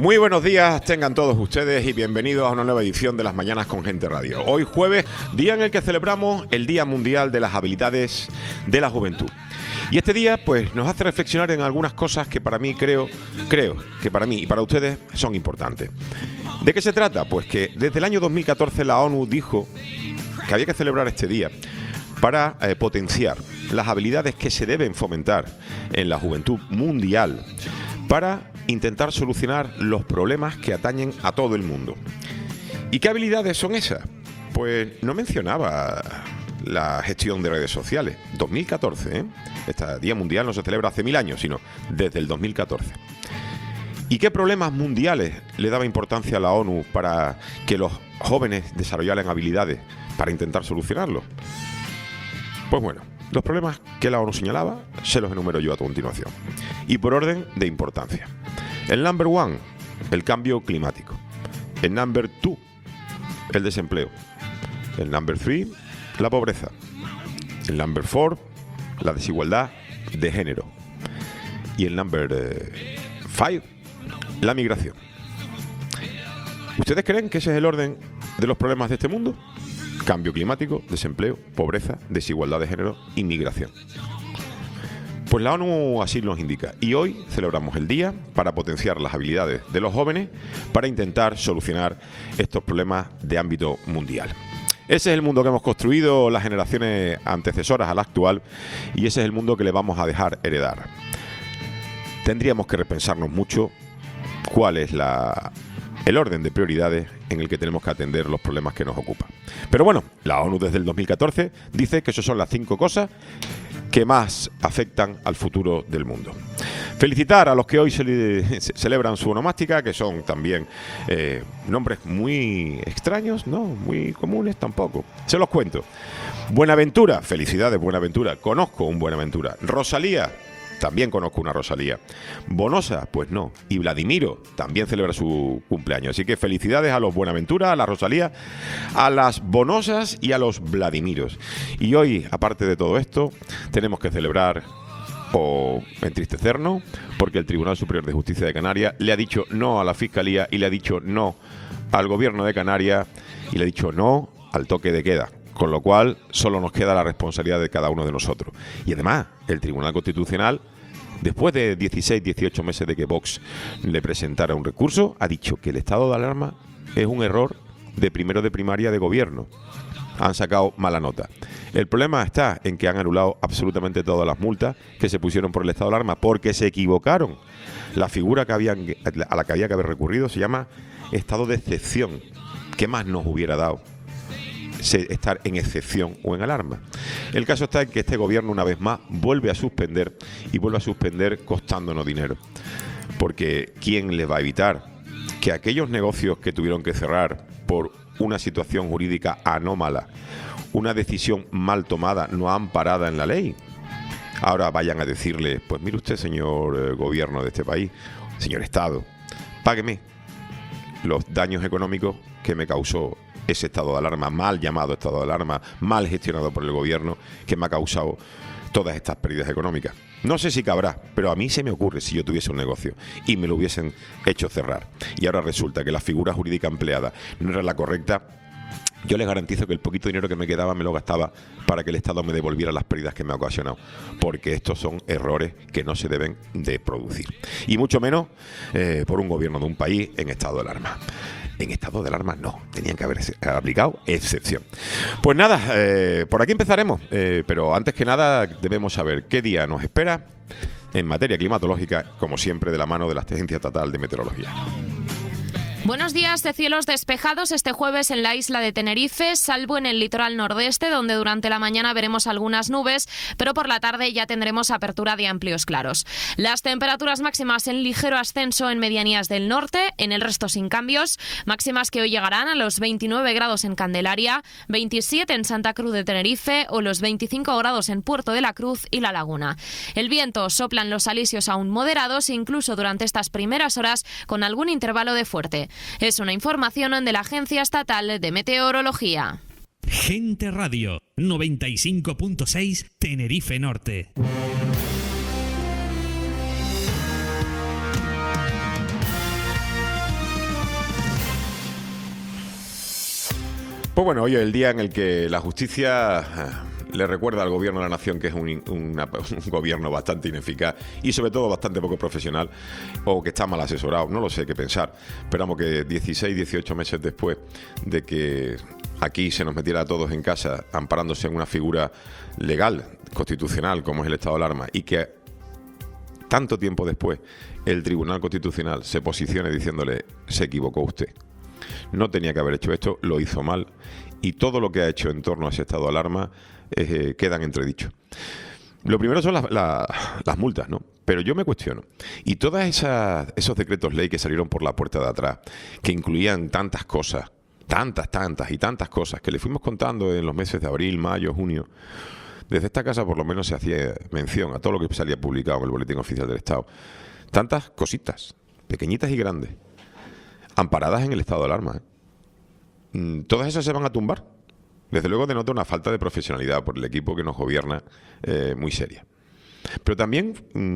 Muy buenos días, tengan todos ustedes y bienvenidos a una nueva edición de Las Mañanas con Gente Radio. Hoy jueves, día en el que celebramos el Día Mundial de las Habilidades de la Juventud. Y este día pues nos hace reflexionar en algunas cosas que para mí creo que para mí y para ustedes son importantes. ¿De qué se trata? Pues que desde el año 2014 la ONU dijo que había que celebrar este día para potenciar las habilidades que se deben fomentar en la juventud mundial para intentar solucionar los problemas que atañen a todo el mundo. ¿Y qué habilidades son esas? Pues no mencionaba la gestión de redes sociales. 2014, ¿eh? Este Día Mundial no se celebra hace 1000 años, sino desde el 2014. ¿Y qué problemas mundiales le daba importancia a la ONU para que los jóvenes desarrollaran habilidades para intentar solucionarlos? Pues bueno, los problemas que la ONU señalaba se los enumero yo a continuación. Y por orden de importancia. El number one, el cambio climático. El number two, el desempleo. El number three, la pobreza. El number four, la desigualdad de género. Y el number five, la migración. ¿Ustedes creen que ese es el orden de los problemas de este mundo? Cambio climático, desempleo, pobreza, desigualdad de género y migración. Pues la ONU así nos indica. Y hoy celebramos el día para potenciar las habilidades de los jóvenes para intentar solucionar estos problemas de ámbito mundial. Ese es el mundo que hemos construido las generaciones antecesoras a la actual y ese es el mundo que le vamos a dejar heredar. Tendríamos que repensarnos mucho cuál es el orden de prioridades en el que tenemos que atender los problemas que nos ocupan. Pero bueno, la ONU desde el 2014 dice que esas son las 5 cosas que más afectan al futuro del mundo. Felicitar a los que hoy celebran su onomástica, que son también nombres muy extraños, no muy comunes tampoco. Se los cuento. Buenaventura, felicidades Buenaventura, conozco un Buenaventura. Rosalía, también conozco una Rosalía. Bonosa, pues no. Y Vladimiro también celebra su cumpleaños. Así que felicidades a los Buenaventura, a la Rosalía, a las Bonosas y a los Vladimiros. Y hoy, aparte de todo esto, tenemos que celebrar o entristecernos porque el Tribunal Superior de Justicia de Canarias le ha dicho no a la Fiscalía y le ha dicho no al Gobierno de Canarias y le ha dicho no al toque de queda. Con lo cual, solo nos queda la responsabilidad de cada uno de nosotros. Y además, el Tribunal Constitucional, después de 18 meses de que Vox le presentara un recurso, ha dicho que el estado de alarma es un error de primero de primaria de gobierno. Han sacado mala nota. El problema está en que han anulado absolutamente todas las multas que se pusieron por el estado de alarma porque se equivocaron. La figura a la que había que haber recurrido se llama estado de excepción. ¿Qué más nos hubiera dado estar en excepción o en alarma? El caso está en que este gobierno una vez más vuelve a suspender y vuelve a suspender costándonos dinero, porque ¿quién les va a evitar que aquellos negocios que tuvieron que cerrar por una situación jurídica anómala, una decisión mal tomada, no amparada en la ley, ahora vayan a decirle, pues mire usted, señor gobierno de este país, señor Estado, págueme los daños económicos que me causó ese estado de alarma, mal llamado estado de alarma, mal gestionado por el gobierno, que me ha causado todas estas pérdidas económicas? No sé si cabrá, pero a mí se me ocurre si yo tuviese un negocio y me lo hubiesen hecho cerrar y ahora resulta que la figura jurídica empleada no era la correcta. Yo les garantizo que el poquito dinero que me quedaba me lo gastaba para que el Estado me devolviera las pérdidas que me ha ocasionado, porque estos son errores que no se deben de producir, y mucho menos por un gobierno de un país en estado de alarma. En estado de alarma no, tenían que haber aplicado excepción. Pues nada, por aquí empezaremos, pero antes que nada debemos saber qué día nos espera en materia climatológica, como siempre de la mano de la Agencia Estatal de Meteorología. Buenos días. De cielos despejados este jueves en la isla de Tenerife, salvo en el litoral nordeste, donde durante la mañana veremos algunas nubes, pero por la tarde ya tendremos apertura de amplios claros. Las temperaturas máximas en ligero ascenso en medianías del norte, en el resto sin cambios, máximas que hoy llegarán a los 29 grados en Candelaria, 27 en Santa Cruz de Tenerife o los 25 grados en Puerto de la Cruz y La Laguna. El viento sopla en los alisios aún moderados, incluso durante estas primeras horas con algún intervalo de fuerte. Es una información de la Agencia Estatal de Meteorología. Gente Radio 95.6 Tenerife Norte. Pues bueno, hoy es el día en el que la justicia le recuerda al gobierno de la nación que es un gobierno bastante ineficaz y sobre todo bastante poco profesional, o que está mal asesorado, no lo sé qué pensar. Esperamos que 16, 18 meses después de que aquí se nos metiera a todos en casa amparándose en una figura legal, constitucional, como es el estado de alarma, y que tanto tiempo después el Tribunal Constitucional se posicione diciéndole: se equivocó usted, no tenía que haber hecho esto, lo hizo mal, y todo lo que ha hecho en torno a ese estado de alarma queda en entredicho. Lo primero son las multas, ¿no? Pero yo me cuestiono, y todos esos decretos ley que salieron por la puerta de atrás, que incluían tantas cosas, tantas cosas, que le fuimos contando en los meses de abril, mayo, junio. Desde esta casa por lo menos se hacía mención a todo lo que salía publicado en el Boletín Oficial del Estado. Tantas cositas, pequeñitas y grandes, amparadas en el estado de alarma. Todas esas se van a tumbar. Desde luego denota una falta de profesionalidad por el equipo que nos gobierna muy seria. Pero también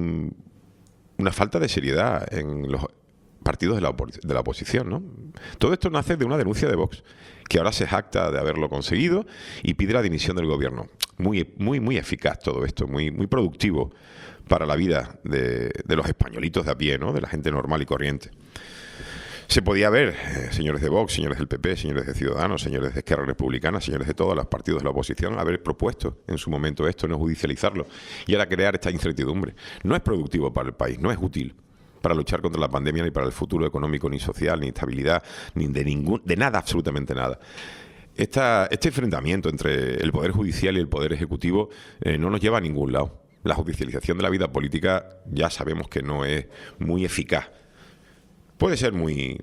una falta de seriedad en los partidos de la oposición, ¿no? Todo esto nace de una denuncia de Vox, que ahora se jacta de haberlo conseguido y pide la dimisión del gobierno. Muy eficaz todo esto, muy productivo para la vida de los españolitos de a pie, ¿no? De la gente normal y corriente. Se podía ver, señores de Vox, señores del PP, señores de Ciudadanos, señores de Esquerra Republicana, señores de todos los partidos de la oposición, haber propuesto en su momento esto, no judicializarlo, y ahora crear esta incertidumbre. No es productivo para el país, no es útil para luchar contra la pandemia, ni para el futuro económico, ni social, ni estabilidad, ni de nada, absolutamente nada. Este enfrentamiento entre el Poder Judicial y el Poder Ejecutivo no nos lleva a ningún lado. La judicialización de la vida política ya sabemos que no es muy eficaz. Puede ser muy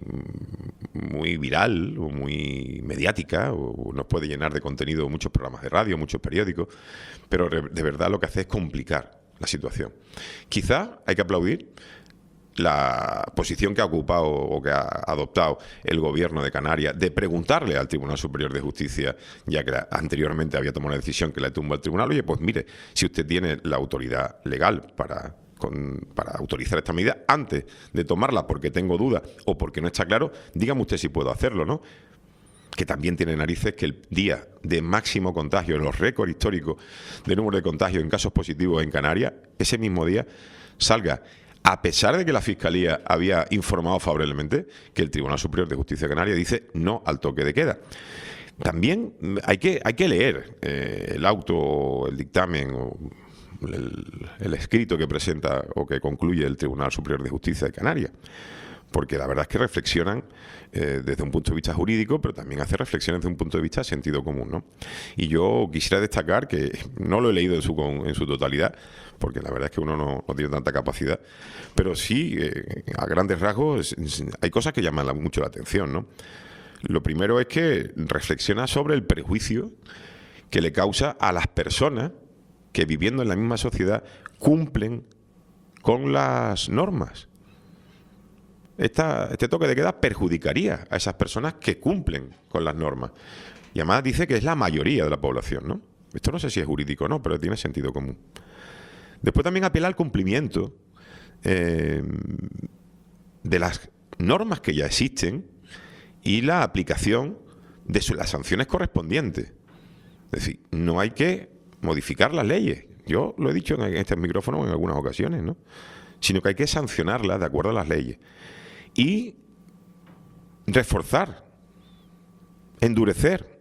viral o muy mediática, o nos puede llenar de contenido muchos programas de radio, muchos periódicos, pero de verdad lo que hace es complicar la situación. Quizá hay que aplaudir la posición que ha ocupado o que ha adoptado el gobierno de Canarias de preguntarle al Tribunal Superior de Justicia, ya que anteriormente había tomado una decisión que le tumbó al tribunal: oye, pues mire, si usted tiene la autoridad legal para autorizar esta medida, antes de tomarla porque tengo dudas o porque no está claro, dígame usted si puedo hacerlo, ¿no? Que también tiene narices que el día de máximo contagio, en los récords históricos de número de contagios en casos positivos en Canarias, ese mismo día salga, a pesar de que la Fiscalía había informado favorablemente, que el Tribunal Superior de Justicia de Canarias dice no al toque de queda. También hay que leer el auto, el dictamen o el escrito que presenta o que concluye el Tribunal Superior de Justicia de Canarias, porque la verdad es que reflexionan desde un punto de vista jurídico, pero también hace reflexiones desde un punto de vista de sentido común, ¿no? Y yo quisiera destacar que no lo he leído en su totalidad, porque la verdad es que uno no tiene tanta capacidad, pero sí, a grandes rasgos, hay cosas que llaman mucho la atención, ¿no? Lo primero es que reflexiona sobre el perjuicio que le causa a las personas que, viviendo en la misma sociedad, cumplen con las normas. Este toque de queda perjudicaría a esas personas que cumplen con las normas. Y además dice que es la mayoría de la población, ¿no? Esto no sé si es jurídico o no, pero tiene sentido común. Después también apela al cumplimiento de las normas que ya existen y la aplicación de las sanciones correspondientes. Es decir, no hay que modificar las leyes. Yo lo he dicho en este micrófono en algunas ocasiones, ¿no? Sino que hay que sancionarlas de acuerdo a las leyes. Y reforzar, endurecer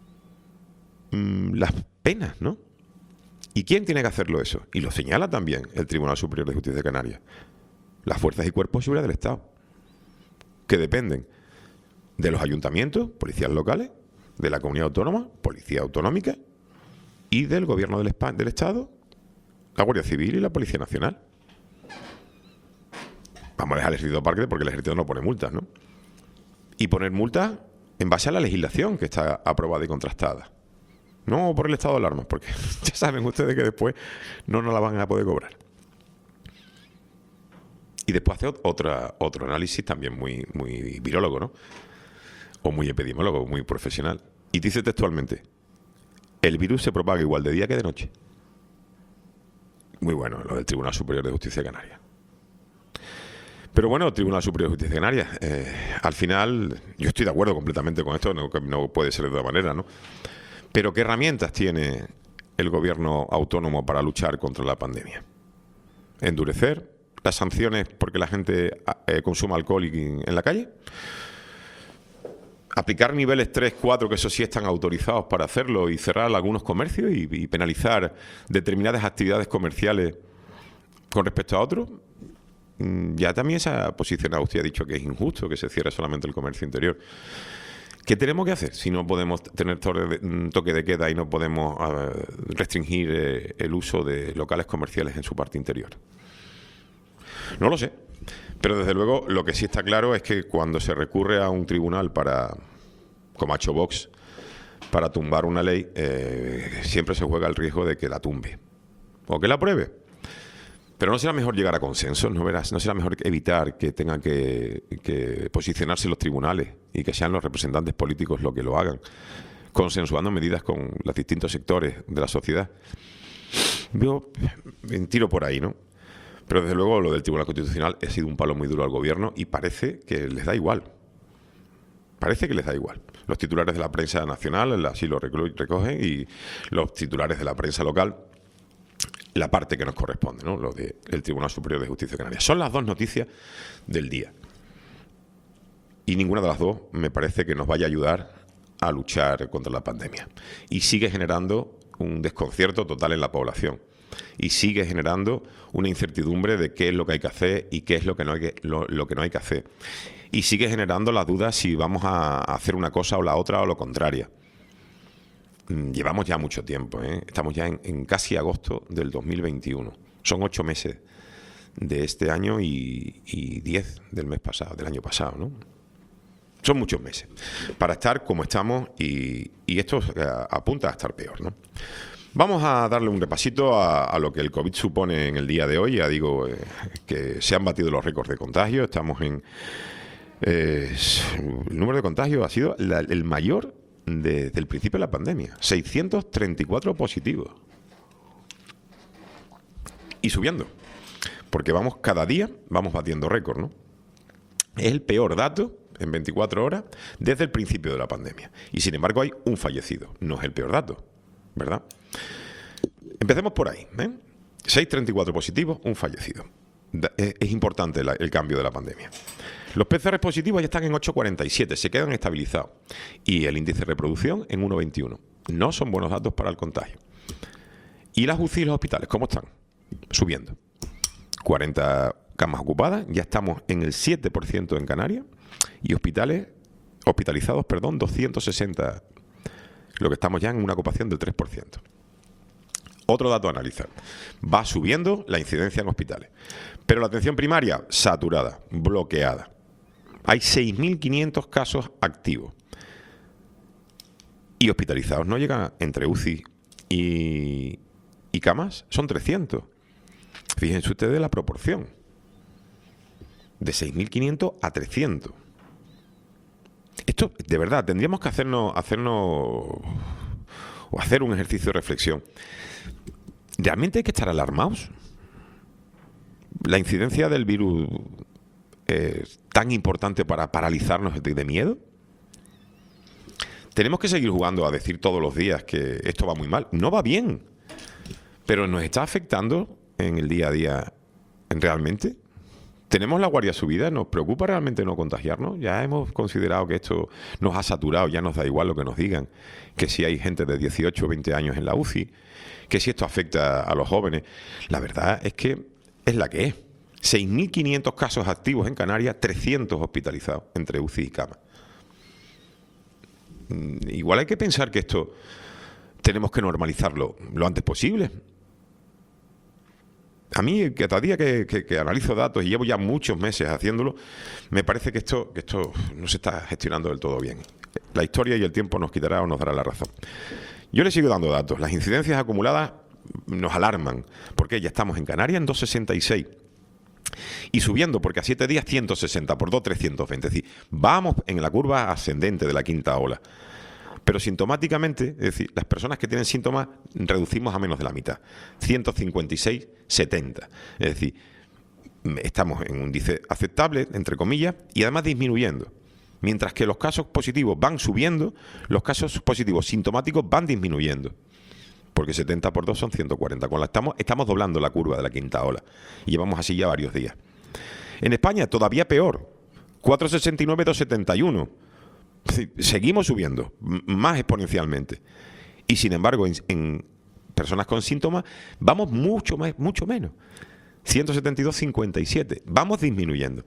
las penas, ¿no? ¿Y quién tiene que hacerlo eso? Y lo señala también el Tribunal Superior de Justicia de Canarias. Las fuerzas y cuerpos de seguridad del Estado, que dependen de los ayuntamientos, policías locales, de la comunidad autónoma, policía autonómica, y del gobierno del Estado, la Guardia Civil y la Policía Nacional. Vamos a dejar el ejército aparte porque el ejército no pone multas, ¿no? Y poner multas en base a la legislación que está aprobada y contrastada. No por el estado de alarma, porque ya saben ustedes que después no nos la van a poder cobrar. Y después hace otro análisis también muy virólogo, ¿no? O muy epidemiólogo, muy profesional. Y dice textualmente: el virus se propaga igual de día que de noche. Muy bueno lo del Tribunal Superior de Justicia de Canarias. Pero bueno, Tribunal Superior de Justicia de Canarias, al final, yo estoy de acuerdo completamente con esto, no puede ser de otra manera, ¿no? Pero ¿qué herramientas tiene el gobierno autónomo para luchar contra la pandemia? ¿Endurecer las sanciones porque la gente consuma alcohol en la calle? ¿Aplicar niveles 3, 4, que eso sí están autorizados para hacerlo, y cerrar algunos comercios y penalizar determinadas actividades comerciales con respecto a otros? Ya también se ha posicionado, usted ha dicho que es injusto que se cierre solamente el comercio interior. ¿Qué tenemos que hacer si no podemos tener toque de queda y no podemos restringir el uso de locales comerciales en su parte interior? No lo sé, pero desde luego lo que sí está claro es que cuando se recurre a un tribunal como ha hecho Vox, para tumbar una ley, siempre se juega el riesgo de que la tumbe o que la apruebe. Pero no será mejor llegar a consensos, no será mejor evitar que tengan que posicionarse los tribunales y que sean los representantes políticos los que lo hagan, consensuando medidas con los distintos sectores de la sociedad. Yo tiro por ahí, ¿no? Pero desde luego lo del Tribunal Constitucional ha sido un palo muy duro al gobierno y parece que les da igual. Parece que les da igual. Los titulares de la prensa nacional así lo recogen, y los titulares de la prensa local la parte que nos corresponde, ¿no? Lo del Tribunal Superior de Justicia de Canarias. Son las dos noticias del día. Y ninguna de las dos me parece que nos vaya a ayudar a luchar contra la pandemia. Y sigue generando un desconcierto total en la población. Y sigue generando una incertidumbre de qué es lo que hay que hacer y qué es lo que no hay que hacer. Y sigue generando la duda si vamos a hacer una cosa o la otra o lo contraria. Llevamos ya mucho tiempo, ¿eh? Estamos ya en casi agosto del 2021. Son 8 meses de este año y 10 del año pasado, ¿no? Son muchos meses para estar como estamos y esto apunta a estar peor, ¿no? Vamos a darle un repasito a lo que el COVID supone en el día de hoy. Ya digo que se han batido los récords de contagio. Estamos en... el número de contagios ha sido el mayor desde el principio de la pandemia. 634 positivos. Y subiendo. Porque cada día vamos batiendo récord, ¿no? Es el peor dato en 24 horas desde el principio de la pandemia. Y sin embargo hay un fallecido. No es el peor dato, ¿verdad? Empecemos por ahí, ¿eh? 634 positivos, un fallecido. Es importante el cambio de la pandemia. Los PCR positivos ya están en 8,47, se quedan estabilizados. Y el índice de reproducción en 1,21. No son buenos datos para el contagio. ¿Y las UCI y los hospitales cómo están? Subiendo. 40 camas ocupadas, ya estamos en el 7% en Canarias. Y hospitalizados, 260. Lo que estamos ya en una ocupación del 3%. Otro dato a analizar. Va subiendo la incidencia en hospitales. Pero la atención primaria, saturada, bloqueada. Hay 6.500 casos activos. Y hospitalizados no llegan entre UCI y camas, son 300. Fíjense ustedes la proporción. De 6.500 a 300. Esto, de verdad, tendríamos que hacer un ejercicio de reflexión. ¿Realmente hay que estar alarmados? ¿La incidencia del virus es tan importante para paralizarnos de miedo? ¿Tenemos que seguir jugando a decir todos los días que esto va muy mal? No va bien, pero nos está afectando en el día a día realmente. ¿Tenemos la guardia subida? ¿Nos preocupa realmente no contagiarnos? Ya hemos considerado que esto nos ha saturado, ya nos da igual lo que nos digan, que si hay gente de 18 o 20 años en la UCI, que si esto afecta a los jóvenes. La verdad es que es la que es. 6.500 casos activos en Canarias, 300 hospitalizados entre UCI y cama. Igual hay que pensar que esto tenemos que normalizarlo lo antes posible. A mí, cada día que analizo datos, y llevo ya muchos meses haciéndolo, me parece que esto no se está gestionando del todo bien. La historia y el tiempo nos quitará o nos dará la razón. Yo le sigo dando datos. Las incidencias acumuladas nos alarman, porque ya estamos en Canarias en 266. Y subiendo, porque a 7 días 160, por 2, 320. Es decir, vamos en la curva ascendente de la quinta ola. Pero sintomáticamente, es decir, las personas que tienen síntomas reducimos a menos de la mitad. 156, 70. Es decir, estamos en un índice aceptable, entre comillas, y además disminuyendo. Mientras que los casos positivos van subiendo, los casos positivos sintomáticos van disminuyendo. Porque 70 por 2 son 140. Estamos doblando la curva de la quinta ola. Y llevamos así ya varios días. En España todavía peor. 4,69, 2,71. Seguimos subiendo, más exponencialmente. Y sin embargo, en personas con síntomas, vamos mucho menos. 172, 57. Vamos disminuyendo.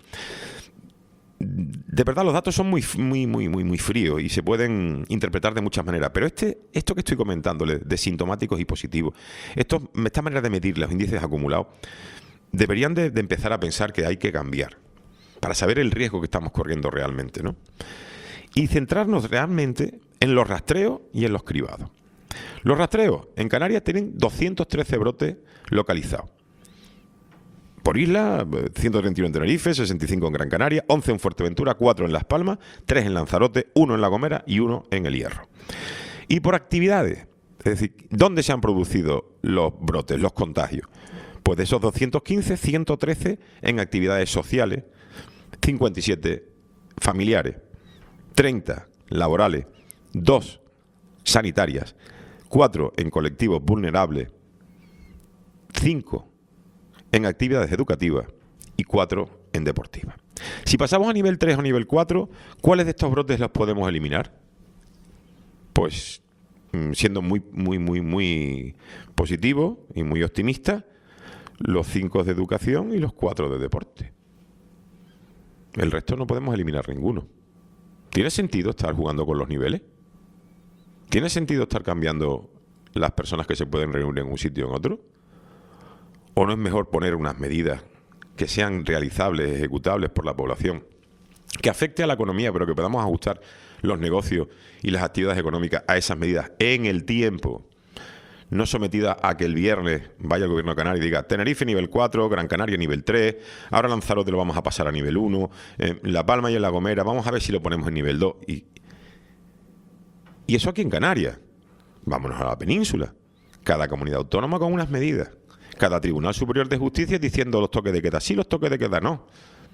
De verdad, los datos son muy fríos y se pueden interpretar de muchas maneras. Pero esto que estoy comentándole de sintomáticos y positivos, esta manera de medir los índices acumulados, deberían de empezar a pensar que hay que cambiar para saber el riesgo que estamos corriendo realmente, ¿no? Y centrarnos realmente en los rastreos y en los cribados. Los rastreos en Canarias tienen 213 brotes localizados. Por isla, 131 en Tenerife, 65 en Gran Canaria, 11 en Fuerteventura, 4 en Las Palmas, 3 en Lanzarote, 1 en La Gomera y 1 en El Hierro. Y por actividades, es decir, ¿dónde se han producido los brotes, los contagios? Pues de esos 215, 113 en actividades sociales, 57 familiares, 30 laborales, 2 sanitarias, 4 en colectivos vulnerables, 5 en actividades educativas y 4 en deportivas. Si pasamos a nivel 3 o nivel 4, ¿cuáles de estos brotes los podemos eliminar? Pues siendo muy positivo y muy optimista, los 5 de educación y los 4 de deporte. El resto no podemos eliminar ninguno. ¿Tiene sentido estar jugando con los niveles? ¿Tiene sentido estar cambiando las personas que se pueden reunir en un sitio o en otro? ¿O no es mejor poner unas medidas que sean realizables, ejecutables por la población, que afecte a la economía, pero que podamos ajustar los negocios y las actividades económicas a esas medidas en el tiempo? No sometida a que el viernes vaya el gobierno de Canarias y diga Tenerife nivel 4, Gran Canaria nivel 3, ahora Lanzarote lo vamos a pasar a nivel 1, La Palma y en La Gomera vamos a ver si lo ponemos en nivel 2. Y eso aquí en Canarias. Vámonos a la península. Cada comunidad autónoma con unas medidas. Cada Tribunal Superior de Justicia diciendo los toques de queda sí, los toques de queda no.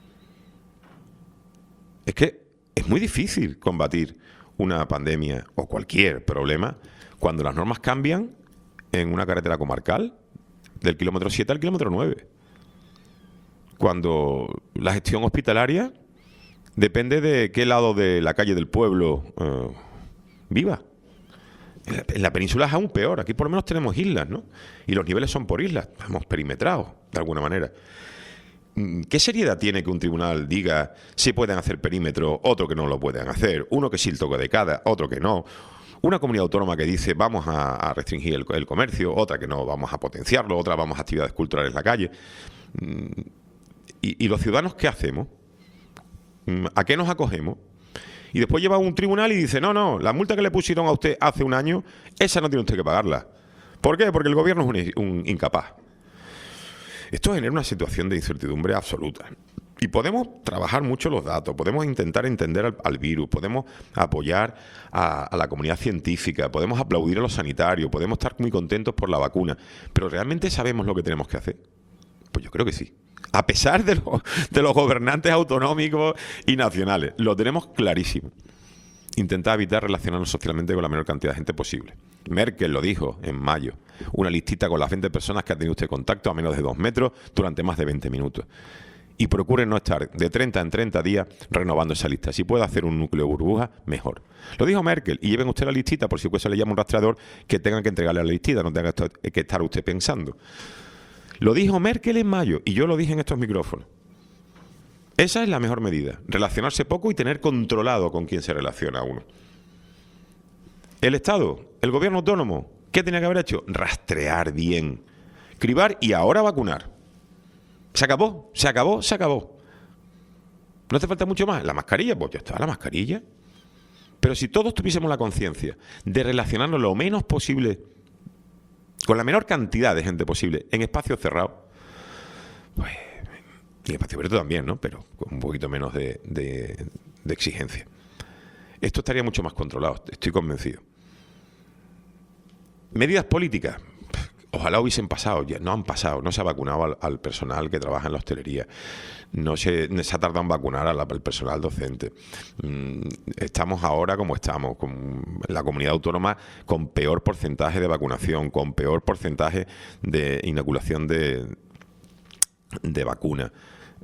Es que es muy difícil combatir una pandemia o cualquier problema cuando las normas cambian en una carretera comarcal del kilómetro 7 al kilómetro 9. Cuando la gestión hospitalaria depende de qué lado de la calle del pueblo viva. En la península es aún peor. Aquí por lo menos tenemos islas, ¿no? Y los niveles son por islas. Estamos perimetrados, de alguna manera. ¿Qué seriedad tiene que un tribunal diga si pueden hacer perímetro, otro que no lo pueden hacer, uno que sí el toque de queda, otro que no? Una comunidad autónoma que dice vamos a restringir el comercio, otra que no, vamos a potenciarlo, otra vamos a actividades culturales en la calle. ¿Y los ciudadanos qué hacemos? ¿A qué nos acogemos? Y después lleva a un tribunal y dice, no, la multa que le pusieron a usted hace un año, esa no tiene usted que pagarla. ¿Por qué? Porque el gobierno es un incapaz. Esto genera una situación de incertidumbre absoluta. Y podemos trabajar mucho los datos, podemos intentar entender al virus, podemos apoyar a la comunidad científica, podemos aplaudir a los sanitarios, podemos estar muy contentos por la vacuna. ¿Pero realmente sabemos lo que tenemos que hacer? Pues yo creo que sí. A pesar de los gobernantes autonómicos y nacionales. Lo tenemos clarísimo. Intentar evitar relacionarnos socialmente con la menor cantidad de gente posible. Merkel lo dijo en mayo. Una listita con las 20 personas que ha tenido usted contacto a menos de 2 metros durante más de 20 minutos. Y procuren no estar de 30 en 30 días renovando esa lista. Si puede hacer un núcleo burbuja, mejor. Lo dijo Merkel. Y lleven usted la listita, por si se le llama un rastreador, que tengan que entregarle la listita, no tenga que estar usted pensando. Lo dijo Merkel en mayo y yo lo dije en estos micrófonos. Esa es la mejor medida. Relacionarse poco y tener controlado con quién se relaciona uno. El Estado, el gobierno autónomo, ¿qué tenía que haber hecho? Rastrear bien, cribar y ahora vacunar. Se acabó. ¿No hace falta mucho más? ¿La mascarilla? Pues ya está, la mascarilla. Pero si todos tuviésemos la conciencia de relacionarnos lo menos posible con la menor cantidad de gente posible en espacios cerrados, pues, y en espacio abierto también, ¿no? Pero con un poquito menos de exigencia. Esto estaría mucho más controlado, estoy convencido. Medidas políticas. Ojalá hubiesen pasado, ya no han pasado, no se ha vacunado al personal que trabaja en la hostelería, no se ha tardado en vacunar al personal docente. Estamos ahora como estamos, con la comunidad autónoma con peor porcentaje de vacunación, con peor porcentaje de inoculación de vacuna.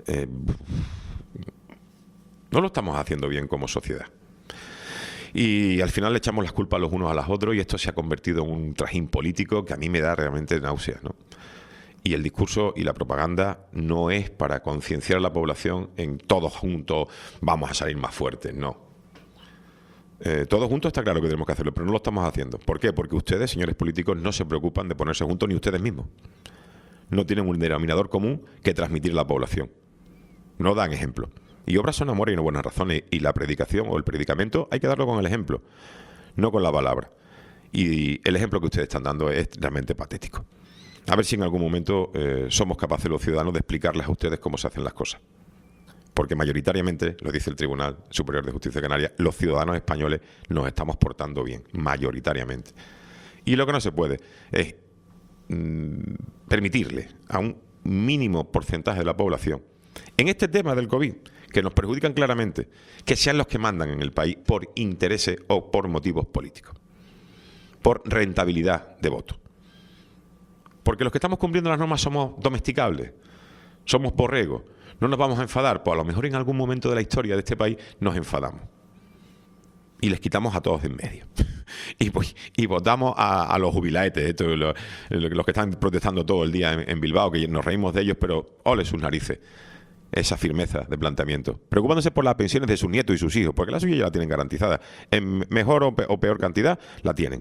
No lo estamos haciendo bien como sociedad. Y al final le echamos las culpas los unos a los otros y esto se ha convertido en un trajín político que a mí me da realmente náuseas, ¿no? Y el discurso y la propaganda no es para concienciar a la población en todos juntos vamos a salir más fuertes, no. Todos juntos está claro que tenemos que hacerlo, pero no lo estamos haciendo. ¿Por qué? Porque ustedes, señores políticos, no se preocupan de ponerse juntos ni ustedes mismos. No tienen un denominador común que transmitir a la población. No dan ejemplo. Y obras son amor y no buenas razones. Y la predicación o el predicamento hay que darlo con el ejemplo, no con la palabra. Y el ejemplo que ustedes están dando es realmente patético. A ver si en algún momento somos capaces los ciudadanos de explicarles a ustedes cómo se hacen las cosas. Porque mayoritariamente, lo dice el Tribunal Superior de Justicia de Canarias, los ciudadanos españoles nos estamos portando bien, mayoritariamente. Y lo que no se puede es permitirle a un mínimo porcentaje de la población, en este tema del COVID, que nos perjudican claramente, que sean los que mandan en el país por intereses o por motivos políticos, por rentabilidad de voto. Porque los que estamos cumpliendo las normas somos domesticables, somos borregos, no nos vamos a enfadar, pues a lo mejor en algún momento de la historia de este país nos enfadamos y les quitamos a todos de en medio. Y votamos a los jubilaetes, los que están protestando todo el día en Bilbao, que nos reímos de ellos, pero ole sus narices. Esa firmeza de planteamiento, preocupándose por las pensiones de sus nietos y sus hijos, porque la suya ya la tienen garantizada, en mejor o peor cantidad la tienen.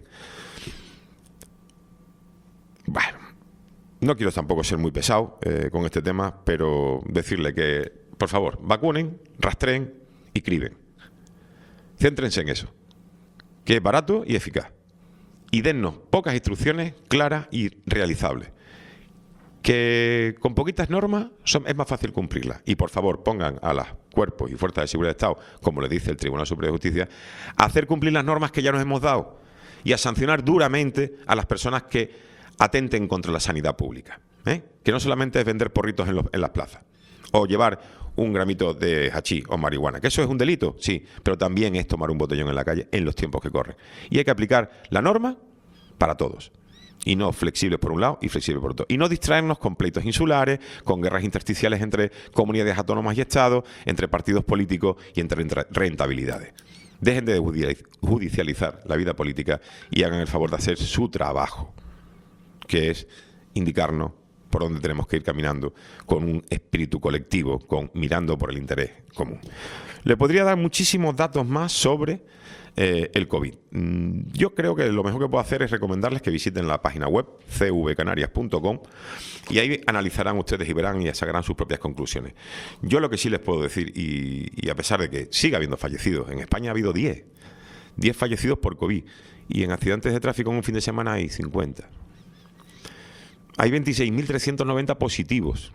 Bueno, no quiero tampoco ser muy pesado con este tema, pero decirle que, por favor, vacunen, rastreen y criben. Céntrense en eso, que es barato y eficaz, y dennos pocas instrucciones claras y realizables, que con poquitas normas es más fácil cumplirlas. Y por favor, pongan a los cuerpos y fuerzas de seguridad de Estado, como le dice el Tribunal Superior de Justicia, a hacer cumplir las normas que ya nos hemos dado y a sancionar duramente a las personas que atenten contra la sanidad pública. Que no solamente es vender porritos en las plazas o llevar un gramito de hachís o marihuana, que eso es un delito, sí, pero también es tomar un botellón en la calle en los tiempos que corren. Y hay que aplicar la norma para todos. Y no flexibles por un lado y flexibles por otro. Y no distraernos con pleitos insulares, con guerras intersticiales entre comunidades autónomas y Estados, entre partidos políticos y entre rentabilidades. Dejen de judicializar la vida política y hagan el favor de hacer su trabajo, que es indicarnos por dónde tenemos que ir caminando con un espíritu colectivo, mirando por el interés común. Le podría dar muchísimos datos más sobre el COVID. Yo creo que lo mejor que puedo hacer es recomendarles que visiten la página web cvcanarias.com y ahí analizarán ustedes y verán y sacarán sus propias conclusiones. Yo lo que sí les puedo decir, y a pesar de que siga habiendo fallecidos, en España ha habido 10 fallecidos por COVID y en accidentes de tráfico en un fin de semana hay 50. Hay 26.390 positivos.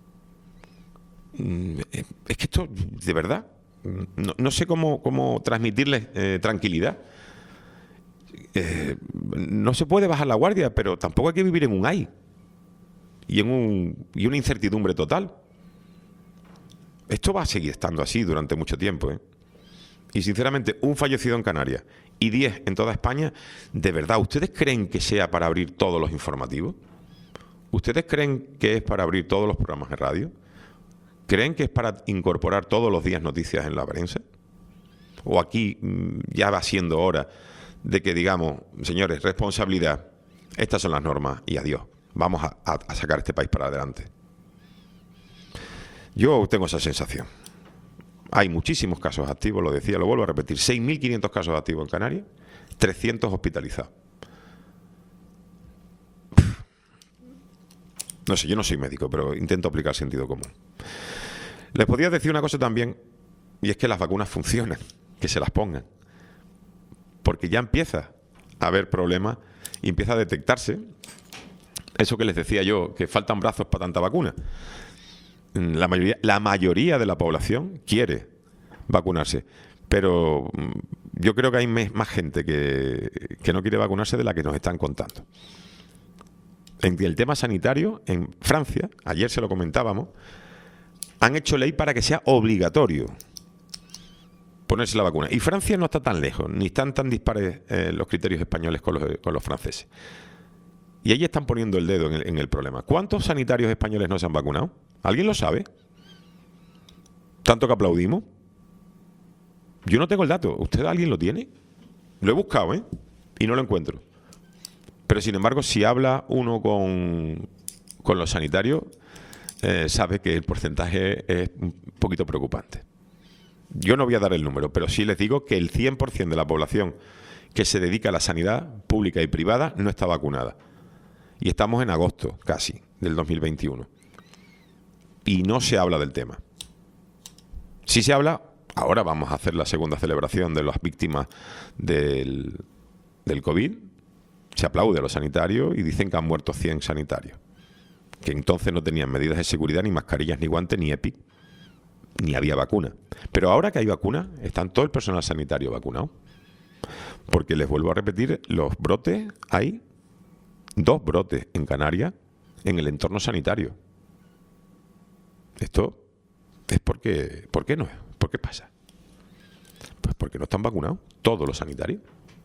Es que esto, de verdad, no sé cómo transmitirles tranquilidad. No se puede bajar la guardia, pero tampoco hay que vivir en un ay y una incertidumbre total. Esto va a seguir estando así durante mucho tiempo, Y sinceramente, un fallecido en Canarias y 10 en toda España, ¿de verdad ustedes creen que sea para abrir todos los informativos? ¿Ustedes creen que es para abrir todos los programas de radio? ¿Creen que es para incorporar todos los días noticias en la prensa? ¿O aquí ya va siendo hora de que digamos, señores, responsabilidad, estas son las normas y adiós, vamos a sacar este país para adelante? Yo tengo esa sensación. Hay muchísimos casos activos, lo decía, lo vuelvo a repetir, 6.500 casos activos en Canarias, 300 hospitalizados. No sé, yo no soy médico, pero intento aplicar sentido común. Les podría decir una cosa también, y es que las vacunas funcionan, que se las pongan. Porque ya empieza a haber problemas y empieza a detectarse eso que les decía yo, que faltan brazos para tanta vacuna. La mayoría de la población quiere vacunarse, pero yo creo que hay más gente que no quiere vacunarse de la que nos están contando. En el tema sanitario, en Francia, ayer se lo comentábamos, han hecho ley para que sea obligatorio ponerse la vacuna. Y Francia no está tan lejos, ni están tan dispares los criterios españoles con los franceses. Y ahí están poniendo el dedo en el problema. ¿Cuántos sanitarios españoles no se han vacunado? ¿Alguien lo sabe? ¿Tanto que aplaudimos? Yo no tengo el dato. ¿Usted alguien lo tiene? Lo he buscado, y no lo encuentro. Pero sin embargo, si habla uno con los sanitarios, sabe que el porcentaje es un poquito preocupante. Yo no voy a dar el número, pero sí les digo que el 100% de la población que se dedica a la sanidad pública y privada no está vacunada. Y estamos en agosto, casi, del 2021. Y no se habla del tema. Sí se habla, ahora vamos a hacer la segunda celebración de las víctimas del COVID. Se aplaude a los sanitarios y dicen que han muerto 100 sanitarios. Que entonces no tenían medidas de seguridad, ni mascarillas, ni guantes, ni EPI. Ni había vacuna. Pero ahora que hay vacuna, están todo el personal sanitario vacunado. Porque les vuelvo a repetir, los brotes, hay 2 brotes en Canarias en el entorno sanitario. Esto es porque... ¿Por qué no? ¿Por qué pasa? Pues porque no están vacunados todos los sanitarios.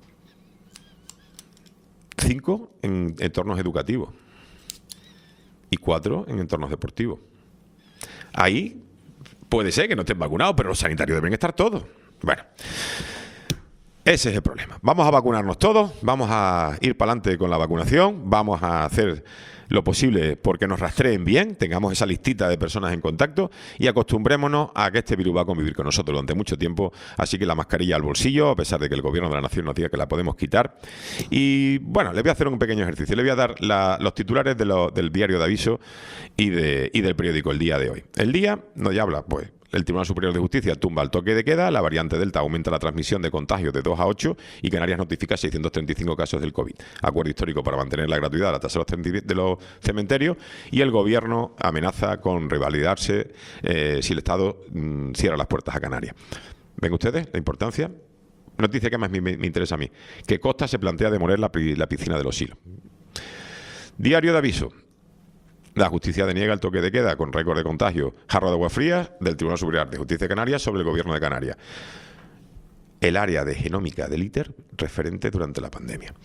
5 en entornos educativos y 4 en entornos deportivos. Ahí puede ser que no estén vacunados, pero los sanitarios deben estar todos. Bueno, ese es el problema. Vamos a vacunarnos todos, vamos a ir para adelante con la vacunación, vamos a hacer lo posible porque nos rastreen bien, tengamos esa listita de personas en contacto y acostumbrémonos a que este virus va a convivir con nosotros durante mucho tiempo. Así que la mascarilla al bolsillo, a pesar de que el gobierno de la nación nos diga que la podemos quitar. Y bueno, les voy a hacer un pequeño ejercicio. Les voy a dar los titulares del diario de Aviso y del periódico El Día de hoy. El Día nos habla, pues, el Tribunal Superior de Justicia tumba el toque de queda, la variante Delta aumenta la transmisión de contagios de 2 a 8 y Canarias notifica 635 casos del COVID. Acuerdo histórico para mantener la gratuidad de la tasa de los cementerios y el Gobierno amenaza con revalidarse si el Estado cierra las puertas a Canarias. ¿Ven ustedes la importancia? Noticia que más me interesa a mí. Que Costa se plantea demoler la piscina de los Silos. Diario de Aviso. La justicia deniega el toque de queda con récord de contagio. Jarro de agua fría del Tribunal Superior de Justicia de Canarias sobre el Gobierno de Canarias. El área de genómica del ITER referente durante la pandemia.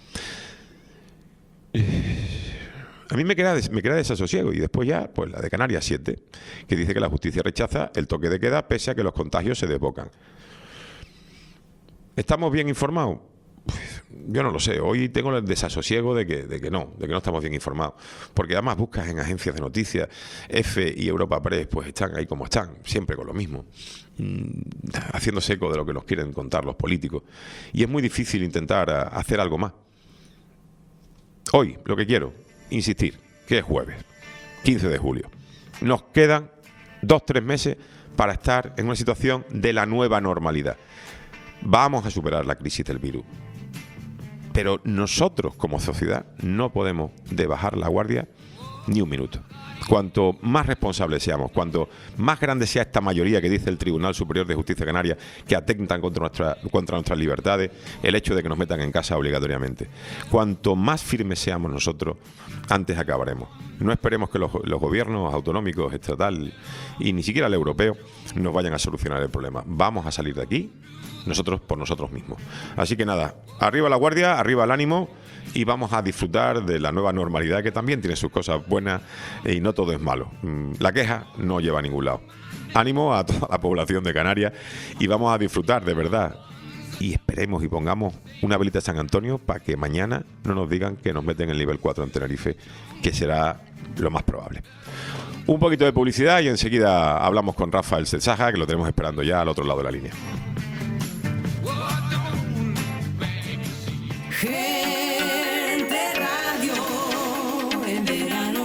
A mí me queda desasosiego. Y después ya, pues la de Canarias 7, que dice que la justicia rechaza el toque de queda pese a que los contagios se desbocan. ¿Estamos bien informados? Yo no lo sé. Hoy tengo el desasosiego de que no estamos bien informados. Porque además buscas en agencias de noticias, EFE y Europa Press, pues están ahí como están, siempre con lo mismo, haciéndose eco de lo que nos quieren contar los políticos. Y es muy difícil intentar hacer algo más. Hoy, lo que quiero, insistir, que es jueves, 15 de julio. Nos quedan 2-3 meses para estar en una situación de la nueva normalidad. Vamos a superar la crisis del virus. Pero nosotros, como sociedad, no podemos bajar la guardia ni un minuto. Cuanto más responsables seamos, cuanto más grande sea esta mayoría que dice el Tribunal Superior de Justicia de Canarias que atentan contra nuestras libertades, el hecho de que nos metan en casa obligatoriamente. Cuanto más firmes seamos nosotros, antes acabaremos. No esperemos que los gobiernos autonómicos, estatal y ni siquiera el europeo nos vayan a solucionar el problema. Vamos a salir de aquí nosotros por nosotros mismos. Así que nada, arriba la guardia, arriba el ánimo y vamos a disfrutar de la nueva normalidad que también tiene sus cosas buenas y no todo es malo. La queja no lleva a ningún lado. Ánimo a toda la población de Canarias y vamos a disfrutar de verdad. Y esperemos y pongamos una velita de San Antonio para que mañana no nos digan que nos meten en el nivel 4 en Tenerife, que será lo más probable. Un poquito de publicidad y enseguida hablamos con Rafael Selsaja, que lo tenemos esperando ya al otro lado de la línea. Gente Radio en verano.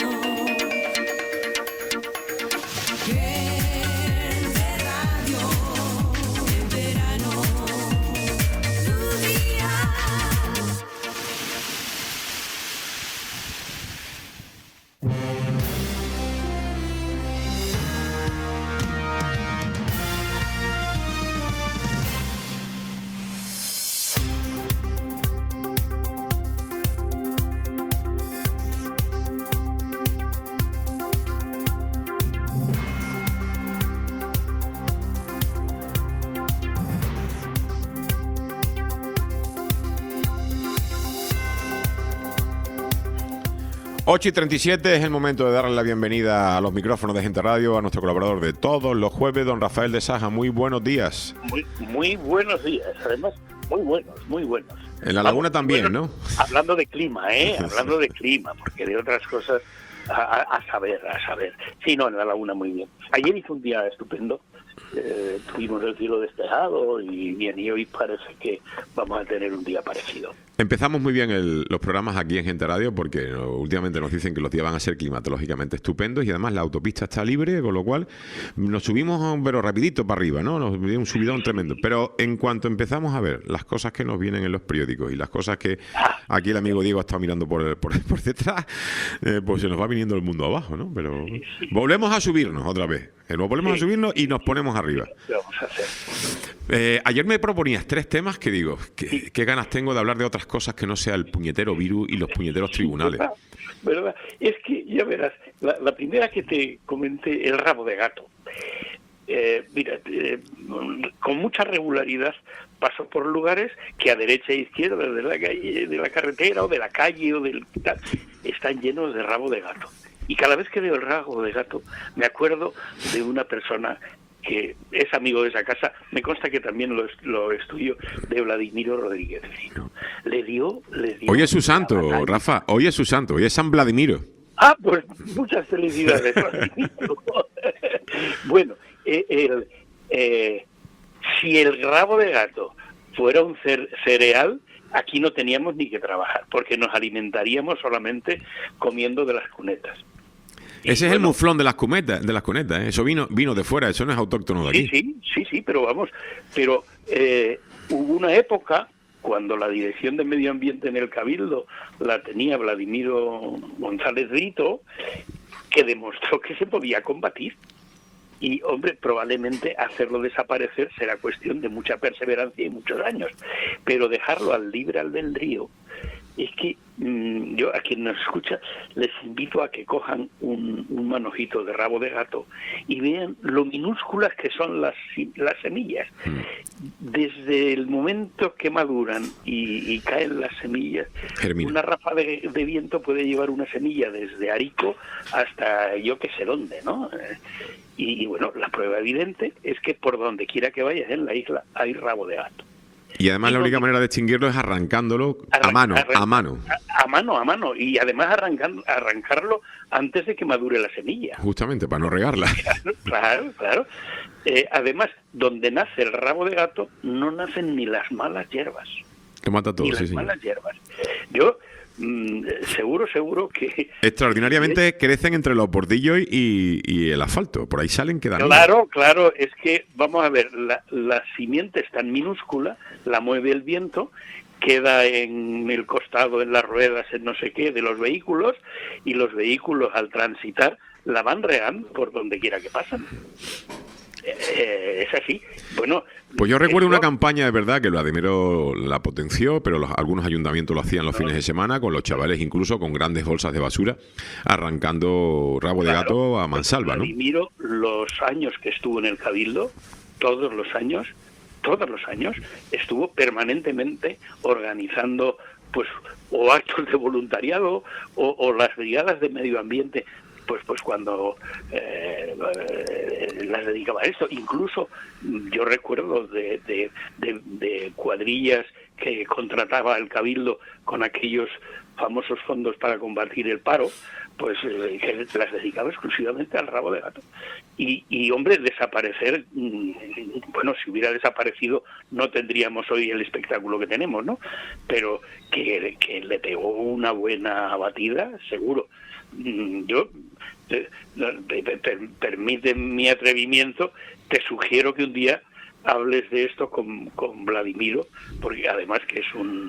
Gente Radio en verano. Tu día. 8:37 es el momento de darle la bienvenida a los micrófonos de Gente Radio a nuestro colaborador de todos los jueves, don Rafael de Saja. Muy buenos días. Muy buenos días, además, muy buenos. En la laguna también, ¿no? Hablando de clima, hablando de clima, porque de otras cosas a saber. Sí, no, en la laguna muy bien. Ayer hizo un día estupendo, tuvimos el cielo despejado y bien, y hoy parece que vamos a tener un día parecido. Empezamos muy bien los programas aquí en Gente Radio porque últimamente nos dicen que los días van a ser climatológicamente estupendos y además la autopista está libre, con lo cual nos subimos pero rapidito para arriba, ¿no? Nos dio un subidón tremendo. Pero en cuanto empezamos a ver las cosas que nos vienen en los periódicos y las cosas que aquí el amigo Diego ha estado mirando por detrás, pues se nos va viniendo el mundo abajo, ¿no? Pero volvemos a subirnos otra vez. Nos volvemos a subirnos y nos ponemos arriba. ¿Qué vamos a hacer? Ayer me proponías 3 temas que digo, qué ganas tengo de hablar de otras cosas que no sea el puñetero virus y los puñeteros tribunales. ¿Verdad? Es que, ya verás, la primera que te comenté, el rabo de gato. Mira, con mucha regularidad paso por lugares que a derecha e izquierda de la calle, de la carretera o de la calle o del tal, están llenos de rabo de gato. Y cada vez que veo el rabo de gato me acuerdo de una persona que es amigo de esa casa, me consta que también lo estudio, de Vladimiro Rodríguez. Le dio Hoy es su santo, Rafa, hoy es su santo, hoy es San Vladimiro. Ah, pues muchas felicidades, Vladimiro. Bueno, si el rabo de gato fuera un cereal, aquí no teníamos ni que trabajar, porque nos alimentaríamos solamente comiendo de las cunetas. Ese es el muflón de las cunetas, ¿eh? Eso vino de fuera, eso no es autóctono de aquí. Sí, pero vamos, hubo una época cuando la Dirección de Medio Ambiente en el Cabildo la tenía Vladimiro González Brito, que demostró que se podía combatir. Y, hombre, probablemente hacerlo desaparecer será cuestión de mucha perseverancia y muchos años. Pero dejarlo al libre albedrío, es que yo, a quien nos escucha, les invito a que cojan un manojito de rabo de gato y vean lo minúsculas que son las semillas. Desde el momento que maduran y caen las semillas, germina. Una ráfaga de viento puede llevar una semilla desde Arico hasta yo que sé dónde, ¿no? Y bueno, la prueba evidente es que por donde quiera que vayas en la isla hay rabo de gato. Y además la única manera de extinguirlo es arrancándolo a mano. A mano. Y además arrancarlo antes de que madure la semilla. Justamente, para no regarla. Claro. Además, donde nace el rabo de gato, no nacen ni las malas hierbas. Lo mata todo, sí. Malas hierbas. Yo, seguro que... Extraordinariamente crecen entre los bordillos y el asfalto. Por ahí salen, quedan... Claro, es que, vamos a ver, la simiente es tan minúscula, la mueve el viento, queda en el costado, en las ruedas, en no sé qué, de los vehículos, y los vehículos al transitar la van regando por donde quiera que pasan. Es así. Bueno, pues yo recuerdo una campaña de verdad que Vladimiro la potenció, pero algunos ayuntamientos lo hacían los fines de semana, con los chavales incluso con grandes bolsas de basura, arrancando rabo de gato a mansalva, ¿no? Vladimiro, los años que estuvo en el Cabildo, todos los años, estuvo permanentemente organizando pues o actos de voluntariado o las brigadas de medio ambiente, pues cuando las dedicaba a esto. Incluso yo recuerdo de cuadrillas que contrataba el Cabildo con aquellos famosos fondos para combatir el paro, pues que las dedicaba exclusivamente al rabo de gato. Y hombre, desaparecer, bueno, si hubiera desaparecido no tendríamos hoy el espectáculo que tenemos, ¿no? Pero que le pegó una buena batida, seguro. Yo, permite mi atrevimiento, te sugiero que un día hables de esto con Vladimiro, porque además que es un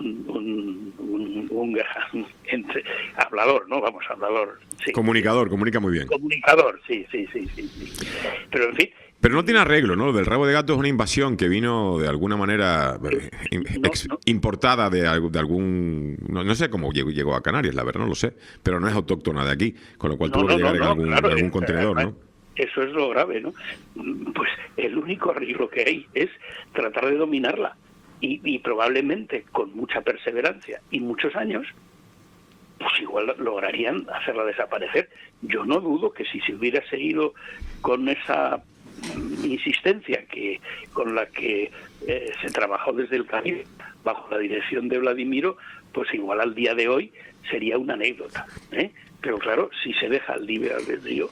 hablador, ¿no? Vamos, hablador. Sí. Comunicador, comunica muy bien. Comunicador, sí. Pero en fin. Pero no tiene arreglo, ¿no? Lo del rabo de gato es una invasión que vino de alguna manera importada de algún... No sé cómo llegó a Canarias, la verdad, no lo sé. Pero no es autóctona de aquí, con lo cual tuvo que llegar en algún contenedor, ¿no? Eso es lo grave, ¿no? Pues el único arreglo que hay es tratar de dominarla. Y probablemente con mucha perseverancia y muchos años pues igual lograrían hacerla desaparecer. Yo no dudo que si se hubiera seguido con esa insistencia con la que se trabajó desde el Cabildo bajo la dirección de Vladimiro, pues igual al día de hoy sería una anécdota, ¿eh? Pero claro, si se deja el libre albedrío,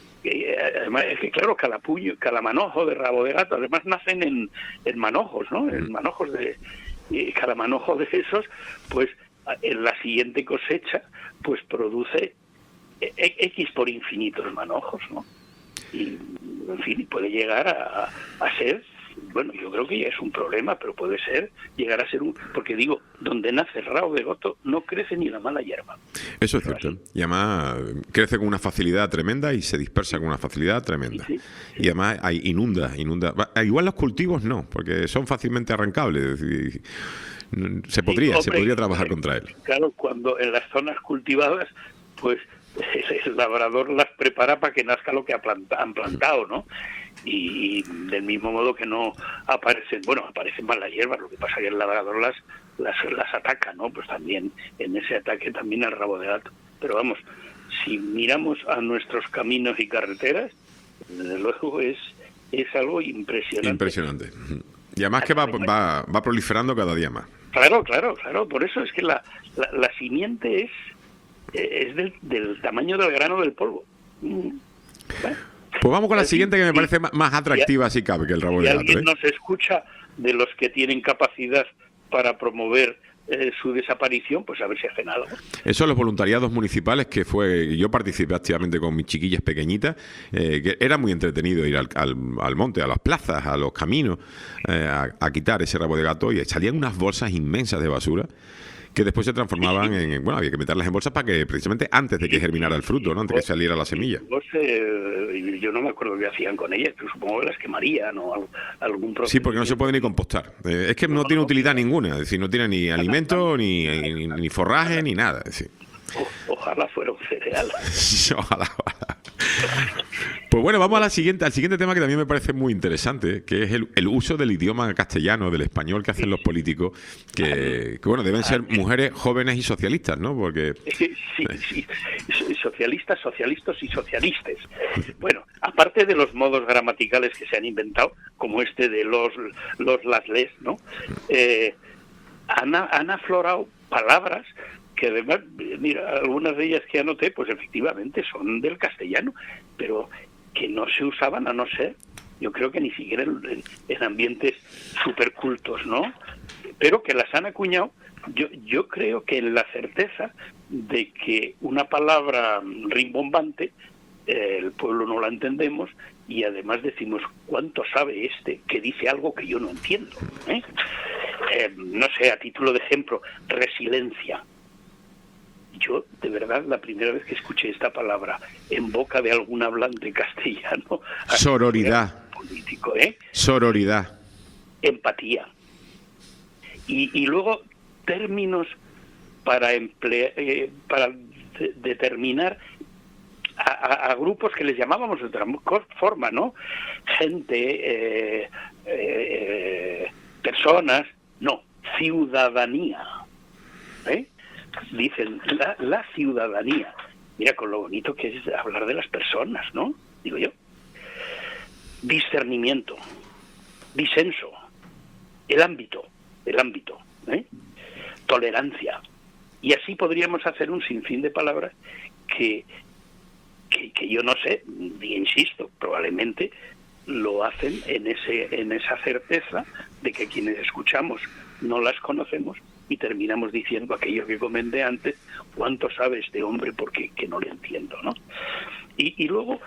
además es que claro, cada manojo de rabo de gato, además nacen en manojos, ¿no? En manojos cada manojo de esos, pues en la siguiente cosecha, pues produce X por infinitos manojos, ¿no? Y, en fin, puede llegar a ser, bueno, yo creo que ya es un problema, pero puede llegar a ser porque digo, donde nace el rabo de gato no crece ni la mala hierba. Eso es cierto. Y además crece con una facilidad tremenda y se dispersa con una facilidad tremenda. Sí. Y además inunda. Igual los cultivos no, porque son fácilmente arrancables. Es decir, se podría trabajar contra él. Claro, cuando en las zonas cultivadas, pues el labrador las prepara para que nazca lo que han plantado, ¿no? Y del mismo modo que no aparecen más las hierbas, lo que pasa es que el labrador las ataca, ¿no? Pues también en ese ataque también al rabo de gato. Pero vamos, si miramos a nuestros caminos y carreteras, desde luego es algo impresionante. Impresionante. Y además que va proliferando cada día más. Claro. Por eso es que la simiente es del tamaño del grano del polvo. Bueno. Pues vamos con la siguiente, que me parece más atractiva, si cabe, que el rabo de gato. Si alguien nos escucha de los que tienen capacidad para promover su desaparición, pues a ver si hacen algo. Eso, los voluntariados municipales, yo participé activamente con mis chiquillas pequeñitas, que era muy entretenido ir al monte, a las plazas, a los caminos, a quitar ese rabo de gato, y salían unas bolsas inmensas de basura que después se transformaban había que meterlas en bolsas para que, precisamente antes de que germinara el fruto, ¿no? Antes de que saliera la semilla. Yo no me acuerdo qué hacían con ellas, pero supongo que las quemarían o algún proceso. Sí, porque no se puede ni compostar. Es que no tiene utilidad ninguna, es decir, no tiene ni alimento, ni forraje, ni nada. Es decir. Ojalá fuera un cereal. Ojalá. Pues bueno, vamos al siguiente tema, que también me parece muy interesante, que es el uso del idioma castellano, del español, que hacen los políticos, que bueno, deben ser mujeres jóvenes y socialistas, ¿no? Porque sí, socialistas y socialistas. Bueno, aparte de los modos gramaticales que se han inventado, como este de las les, ¿no? Han aflorado palabras que además, mira, algunas de ellas que anoté, pues efectivamente son del castellano, pero que no se usaban, a no ser, yo creo que ni siquiera en ambientes supercultos, ¿no? Pero que las han acuñado, yo creo que en la certeza de que una palabra rimbombante, el pueblo no la entendemos, y además decimos, ¿cuánto sabe este que dice algo que yo no entiendo? No sé, a título de ejemplo, resiliencia. Yo, de verdad, la primera vez que escuché esta palabra en boca de algún hablante castellano... Sororidad. Político, Sororidad. Empatía. Y luego términos para determinar a grupos que les llamábamos de otra forma, ¿no? Gente, personas, no, ciudadanía. Dicen la ciudadanía. Mira con lo bonito que es hablar de las personas, ¿no? Digo yo. Discernimiento, disenso, el ámbito, tolerancia. Y así podríamos hacer un sinfín de palabras que yo no sé, y insisto, probablemente lo hacen en esa certeza de que quienes escuchamos no las conocemos y terminamos diciendo aquello que comenté antes, cuánto sabe este hombre porque que no le entiendo, ¿no? Y luego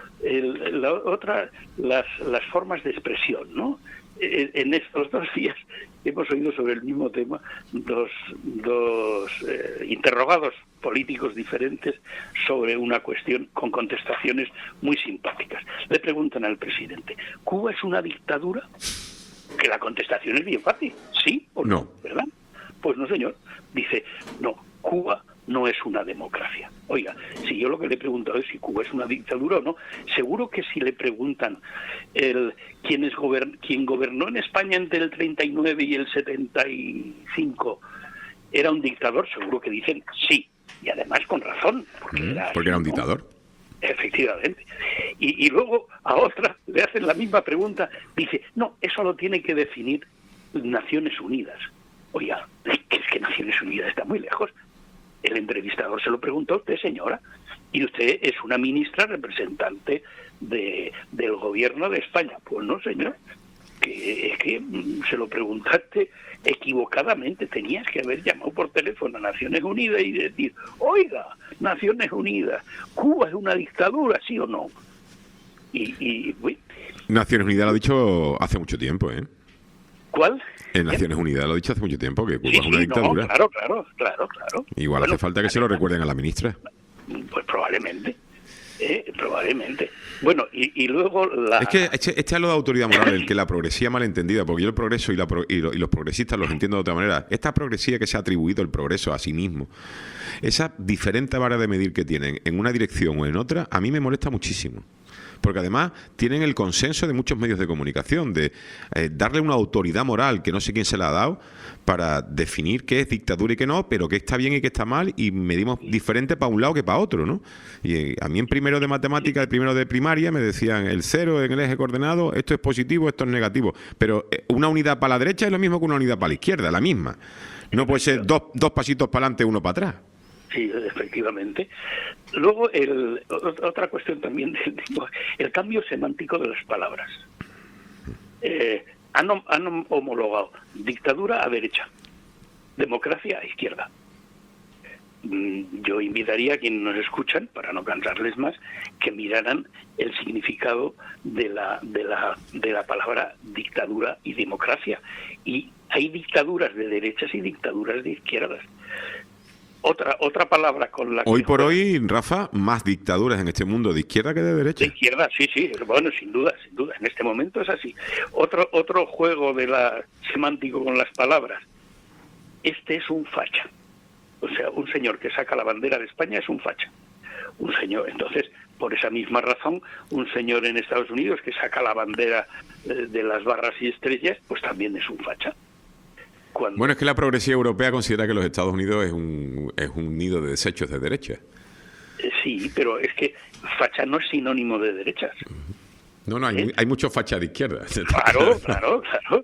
las formas de expresión, ¿no? En estos 2 días hemos oído sobre el mismo tema dos interrogados políticos diferentes sobre una cuestión con contestaciones muy simpáticas. Le preguntan al presidente, ¿Cuba es una dictadura? Que la contestación es bien fácil, ¿sí o no? ¿Verdad? Pues no, señor. Dice, no, Cuba no es una democracia. Oiga, si yo lo que le he preguntado es si Cuba es una dictadura o no, seguro que si le preguntan quién gobernó en España entre el 39 y el 75 era un dictador, seguro que dicen sí. y además con razón, porque Porque era un así, ¿no? dictador. Efectivamente. Y luego a otra le hacen la misma pregunta, dice, no, eso lo tiene que definir Naciones Unidas. Oiga, es que Naciones Unidas está muy lejos. El entrevistador se lo preguntó a usted, señora, y usted es una ministra representante del gobierno de España. Pues no, señor, que es que se lo preguntaste equivocadamente. Tenías que haber llamado por teléfono a Naciones Unidas y decir, oiga, Naciones Unidas, ¿Cuba es una dictadura, sí o no? Uy, Naciones Unidas lo ha dicho hace mucho tiempo, ¿eh? ¿cuál? En Naciones Unidas lo ha dicho hace mucho tiempo, que Cuba Sí, es una sí, dictadura. no, claro. Igual Bueno, hace falta que se lo recuerden a la ministra. Pues probablemente. Bueno, y luego la... Es que este halo de autoridad moral, el que la progresía malentendida, porque yo el progreso y los progresistas los entiendo de otra manera. Esta progresía que se ha atribuido el progreso a sí mismo, esa diferente vara de medir que tienen en una dirección o en otra, a mí me molesta muchísimo. Porque además tienen el consenso de muchos medios de comunicación, de darle una autoridad moral que no sé quién se la ha dado para definir qué es dictadura y qué no, pero qué está bien y qué está mal, y medimos diferente para un lado que para otro, ¿no? Y a mí en primero de matemática, el primero de primaria, me decían el cero en el eje coordenado, esto es positivo, esto es negativo. Pero una unidad para la derecha es lo mismo que una unidad para la izquierda, la misma. No puede ser dos pasitos para adelante, uno para atrás. Sí, efectivamente. Luego, otra cuestión también, el cambio semántico de las palabras. Han homologado dictadura a derecha, democracia a izquierda. Yo invitaría a quienes nos escuchan, para no cansarles más, que miraran el significado de la palabra dictadura y democracia. Y hay dictaduras de derechas y dictaduras de izquierdas. Otra palabra con la que... Hoy por hoy, Rafa, más dictaduras en este mundo de izquierda que de derecha. De izquierda, sí, bueno, sin duda, en este momento es así. Otro juego semántico con las palabras. Este es un facha. O sea, un señor que saca la bandera de España es un facha. Un señor, entonces, por esa misma razón, un señor en Estados Unidos que saca la bandera de las barras y estrellas, pues también es un facha. Bueno, es que la progresía europea considera que los Estados Unidos es un nido de desechos de derecha. Sí, pero es que facha no es sinónimo de derechas. No, hay muchos fachas de izquierda. Claro.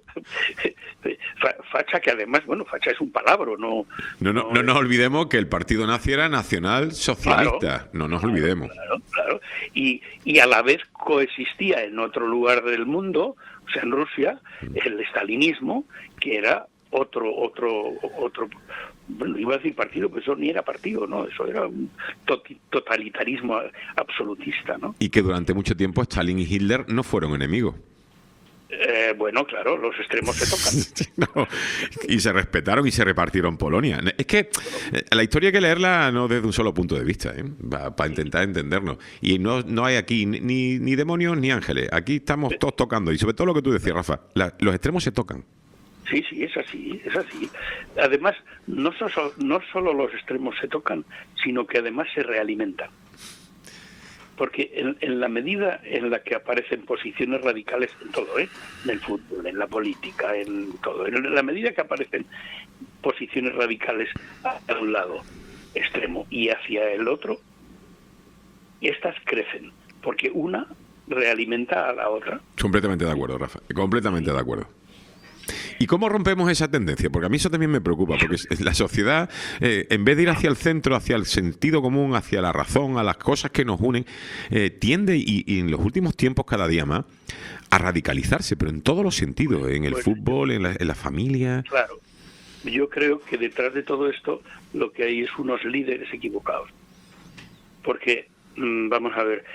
Facha que además, facha es un palabra, no nos olvidemos que el partido nazi era nacional socialista. Claro, no nos olvidemos. Claro. Y a la vez coexistía en otro lugar del mundo, o sea, en Rusia, el estalinismo, que era otro, bueno, iba a decir partido, pero eso ni era partido, ¿no? Eso era un totalitarismo absolutista, ¿no? Y que durante mucho tiempo Stalin y Hitler no fueron enemigos. Bueno, claro, los extremos se tocan. No, y se respetaron y se repartieron Polonia. Es que la historia hay que leerla no desde un solo punto de vista, para intentar entendernos. Y no hay aquí ni demonios ni ángeles. Aquí estamos todos tocando. Y sobre todo lo que tú decías, Rafa, los extremos se tocan. Sí, es así. Además, no solo los extremos se tocan, sino que además se realimentan. Porque en la medida en la que aparecen posiciones radicales en todo, en el fútbol, en la política, en todo, en la medida que aparecen posiciones radicales hacia un lado extremo y hacia el otro, estas crecen, porque una realimenta a la otra. Completamente de acuerdo, Rafa, completamente de acuerdo. ¿Y cómo rompemos esa tendencia? Porque a mí eso también me preocupa, porque la sociedad, en vez de ir hacia el centro, hacia el sentido común, hacia la razón, a las cosas que nos unen, tiende, y en los últimos tiempos cada día más, a radicalizarse, pero en todos los sentidos, en el fútbol, en la familia. Claro, yo creo que detrás de todo esto lo que hay es unos líderes equivocados. Porque, vamos a ver,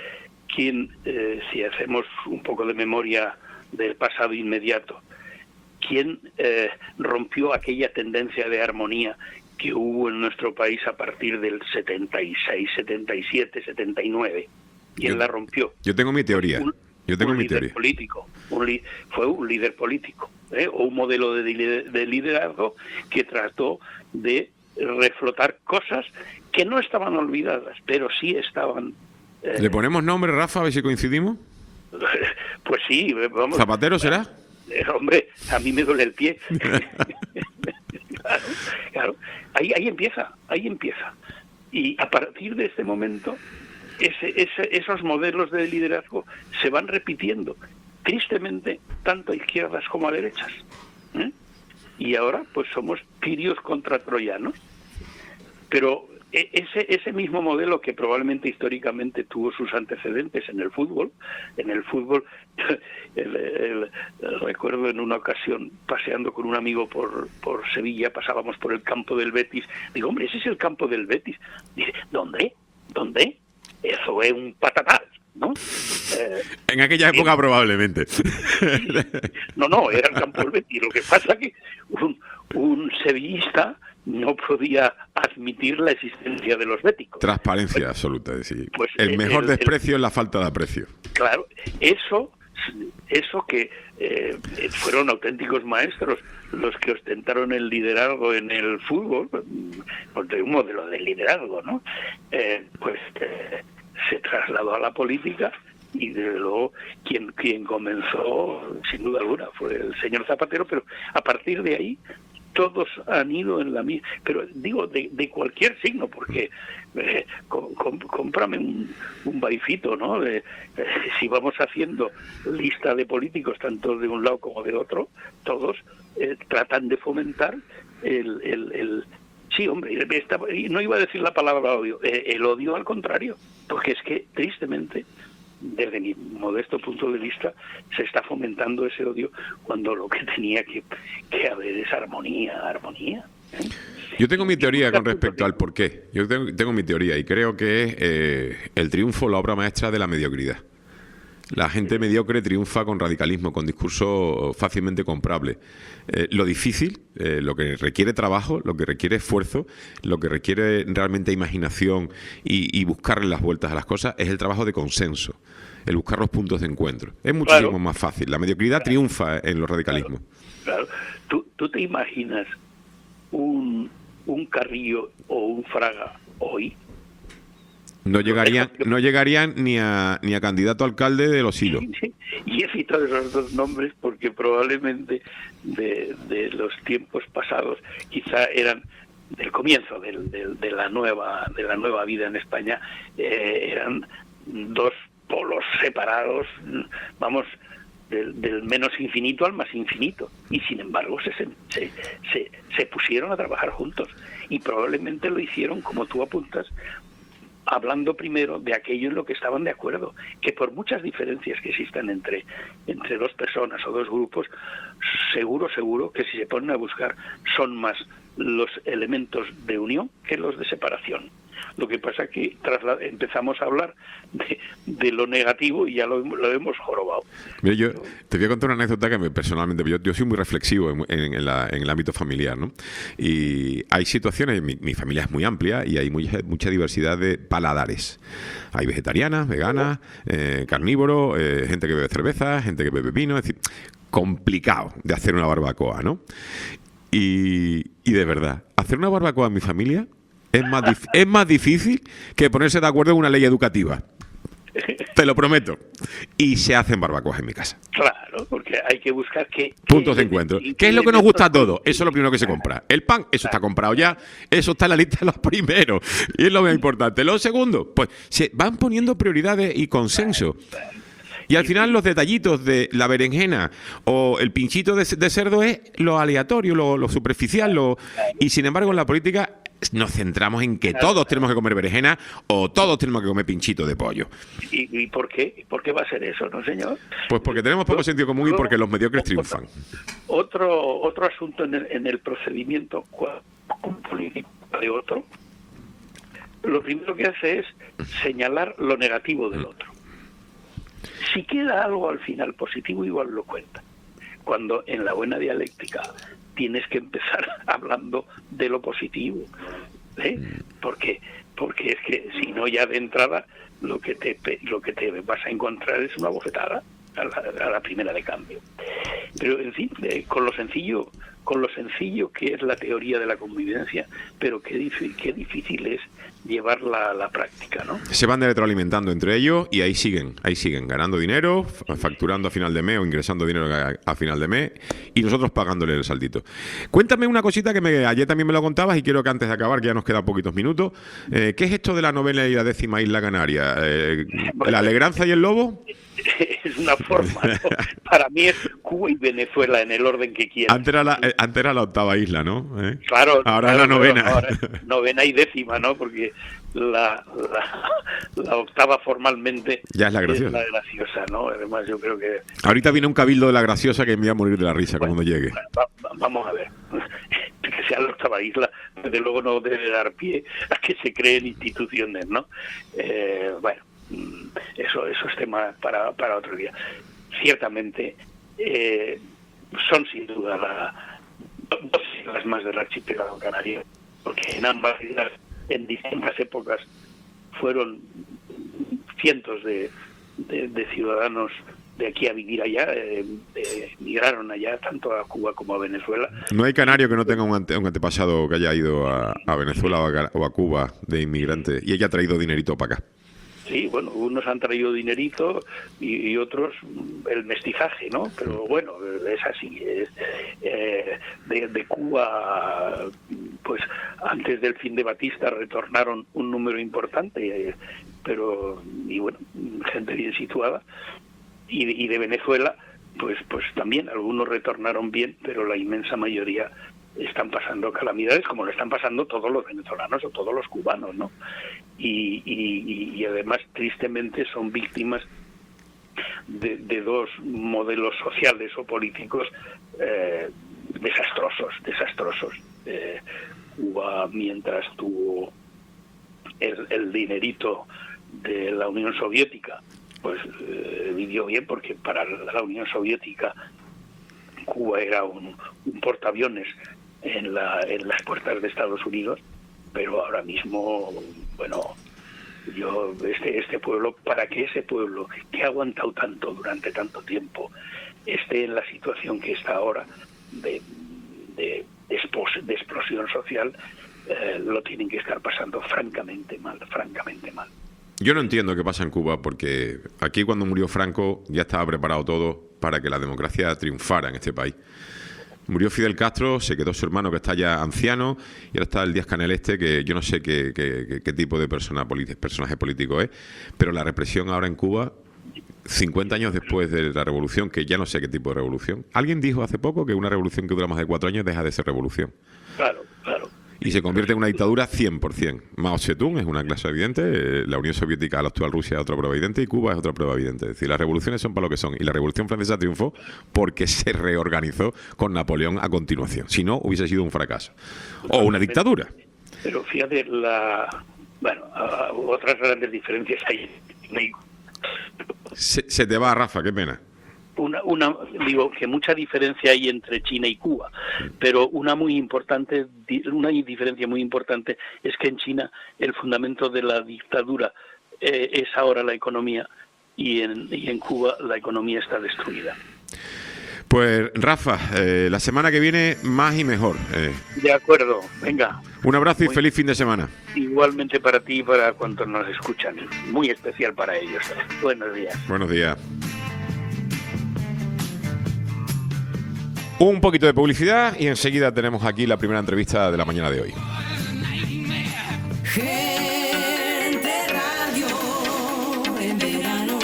si hacemos un poco de memoria del pasado inmediato, ¿quién rompió aquella tendencia de armonía que hubo en nuestro país a partir del 76, 77, 79? ¿Quién la rompió? Yo tengo mi teoría. Político. Fue un líder político, o un modelo de liderazgo que trató de reflotar cosas que no estaban olvidadas, pero sí estaban... ¿Le ponemos nombre, Rafa, a ver si coincidimos? Pues sí, vamos. ¿Zapatero será? Hombre, a mí me duele el pie. Claro. Ahí empieza. Y a partir de este momento, esos modelos de liderazgo se van repitiendo, tristemente, tanto a izquierdas como a derechas. ¿eh? Y ahora, pues somos tirios contra troyanos. Pero ese mismo modelo que probablemente históricamente tuvo sus antecedentes en el fútbol, recuerdo en una ocasión paseando con un amigo por Sevilla, pasábamos por el campo del Betis, digo, hombre, ese es el campo del Betis. Dice, ¿dónde? Eso es un patatal, ¿no? En aquella época probablemente. No, era el campo del Betis. Lo que pasa es que un sevillista no podía admitir la existencia de los béticos. Transparencia absoluta, es decir, Pues, el mejor desprecio es la falta de aprecio. Claro, eso que fueron auténticos maestros los que ostentaron el liderazgo en el fútbol, de un modelo de liderazgo, ¿no? Se trasladó a la política y desde luego quien comenzó, sin duda alguna, fue el señor Zapatero, pero a partir de ahí todos han ido en la misma, pero digo de cualquier signo, porque cómprame un baifito, ¿no? Si vamos haciendo lista de políticos, tanto de un lado como de otro, todos tratan de fomentar sí, hombre, no iba a decir la palabra odio, el odio al contrario, porque es que tristemente, desde mi modesto punto de vista, se está fomentando ese odio cuando lo que tenía que haber es armonía. ¿eh? Yo tengo mi teoría con respecto al porqué. Yo tengo mi teoría y creo que es el triunfo, la obra maestra de la mediocridad. La gente mediocre triunfa con radicalismo, con discurso fácilmente comprable. Lo difícil, lo que requiere trabajo, lo que requiere esfuerzo, lo que requiere realmente imaginación y buscarle las vueltas a las cosas es el trabajo de consenso, el buscar los puntos de encuentro. Es muchísimo más fácil. La mediocridad triunfa en los radicalismos. Claro. ¿Tú te imaginas un Carrillo o un Fraga hoy? No llegarían ni a candidato a alcalde de Los Hilos. Sí. Y he citado esos dos nombres porque probablemente de los tiempos pasados quizá eran del comienzo de la nueva vida en España, eran dos polos separados, vamos, del menos infinito al más infinito, y sin embargo se pusieron a trabajar juntos y probablemente lo hicieron, como tú apuntas, hablando primero de aquello en lo que estaban de acuerdo, que por muchas diferencias que existan entre dos personas o dos grupos, seguro que si se ponen a buscar son más los elementos de unión que los de separación. Lo que pasa es que empezamos a hablar de lo negativo y ya lo hemos jorobado. Mira, yo te voy a contar una anécdota que personalmente, yo soy muy reflexivo en el ámbito familiar, ¿no? Y hay situaciones, mi familia es muy amplia y hay mucha diversidad de paladares. Hay vegetarianas, veganas, carnívoros, gente que bebe cerveza, gente que bebe vino, es decir, complicado de hacer una barbacoa, ¿no? Y de verdad, hacer una barbacoa en mi familia es más difícil que ponerse de acuerdo en una ley educativa. Te lo prometo. Y se hacen barbacoas en mi casa. Claro, porque hay que buscar puntos de encuentro. ¿Qué es lo que nos gusta a todos? Eso es lo primero que se compra. El pan, eso está comprado ya. Eso está en la lista de los primeros. Y es lo más importante. Lo segundo, pues se van poniendo prioridades y consenso. Y al final los detallitos de la berenjena o el pinchito de cerdo es lo aleatorio, lo superficial. Y sin embargo en la política nos centramos en que todos tenemos que comer berenjena o todos tenemos que comer pinchito de pollo. ¿Y por qué? ¿Por qué va a ser eso, no, señor? Pues porque tenemos poco sentido común y porque los mediocres triunfan. Otro asunto en el procedimiento, un político de otro, lo primero que hace es señalar lo negativo del otro. Si queda algo al final positivo, igual lo cuenta. Cuando en la buena dialéctica tienes que empezar hablando de lo positivo, ¿eh? Porque es que si no, ya de entrada lo que te vas a encontrar es una bofetada a la primera de cambio. pero en fin, con lo sencillo que es la teoría de la convivencia, pero qué difícil es llevarla a la práctica, ¿no? Se van retroalimentando entre ellos y ahí siguen, ganando dinero, facturando a final de mes o ingresando dinero a final de mes y nosotros pagándole el saltito. Cuéntame una cosita que ayer también me lo contabas y quiero que antes de acabar, que ya nos quedan poquitos minutos, ¿qué es esto de la novena y la 10ª isla canaria? ¿La Alegranza y el Lobo? Es una forma, ¿no? Para mí es Cuba y Venezuela en el orden que quieran. Antes era la 8ª isla, ¿no? Claro. Ahora es la novena. Ahora es novena y 10ª, ¿no? Porque la 8ª formalmente ya es la graciosa. Es la graciosa, ¿no? Además yo creo que... Ahorita viene un cabildo de la graciosa que me voy a morir de la risa cuando llegue. Vamos a ver. Que sea la 8ª isla, desde luego no debe dar pie a que se creen instituciones, ¿no? Bueno, eso es tema para otro día. Ciertamente son sin duda dos islas más del archipiélago canario, porque en ambas islas, en distintas épocas, fueron cientos de ciudadanos de aquí a vivir allá, migraron allá tanto a Cuba como a Venezuela. No hay canario que no tenga un antepasado que haya ido a Venezuela o a Cuba de inmigrante y haya traído dinerito para acá. Sí, bueno, unos han traído dinerito y otros el mestizaje, ¿no? Pero bueno, es así. De Cuba, pues antes del fin de Batista retornaron un número importante, y bueno, gente bien situada. Y de Venezuela, pues también algunos retornaron bien, pero la inmensa mayoría están pasando calamidades como lo están pasando todos los venezolanos o todos los cubanos, ¿no? Y además tristemente son víctimas de dos modelos sociales o políticos desastrosos. Cuba, mientras tuvo el dinerito de la Unión Soviética, pues vivió bien, porque para la Unión Soviética Cuba era un portaaviones en las puertas de Estados Unidos, pero ahora mismo, bueno, este pueblo, para que ese pueblo que ha aguantado tanto durante tanto tiempo esté en la situación que está ahora de explosión social, lo tienen que estar pasando francamente mal. Yo no entiendo qué pasa en Cuba, porque aquí cuando murió Franco ya estaba preparado todo para que la democracia triunfara en este país. Murió Fidel Castro, se quedó su hermano que está ya anciano y ahora está el Díaz-Canel que yo no sé qué tipo de personaje político es, pero la represión ahora en Cuba, 50 años después de la revolución, que ya no sé qué tipo de revolución. Alguien dijo hace poco que una revolución que dura más de 4 años deja de ser revolución. Claro. Y se convierte en una dictadura 100%. Mao Zedong es una clase evidente, la Unión Soviética, la actual Rusia, es otra prueba evidente, y Cuba es otra prueba evidente. Es decir, las revoluciones son para lo que son. Y la Revolución Francesa triunfó porque se reorganizó con Napoleón a continuación. Si no, hubiese sido un fracaso. O una dictadura. Pero fíjate, otras grandes diferencias hay. Se te va, Rafa, qué pena. Digo que mucha diferencia hay entre China y Cuba, pero una diferencia muy importante es que en China el fundamento de la dictadura es ahora la economía, y en Cuba la economía está destruida. Pues Rafa, la semana que viene más y mejor. De acuerdo, venga. Un abrazo y feliz fin de semana. Igualmente para ti y para cuantos nos escuchan, muy especial para ellos. Buenos días. Buenos días. Un poquito de publicidad y enseguida tenemos aquí la primera entrevista de la mañana de hoy. Gente Radio en verano.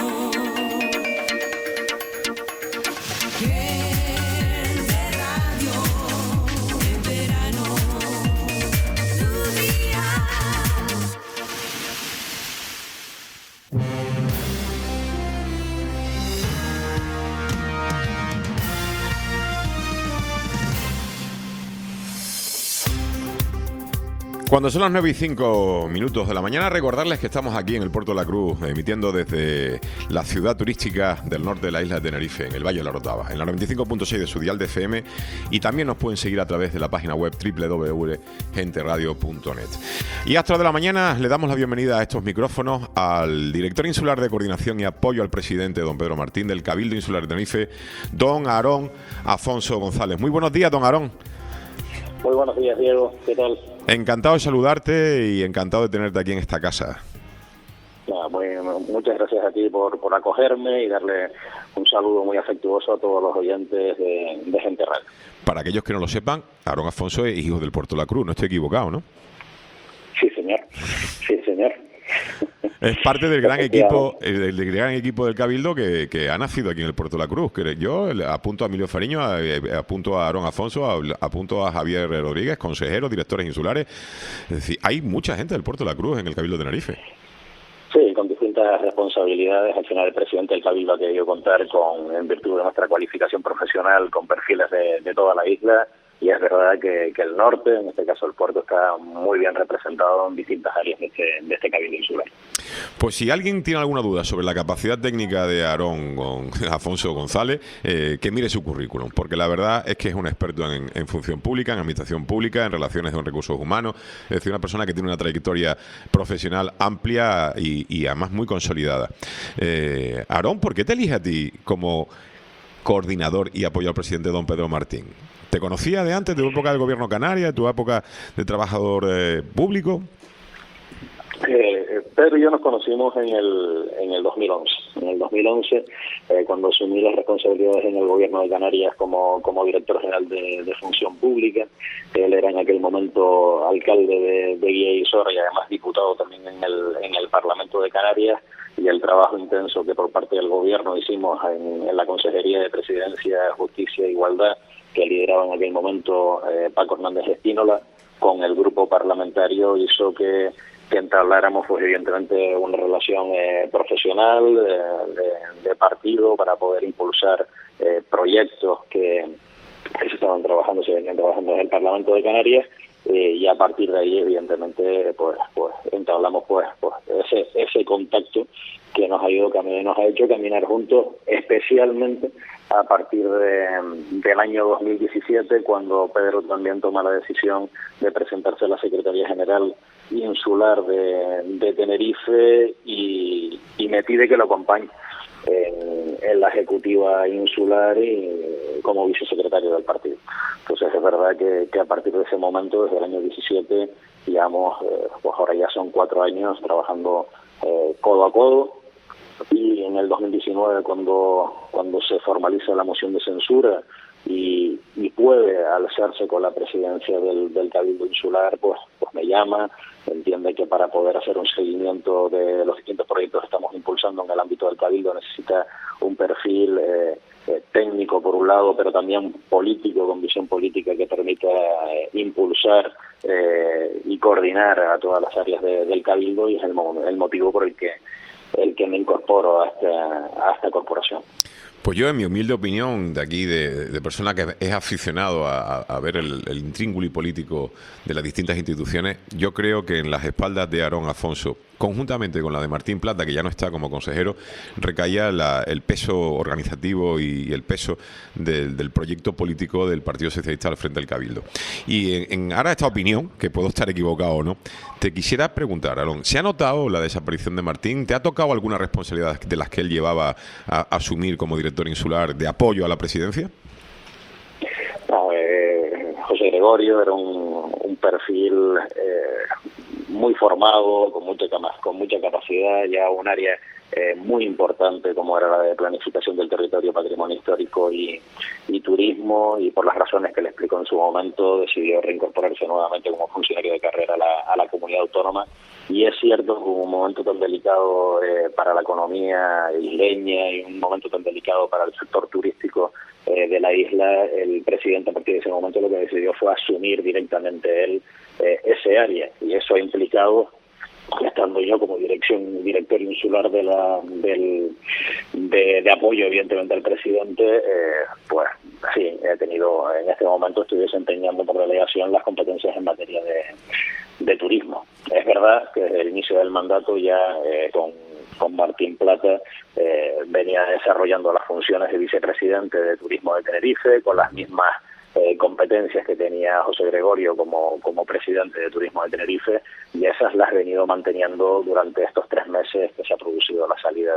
Gente Radio en verano. Tu día. Cuando son las 9:05 de la mañana, recordarles que estamos aquí en el Puerto de la Cruz, emitiendo desde la ciudad turística del norte de la isla de Tenerife, en el Valle de la Orotava, en la 95.6 de su dial de FM, y también nos pueden seguir a través de la página web www.genteradio.net. Y a 3 de la mañana le damos la bienvenida a estos micrófonos al director insular de coordinación y apoyo al presidente, don Pedro Martín, del Cabildo Insular de Tenerife, don Aarón Afonso González. Muy buenos días, don Aarón. Muy buenos días, Diego. ¿Qué tal? Encantado de saludarte y encantado de tenerte aquí en esta casa. Muchas gracias a ti por acogerme y darle un saludo muy afectuoso a todos los oyentes de Gente Radio. Para aquellos que no lo sepan, Aarón Afonso es hijo del Puerto de la Cruz, no estoy equivocado, ¿no? Sí, señor. Sí, señor. Es parte del gran equipo del Cabildo que ha nacido aquí en el Puerto de la Cruz. Que yo apunto a Emilio Fariño, apunto a Aarón Afonso, apunto a Javier Rodríguez, consejeros, directores insulares. Es decir, hay mucha gente del Puerto de la Cruz en el Cabildo de Tenerife. Sí, con distintas responsabilidades. Al final el presidente del Cabildo ha querido contar en virtud de nuestra cualificación profesional, con perfiles de toda la isla. Y es verdad que el norte, en este caso el puerto, está muy bien representado en distintas áreas de este Cabildo Insular. Pues si alguien tiene alguna duda sobre la capacidad técnica de Aarón Afonso González, que mire su currículum, porque la verdad es que es un experto en función pública, en administración pública, en relaciones con recursos humanos, es decir, una persona que tiene una trayectoria profesional amplia y además muy consolidada. Aarón, ¿por qué te elige a ti como coordinador y apoyo al presidente don Pedro Martín? ¿Te conocía de antes, de tu época del gobierno canario, de tu época de trabajador público? Pedro y yo nos conocimos en el 2011. En el 2011, cuando asumí las responsabilidades en el gobierno de Canarias como director general de función pública. Él era en aquel momento alcalde de Guía y Sora y además diputado también en el Parlamento de Canarias. Y el trabajo intenso que por parte del gobierno hicimos en la Consejería de Presidencia, Justicia e Igualdad, que lideraba en aquel momento Paco Hernández Espínola, con el grupo parlamentario hizo que entabláramos, pues evidentemente, una relación profesional, de partido, para poder impulsar proyectos que se venían trabajando en el Parlamento de Canarias. Y a partir de ahí, evidentemente, pues entablamos ese contacto que nos ha hecho caminar juntos, especialmente a partir del año 2017, cuando Pedro también toma la decisión de presentarse a la Secretaría General Insular de Tenerife y me pide que lo acompañe en la ejecutiva insular y como vicesecretario del partido. Entonces es verdad que a partir de ese momento, desde el año 17, digamos, pues ahora ya son 4 años trabajando codo a codo. Y en el 2019, cuando se formaliza la moción de censura y puede alzarse con la presidencia del Cabildo Insular, pues me llama, entiende que para poder hacer un seguimiento de los distintos proyectos que estamos impulsando en el ámbito del Cabildo necesita un perfil técnico por un lado, pero también político, con visión política que permita impulsar y coordinar a todas las áreas del Cabildo, y es el motivo por el que me incorporo a esta corporación. Pues yo, en mi humilde opinión, de aquí, de persona que es aficionado a ver el intríngulo político de las distintas instituciones, yo creo que en las espaldas de Aarón Afonso, conjuntamente con la de Martín Plata, que ya no está como consejero, recaía el peso organizativo y el peso del proyecto político del Partido Socialista al frente del Cabildo. Y en ahora esta opinión, que puedo estar equivocado o no, te quisiera preguntar, Aarón, ¿se ha notado la desaparición de Martín? ¿Te ha tocado alguna responsabilidad de las que él llevaba a asumir como director insular de apoyo a la presidencia? No, José Gregorio era un perfil muy formado, con mucha capacidad, ya un área muy importante como era la de planificación del territorio, patrimonio histórico y turismo, y por las razones que le explicó en su momento decidió reincorporarse nuevamente como funcionario de carrera a la comunidad autónoma. Y es cierto que un momento tan delicado para la economía isleña y un momento tan delicado para el sector turístico de la isla, el presidente a partir de ese momento lo que decidió fue asumir directamente él ese área, y eso ha implicado, estando yo como director insular de apoyo evidentemente al presidente, pues sí, he tenido, en este momento estoy desempeñando por delegación las competencias en materia turismo. Es verdad que desde el inicio del mandato ya con Martín Plata venía desarrollando las funciones de vicepresidente de Turismo de Tenerife, con las mismas competencias que tenía José Gregorio como presidente de Turismo de Tenerife, y esas las he venido manteniendo durante estos 3 meses que se ha producido la salida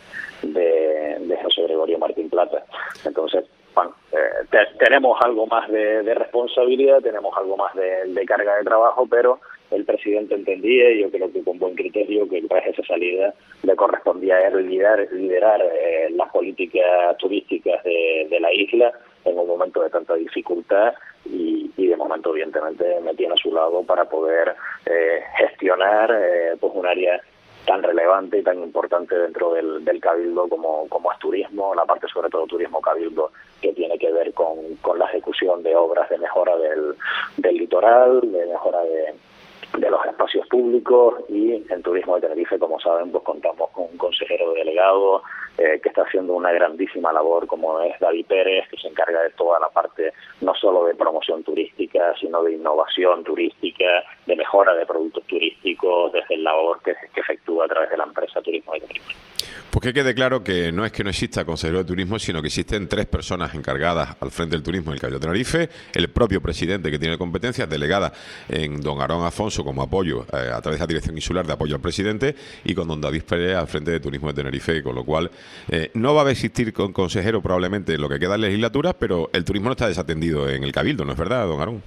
de José Gregorio Martín Plata. Entonces, bueno, tenemos algo más de responsabilidad, tenemos algo más de carga de trabajo, pero el presidente entendía, y yo creo que con buen criterio, que tras esa salida le correspondía a él liderar las políticas turísticas de la isla en un momento de tanta dificultad, y de momento evidentemente me tiene a su lado para poder gestionar pues un área tan relevante y tan importante dentro del Cabildo como es turismo, la parte sobre todo turismo Cabildo, que tiene que ver con la ejecución de obras de mejora del litoral, de mejora de los espacios públicos, y en Turismo de Tenerife, como saben, pues contamos con un consejero delegado que está haciendo una grandísima labor, como es David Pérez, que se encarga de toda la parte no solo de promoción turística, sino de innovación turística, de mejora de productos turísticos, desde el labor que efectúa a través de la empresa Turismo de Tenerife. Pues que quede claro que no exista consejero de turismo, sino que existen 3 personas encargadas al frente del turismo en el Cabildo de Tenerife, el propio presidente que tiene competencias, delegada en don Aarón Afonso como apoyo a través de la Dirección Insular de Apoyo al Presidente, y con don David Pérez al frente de Turismo de Tenerife, con lo cual no va a existir con consejero probablemente lo que queda en legislatura, pero el turismo no está desatendido en el Cabildo, ¿no es verdad, don Aarón?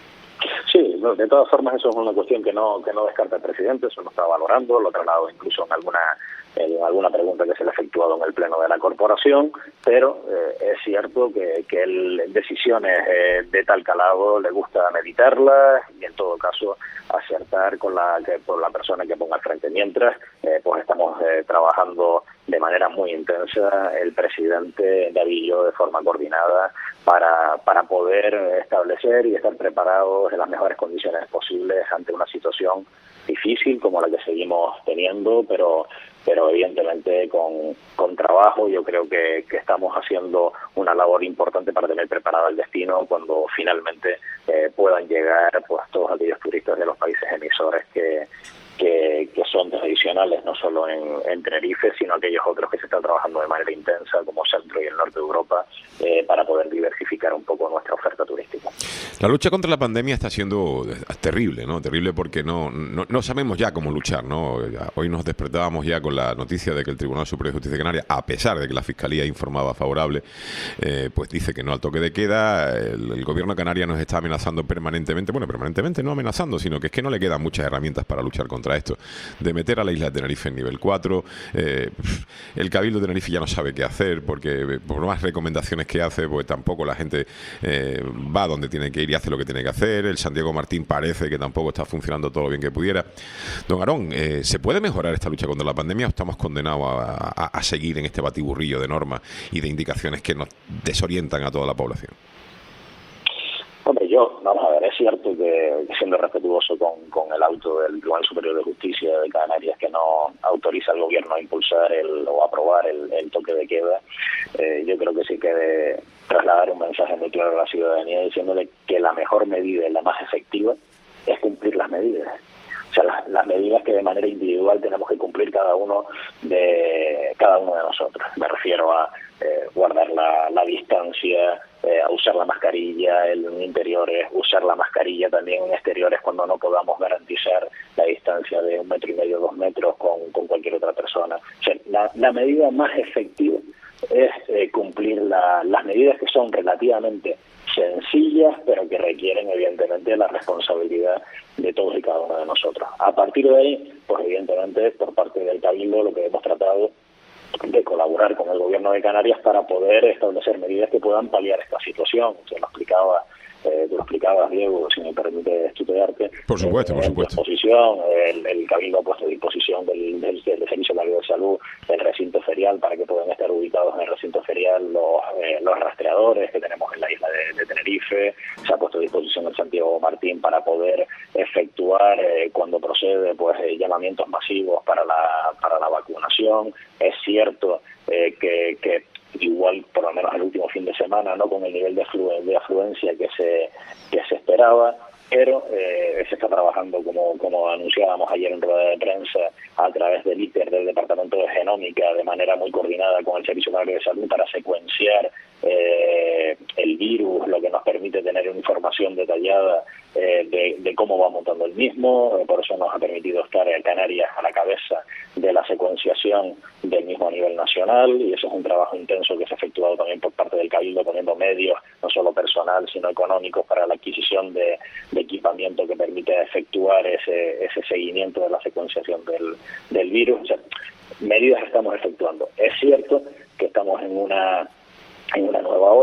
Sí, no, de todas formas eso es una cuestión que no descarta el presidente, eso lo está valorando, lo ha trasladado incluso en alguna pregunta que se le ha efectuado en el pleno de la corporación, pero es cierto que él, decisiones de tal calado le gusta meditarlas y en todo caso acertar por la persona que ponga al frente. Mientras pues estamos trabajando de manera muy intensa el presidente David y yo de forma coordinada para poder establecer y estar preparados en las mejores condiciones posibles ante una situación difícil como la que seguimos teniendo, pero evidentemente con trabajo. Yo creo que estamos haciendo una labor importante para tener preparado el destino cuando finalmente puedan llegar pues todos aquellos turistas de los países emisores que son tradicionales, no solo en Tenerife, sino aquellos otros que se están trabajando de manera intensa, como Centro y el Norte de Europa, para poder diversificar un poco nuestra oferta turística. La lucha contra la pandemia está siendo terrible, ¿no? Terrible porque no sabemos ya cómo luchar, ¿no? Hoy nos despertábamos ya con la noticia de que el Tribunal Superior de Justicia de Canarias, a pesar de que la Fiscalía informaba favorable, pues dice que no al toque de queda. El Gobierno de Canarias nos está amenazando permanentemente, bueno, permanentemente no amenazando, sino que es que no le quedan muchas herramientas para luchar contra esto, de meter a la isla de Tenerife en nivel 4. El Cabildo de Tenerife ya no sabe qué hacer, porque por más recomendaciones que hace, pues tampoco la gente va donde tiene que ir y hace lo que tiene que hacer. El Santiago Martín parece que tampoco está funcionando todo lo bien que pudiera. Don Aarón, ¿se puede mejorar esta lucha contra la pandemia o estamos condenados a seguir en este batiburrillo de normas y de indicaciones que nos desorientan a toda la población? Hombre, vamos a ver, es cierto que siendo respetuoso con el auto del Tribunal Superior de Justicia de Canarias, que no autoriza al gobierno a impulsar o aprobar el toque de queda, yo creo que sí que debe trasladar un mensaje muy claro a la ciudadanía diciéndole que la mejor medida y la más efectiva es cumplir las medidas. O sea, las medidas que de manera individual tenemos que cumplir cada uno de nosotros. Me refiero a guardar la distancia, a usar la mascarilla en interiores, usar la mascarilla también en exteriores cuando no podamos garantizar la distancia de 1,5 metros, 2 metros con cualquier otra persona. O sea, la medida más efectiva es cumplir las medidas que son relativamente sencillas, pero que requieren evidentemente la responsabilidad de todos y cada uno de nosotros. A partir de ahí, pues evidentemente por parte del Cabildo lo que hemos tratado de colaborar con el Gobierno de Canarias para poder establecer medidas que puedan paliar esta situación. Tú lo explicabas, Diego, si me permite estudiarte. Por supuesto, por supuesto. El Cabildo ha puesto a disposición del Servicio Nacional de Salud el recinto ferial para que puedan estar ubicados en el recinto ferial los rastreadores que tenemos en la isla de Tenerife. Se ha puesto a disposición el Santiago Martín para poder efectuar cuando procede pues llamamientos masivos para la vacunación. Es cierto que igual por lo menos el último fin de semana no con el nivel de afluencia que se esperaba, pero se está trabajando, como anunciábamos ayer en rueda de prensa, a través del ITER, del Departamento de Genómica, de manera muy coordinada con el Servicio Canario de Salud, para secuenciar el virus, lo que nos permite tener una información detallada de cómo va mutando el mismo. Por eso nos ha permitido estar en Canarias a la cabeza de la secuenciación del mismo a nivel nacional, y eso es un trabajo intenso que se ha efectuado también por parte del Cabildo, poniendo medios, no solo personal, sino económicos, para la adquisición de equipamiento que permite efectuar ese seguimiento de la secuenciación del virus. O sea, medidas estamos efectuando. Es cierto que estamos en una nueva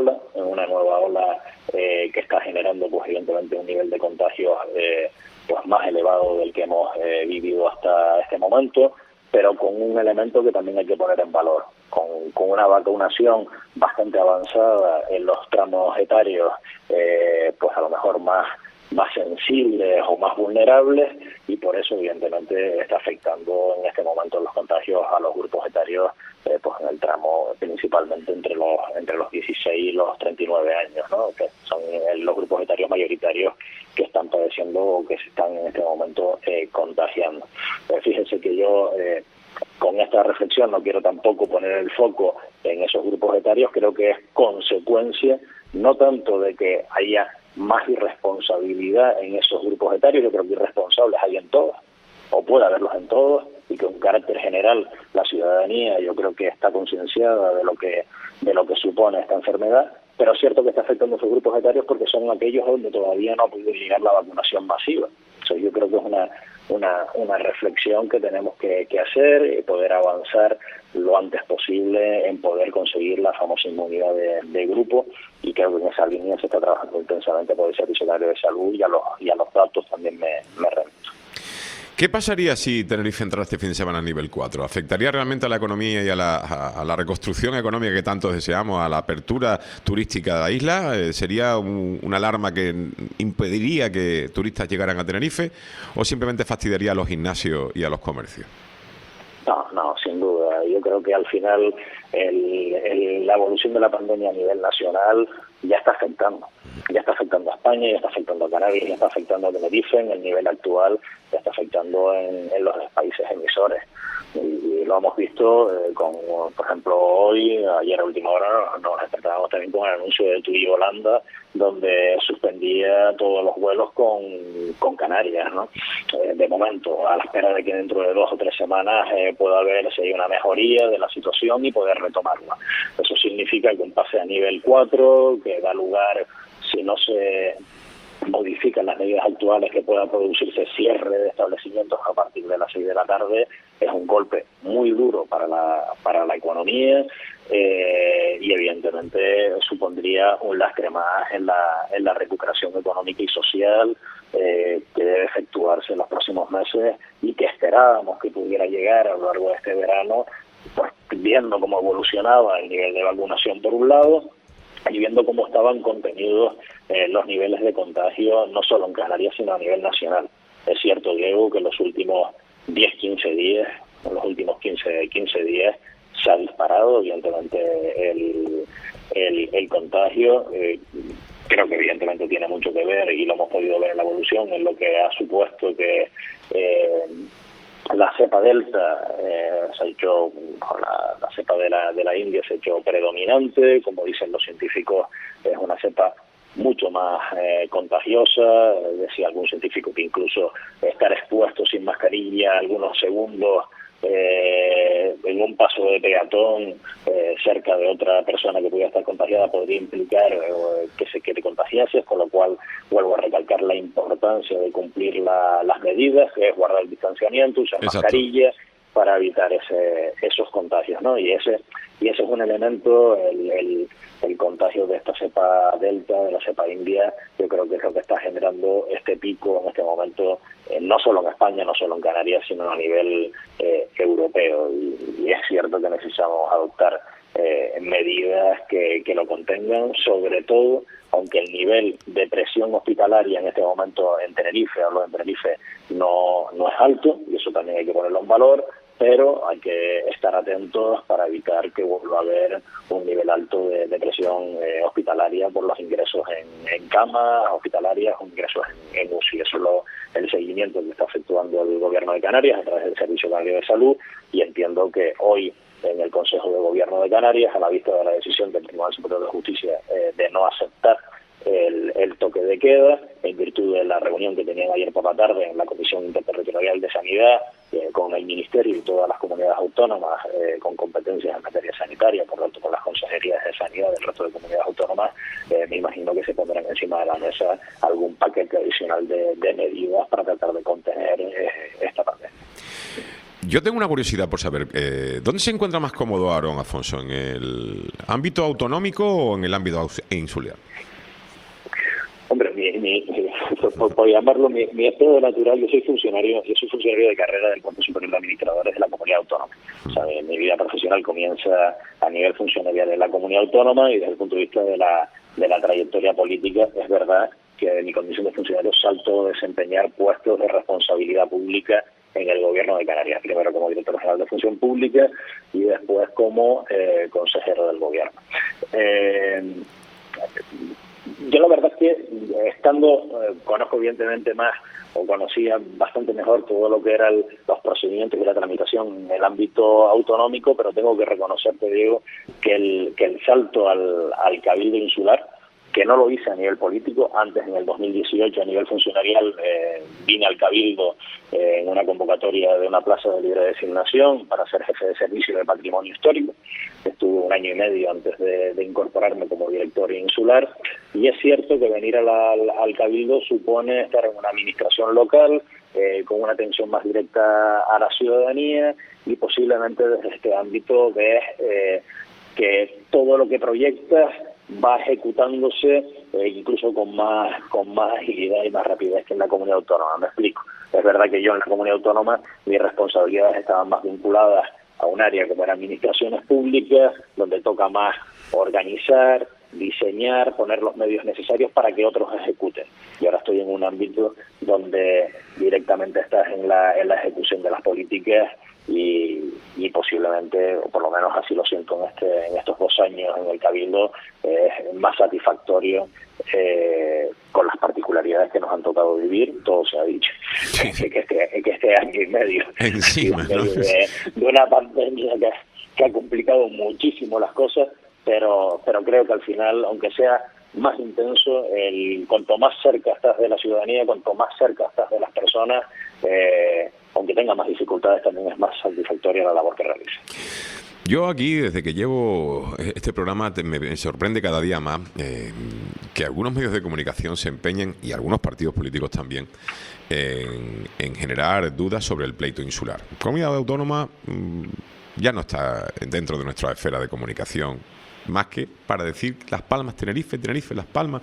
ola que está generando, pues evidentemente, un nivel de contagio pues más elevado del que hemos vivido hasta este momento, pero con un elemento que también hay que poner en valor, con una vacunación bastante avanzada en los tramos etarios, pues a lo mejor más sensibles o más vulnerables, y por eso evidentemente está afectando en este momento los contagios a los grupos etarios, pues en el tramo principalmente entre los 16 y los 39 años, ¿no? Que son los grupos etarios mayoritarios que están padeciendo o que se están en este momento contagiando. Fíjense que yo con esta reflexión no quiero tampoco poner el foco en esos grupos etarios. Creo que es consecuencia no tanto de que haya más irresponsabilidad en esos grupos etarios, yo creo que irresponsables hay en todos, o puede haberlos en todos, y que en carácter general la ciudadanía yo creo que está concienciada de lo que supone esta enfermedad, pero es cierto que está afectando a esos grupos etarios porque son aquellos donde todavía no ha podido llegar la vacunación masiva. O sea, yo creo que es una reflexión que tenemos que hacer y poder avanzar lo antes posible en poder conseguir la famosa inmunidad de grupo, y creo que en esa línea se está trabajando intensamente por el Servicio Canario de Salud, y a los datos también me remito. ¿Qué pasaría si Tenerife entrara este fin de semana a nivel 4? ¿Afectaría realmente a la economía y a la reconstrucción económica que tanto deseamos, a la apertura turística de la isla? ¿Sería una alarma que impediría que turistas llegaran a Tenerife, o simplemente fastidiaría a los gimnasios y a los comercios? No, sin duda. Yo creo que al final la evolución de la pandemia a nivel nacional ya está afectando. Ya está afectando a España, ya está afectando a Canarias, ya está afectando a Tenerife en el nivel actual, ya está afectando en los países emisores. Y lo hemos visto por ejemplo, ayer a última hora nos despertábamos también con el anuncio de TUI Holanda, donde suspendía todos los vuelos con Canarias, ¿no? De momento, a la espera de que dentro de 2 o 3 semanas pueda haber si hay una mejoría de la situación y poder retomarla. Eso significa que un pase a nivel 4, que da lugar, si no se modifican las medidas actuales, que pueda producirse cierre de establecimientos a partir de las 6 de la tarde, es un golpe muy duro para la economía, y evidentemente supondría un lastre más en la recuperación económica y social que debe efectuarse en los próximos meses, y que esperábamos que pudiera llegar a lo largo de este verano, pues viendo cómo evolucionaba el nivel de vacunación por un lado, y viendo cómo estaban contenidos los niveles de contagio, no solo en Canarias, sino a nivel nacional. Es cierto, Diego, que en los últimos 10-15 días, se ha disparado, evidentemente, el contagio. Creo que evidentemente tiene mucho que ver, y lo hemos podido ver en la evolución, en lo que ha supuesto que la cepa delta se ha hecho, la cepa de la India se ha hecho predominante. Como dicen los científicos, es una cepa mucho más contagiosa. Decía algún científico que incluso estar expuesto sin mascarilla algunos segundos en un paso de peatón cerca de otra persona que pudiera estar contagiada podría implicar que te contagiases, con lo cual vuelvo a recalcar la importancia de cumplir las medidas, que es guardar el distanciamiento, usar mascarilla para evitar esos contagios, ¿no? Y ese es un elemento, el contagio de esta cepa delta, de la cepa india. Yo creo que es lo que está generando este pico en este momento, no solo en España, no solo en Canarias, sino a nivel europeo. Y es cierto que necesitamos adoptar medidas que lo contengan, sobre todo, aunque el nivel de presión hospitalaria en este momento en Tenerife, hablo de Tenerife, no es alto, y eso también hay que ponerlo en valor, pero hay que estar atentos para evitar que vuelva a haber un nivel alto de presión hospitalaria por los ingresos en camas hospitalarias o ingresos en UCI. Eso es el seguimiento que está efectuando el Gobierno de Canarias a través del Servicio Canario de Salud, y entiendo que hoy en el Consejo de Gobierno de Canarias, a la vista de la decisión del Tribunal Superior de Justicia de no aceptar el toque de queda, en virtud de la reunión que tenían ayer por la tarde en la Comisión Interterritorial de Sanidad con el Ministerio y todas las comunidades autónomas con competencias en materia sanitaria, por lo tanto con las consejerías de sanidad del resto de comunidades autónomas, me imagino que se pondrán encima de la mesa algún paquete adicional de medidas para tratar de contener esta pandemia. Yo tengo una curiosidad por saber, ¿dónde se encuentra más cómodo Aarón Afonso? ¿En el ámbito autonómico o en el ámbito insular? Hombre, por llamarlo mi estado natural, yo soy funcionario de carrera del Cuerpo Superior de Administradores de la Comunidad Autónoma. O sea, mi vida profesional comienza a nivel funcionarial en la Comunidad Autónoma, y desde el punto de vista de la trayectoria política, es verdad que de mi condición de funcionario salto a desempeñar puestos de responsabilidad pública en el Gobierno de Canarias, primero como director general de Función Pública y después como consejero del Gobierno. Yo la verdad es que conozco evidentemente más, o conocía bastante mejor todo lo que eran los procedimientos y la tramitación en el ámbito autonómico, pero tengo que reconocerte, Diego, que el salto al Cabildo Insular, que no lo hice a nivel político, antes en el 2018 a nivel funcionarial vine al Cabildo en una convocatoria de una plaza de libre designación para ser jefe de servicio de patrimonio histórico. Estuve 1 año y medio antes de incorporarme como director insular, y es cierto que venir al Cabildo supone estar en una administración local con una atención más directa a la ciudadanía, y posiblemente desde este ámbito ves que todo lo que proyectas va ejecutándose incluso con más agilidad y más rapidez que en la comunidad autónoma. Me explico. Es verdad que yo en la comunidad autónoma mis responsabilidades estaban más vinculadas a un área como era administraciones públicas, donde toca más organizar, diseñar, poner los medios necesarios para que otros ejecuten. Y ahora estoy en un ámbito donde directamente estás en la ejecución de las políticas, y posiblemente, o por lo menos así lo siento en estos 2 años en el Cabildo, es más satisfactorio con las particularidades que nos han tocado vivir. Todo se ha dicho. Sí. que este año y medio encima, ¿no? de una pandemia que ha complicado muchísimo las cosas, pero creo que al final, aunque sea más intenso, cuanto más cerca estás de la ciudadanía, cuanto más cerca estás de las personas, aunque tenga más dificultades, también es más satisfactoria la labor que realiza. Yo aquí, desde que llevo este programa, me sorprende cada día más que algunos medios de comunicación se empeñen, y algunos partidos políticos también, en generar dudas sobre el pleito insular. Comunidad Autónoma ya no está dentro de nuestra esfera de comunicación, más que para decir Las Palmas, Tenerife, Las Palmas.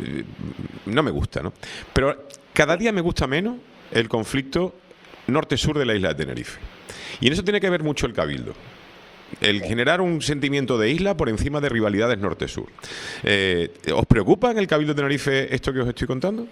No me gusta, ¿no? Pero cada día me gusta menos el conflicto norte-sur de la isla de Tenerife. Y en eso tiene que ver mucho el Cabildo. El generar un sentimiento de isla por encima de rivalidades norte-sur. ¿Os preocupa en el Cabildo de Tenerife esto que os estoy contando?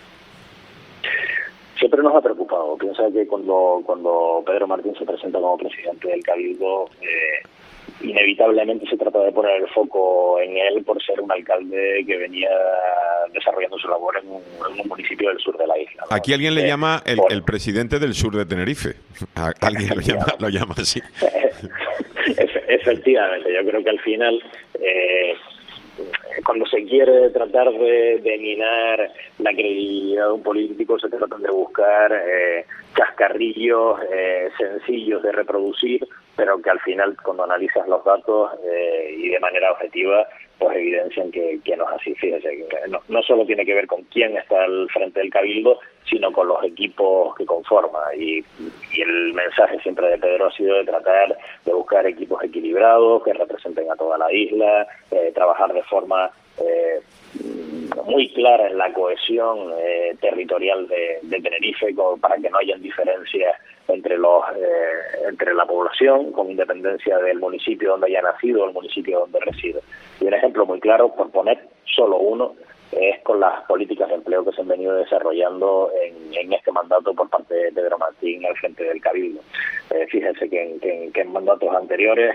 Siempre nos ha preocupado. Piensa que cuando Pedro Martín se presenta como presidente del Cabildo, inevitablemente se trata de poner el foco en él por ser un alcalde que venía desarrollando su labor en un municipio del sur de la isla, ¿no? Aquí alguien le llama el presidente del sur de Tenerife. Alguien lo llama así. Efectivamente, yo creo que al final, cuando se quiere tratar de minar la credibilidad de un político, se tratan de buscar cascarrillos sencillos de reproducir, pero que al final, cuando analizas los datos y de manera objetiva, pues evidencian que no es así. Fíjese, no solo tiene que ver con quién está al frente del Cabildo, sino con los equipos que conforma. Y el mensaje siempre de Pedro ha sido de tratar de buscar equipos equilibrados, que representen a toda la isla, trabajar de forma muy clara en la cohesión territorial de Tenerife, para que no hayan diferencias entre la población, con independencia del municipio donde haya nacido o el municipio donde reside. Y un ejemplo muy claro, por poner solo uno, es con las políticas de empleo que se han venido desarrollando en este mandato por parte de Pedro Martín al frente del Cabildo. Fíjense que en mandatos anteriores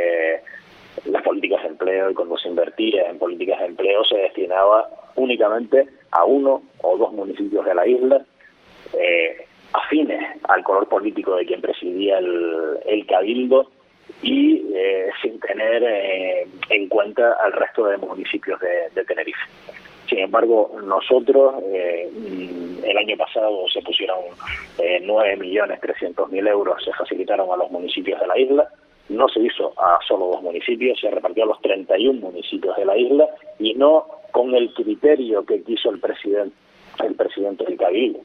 las políticas de empleo, y cuando se invertía en políticas de empleo, se destinaba únicamente a 1 o 2 municipios de la isla, afines al color político de quien presidía el Cabildo, y sin tener en cuenta al resto de municipios de Tenerife. Sin embargo, nosotros, el año pasado se pusieron 9.300.000 euros, se facilitaron a los municipios de la isla. No se hizo a solo 2 municipios, se repartió a los 31 municipios de la isla, y no con el criterio que quiso el presidente del Cabildo,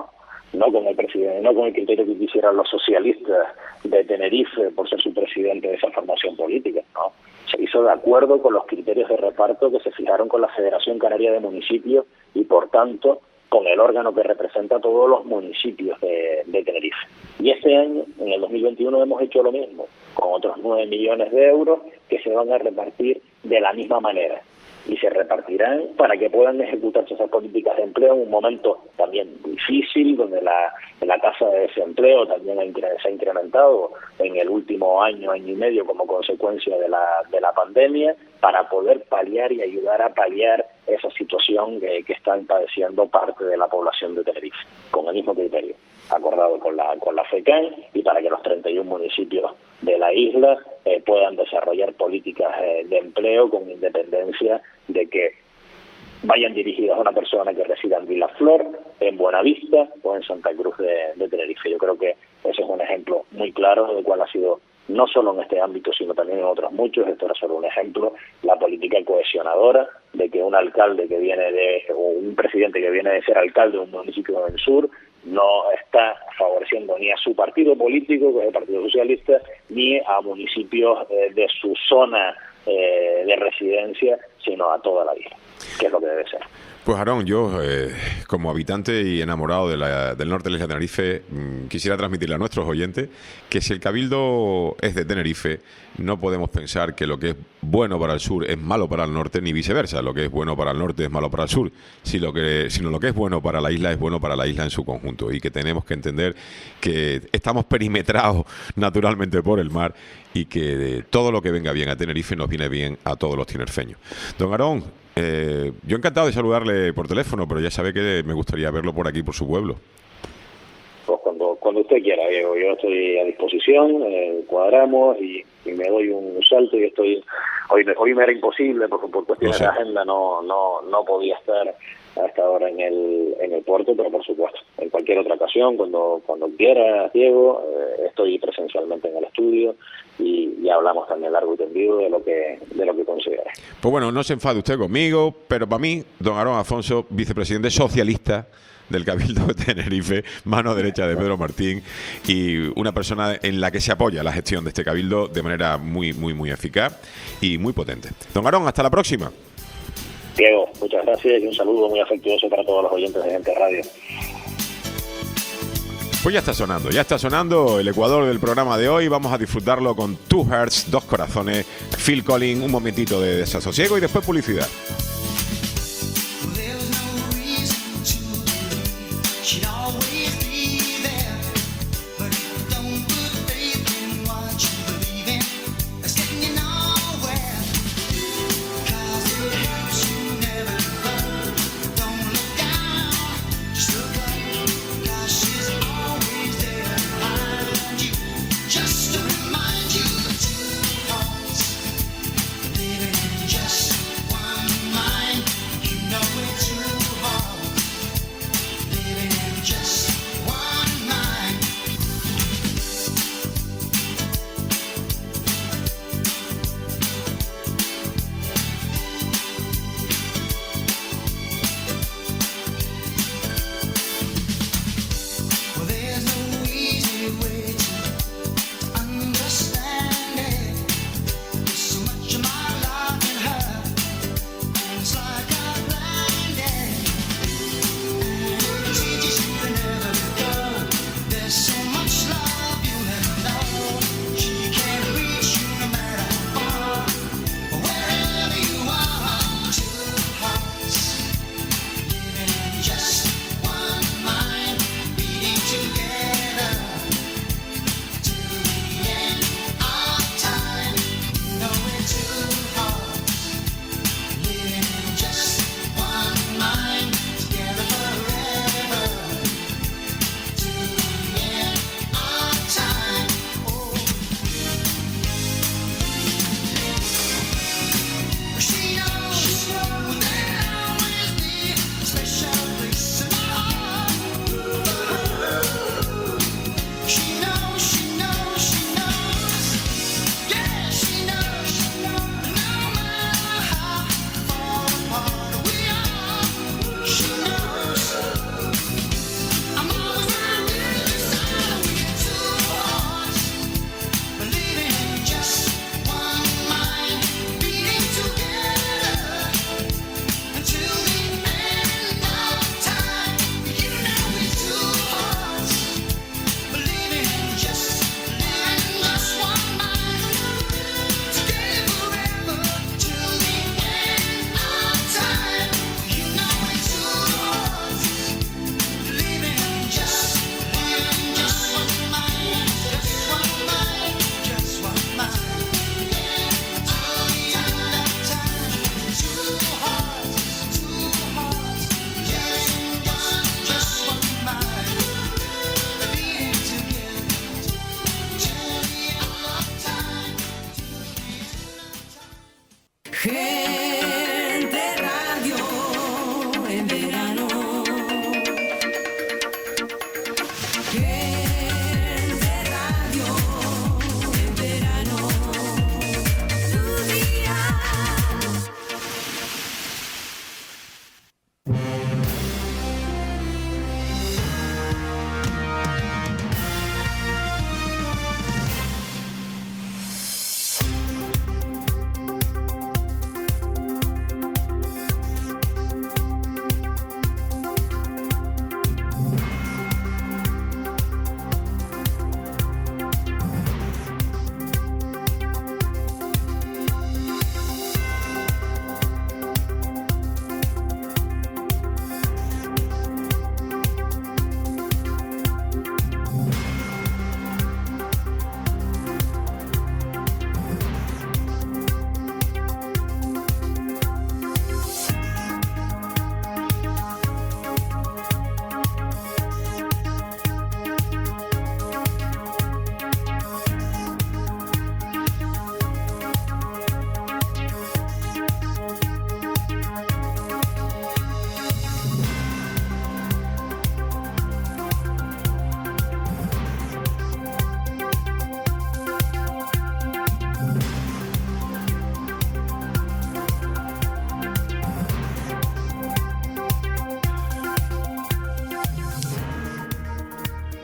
no con el criterio que quisieran los socialistas de Tenerife por ser su presidente de esa formación política, no. Se hizo de acuerdo con los criterios de reparto que se fijaron con la Federación Canaria de Municipios y, por tanto, con el órgano que representa a todos los municipios de Tenerife. Y este año, en el 2021, hemos hecho lo mismo, con otros 9 millones de euros que se van a repartir de la misma manera. Y se repartirán para que puedan ejecutarse esas políticas de empleo en un momento también difícil, donde la tasa de desempleo también se ha incrementado en el último año y medio como consecuencia de la pandemia, para poder paliar y ayudar a paliar esa situación que están padeciendo parte de la población de Tenerife, con el mismo criterio acordado con la FECAN, y para que los 31 municipios de la isla puedan desarrollar políticas de empleo con independencia de que vayan dirigidas a una persona que resida en Vilaflor, en Buenavista o en Santa Cruz de Tenerife. Yo creo que ese es un ejemplo muy claro de cuál ha sido, no solo en este ámbito, sino también en otros muchos. Esto era solo un ejemplo, la política cohesionadora de que un alcalde que viene o un presidente que viene de ser alcalde de un municipio del sur no está favoreciendo ni a su partido político, que es el Partido Socialista, ni a municipios de su zona de residencia, sino a toda la isla, que es lo que debe ser. Pues Aarón, yo como habitante y enamorado del norte de la isla de Tenerife, quisiera transmitirle a nuestros oyentes que si el Cabildo es de Tenerife, no podemos pensar que lo que es bueno para el sur es malo para el norte, ni viceversa, lo que es bueno para el norte es malo para el sur, sino lo que es bueno para la isla es bueno para la isla en su conjunto, y que tenemos que entender que estamos perimetrados naturalmente por el mar, y que todo lo que venga bien a Tenerife nos viene bien a todos los tinerfeños. Don Aarón, yo encantado de saludarle por teléfono, pero ya sabe que me gustaría verlo por aquí, por su pueblo. Pues cuando usted quiera, Diego, yo estoy a disposición, cuadramos y me doy un salto, y estoy hoy me era imposible porque por cuestiones de agenda no podía estar a esta hora en el puerto, pero por supuesto, en cualquier otra ocasión, cuando quiera, Diego, estoy presencialmente en el estudio y hablamos también largo y tendido de lo que considere. Pues bueno, no se enfade usted conmigo, pero para mí, don Aarón Afonso, vicepresidente socialista del Cabildo de Tenerife, mano derecha de Pedro Martín, y una persona en la que se apoya la gestión de este Cabildo de manera muy, muy, muy eficaz y muy potente. Don Aarón, hasta la próxima. Diego, muchas gracias y un saludo muy afectuoso para todos los oyentes de Gente Radio. Pues ya está sonando el Ecuador del programa de hoy. Vamos a disfrutarlo con Two Hearts, Dos Corazones, Phil Collins, un momentito de desasosiego y después publicidad. Just one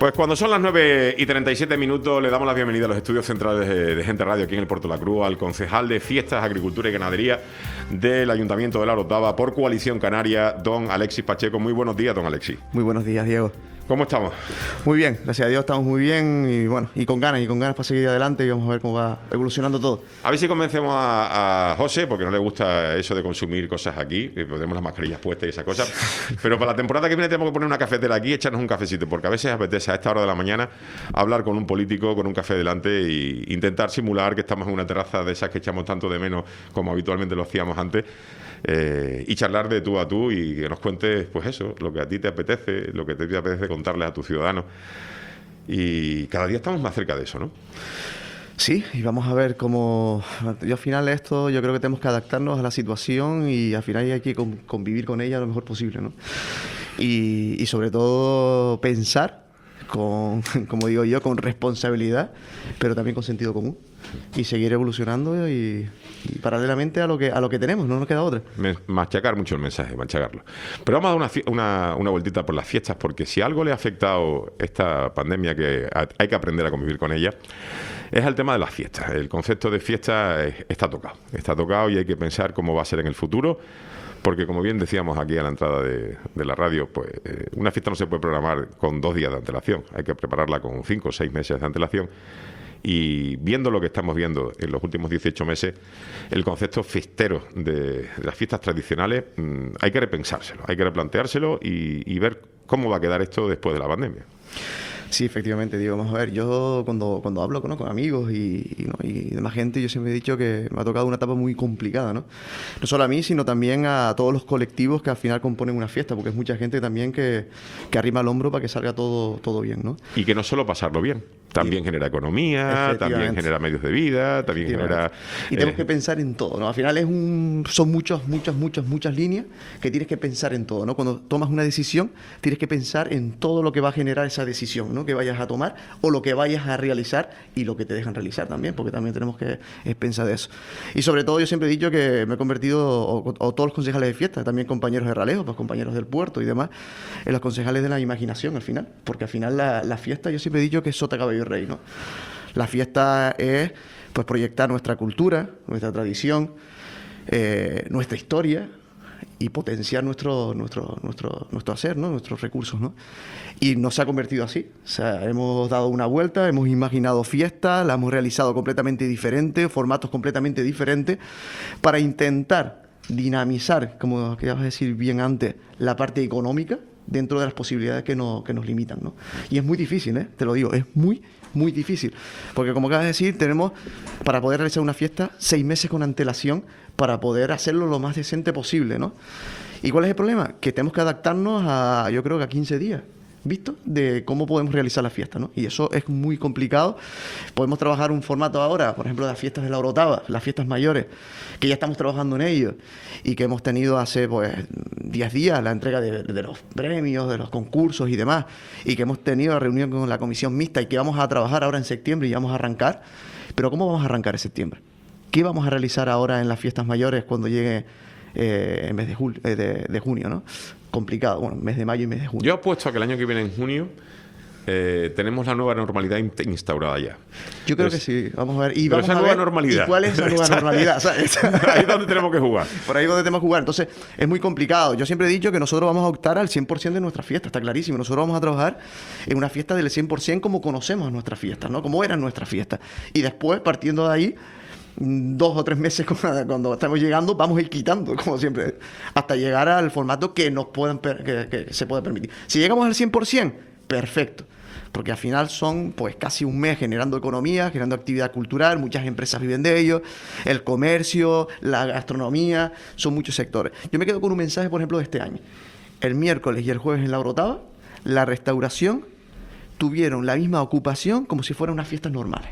Pues cuando son las 9:37, le damos la bienvenida a los estudios centrales de Gente Radio aquí en el Puerto de la Cruz al concejal de Fiestas, Agricultura y Ganadería del Ayuntamiento de La Orotava por Coalición Canaria, don Alexis Pacheco. Muy buenos días, don Alexis. Muy buenos días, Diego. ¿Cómo estamos? Muy bien, gracias a Dios estamos muy bien y bueno, y con ganas para seguir adelante y vamos a ver cómo va evolucionando todo. A ver si convencemos a José, porque no le gusta eso de consumir cosas aquí, que tenemos las mascarillas puestas y esas cosas, pero para la temporada que viene tenemos que poner una cafetera aquí y echarnos un cafecito, porque a veces apetece a esta hora de la mañana hablar con un político, con un café delante e intentar simular que estamos en una terraza de esas que echamos tanto de menos como habitualmente lo hacíamos antes. Y charlar de tú a tú y que nos cuentes, pues eso, lo que a ti te apetece, lo que te apetece contarles a tus ciudadanos. Y cada día estamos más cerca de eso, ¿no? Sí, y vamos a ver cómo... Yo al final esto, yo creo que tenemos que adaptarnos a la situación y al final hay que convivir con ella lo mejor posible, ¿no? Y sobre todo pensar como digo yo, con responsabilidad, pero también con sentido común. Y seguir evolucionando y paralelamente a lo que tenemos, no nos queda otra. Machacar mucho el mensaje, machacarlo. Pero vamos a dar una vueltita por las fiestas, porque si algo le ha afectado esta pandemia, que hay que aprender a convivir con ella, es el tema de las fiestas. El concepto de fiesta está tocado y hay que pensar cómo va a ser en el futuro. Porque, como bien decíamos aquí a la entrada de la radio, pues una fiesta no se puede programar con 2 días de antelación. Hay que prepararla con 5 o 6 meses de antelación. Y viendo lo que estamos viendo en los últimos 18 meses, el concepto fiestero de las fiestas tradicionales, hay que repensárselo, hay que replanteárselo y ver cómo va a quedar esto después de la pandemia. Sí, efectivamente, Diego, vamos a ver, yo cuando hablo con amigos y demás gente, yo siempre he dicho que me ha tocado una etapa muy complicada, ¿no? No solo a mí, sino también a todos los colectivos que al final componen una fiesta, porque es mucha gente también que arrima el hombro para que salga todo bien, ¿no? Y que no solo pasarlo bien, también genera economía, también genera medios de vida, también genera... Y tenemos que pensar en todo, ¿no? Al final son muchas líneas que tienes que pensar en todo, ¿no? Cuando tomas una decisión, tienes que pensar en todo lo que va a generar esa decisión, ¿no? Que vayas a tomar o lo que vayas a realizar y lo que te dejan realizar también, porque también tenemos que pensar de eso. Y sobre todo yo siempre he dicho que me he convertido, o todos los concejales de fiesta, también compañeros de ralejo, pues compañeros del puerto y demás, en los concejales de la imaginación al final, porque al final la fiesta, yo siempre he dicho que es sota, caballo y rey, ¿no? La fiesta es pues proyectar nuestra cultura, nuestra tradición, nuestra historia y potenciar nuestro hacer, ¿no? Nuestros recursos, ¿no? Y nos ha convertido así. O sea, hemos dado una vuelta, hemos imaginado fiestas, la hemos realizado completamente diferente, formatos completamente diferentes, para intentar dinamizar, como acabas de decir bien antes, la parte económica dentro de las posibilidades que nos limitan, ¿no? Y es muy difícil, te lo digo, es muy difícil. Porque como acabas de decir, tenemos, para poder realizar una fiesta, 6 meses con antelación para poder hacerlo lo más decente posible, ¿no? ¿Y cuál es el problema? Que tenemos que adaptarnos a, yo creo que a 15 días, ¿visto? De cómo podemos realizar la fiesta, ¿no? Y eso es muy complicado. Podemos trabajar un formato ahora, por ejemplo, de las fiestas de La Orotava, las fiestas mayores, que ya estamos trabajando en ello y que hemos tenido hace, 10 días la entrega de los premios, de los concursos y demás, y que hemos tenido la reunión con la comisión mixta y que vamos a trabajar ahora en septiembre y vamos a arrancar. Pero ¿cómo vamos a arrancar en septiembre? ¿Qué vamos a realizar ahora en las fiestas mayores cuando llegue el mes de junio, ¿no? Complicado, bueno, mes de mayo y mes de junio. Yo apuesto a que el año que viene, en junio, tenemos la nueva normalidad instaurada ya. Yo creo que sí, vamos a ver. Y pero vamos esa a nueva ver normalidad. ¿y cuál es esa nueva normalidad? ¿Sabes? Ahí es donde tenemos que jugar. Por ahí es donde tenemos que jugar. Entonces, es muy complicado. Yo siempre he dicho que nosotros vamos a optar al 100% de nuestra fiesta, está clarísimo. Nosotros vamos a trabajar en una fiesta del 100% como conocemos nuestras fiestas, ¿no? Como eran nuestras fiestas. Y después, partiendo de ahí, 2 o 3 meses cuando estamos llegando, vamos a ir quitando, como siempre, hasta llegar al formato que nos que se puede permitir. Si llegamos al 100%, perfecto, porque al final son pues casi un mes generando economía, generando actividad cultural, muchas empresas viven de ello, el comercio, la gastronomía, son muchos sectores. Yo me quedo con un mensaje, por ejemplo, de este año. El miércoles y el jueves en La Orotava, la restauración tuvieron la misma ocupación como si fueran unas fiestas normales.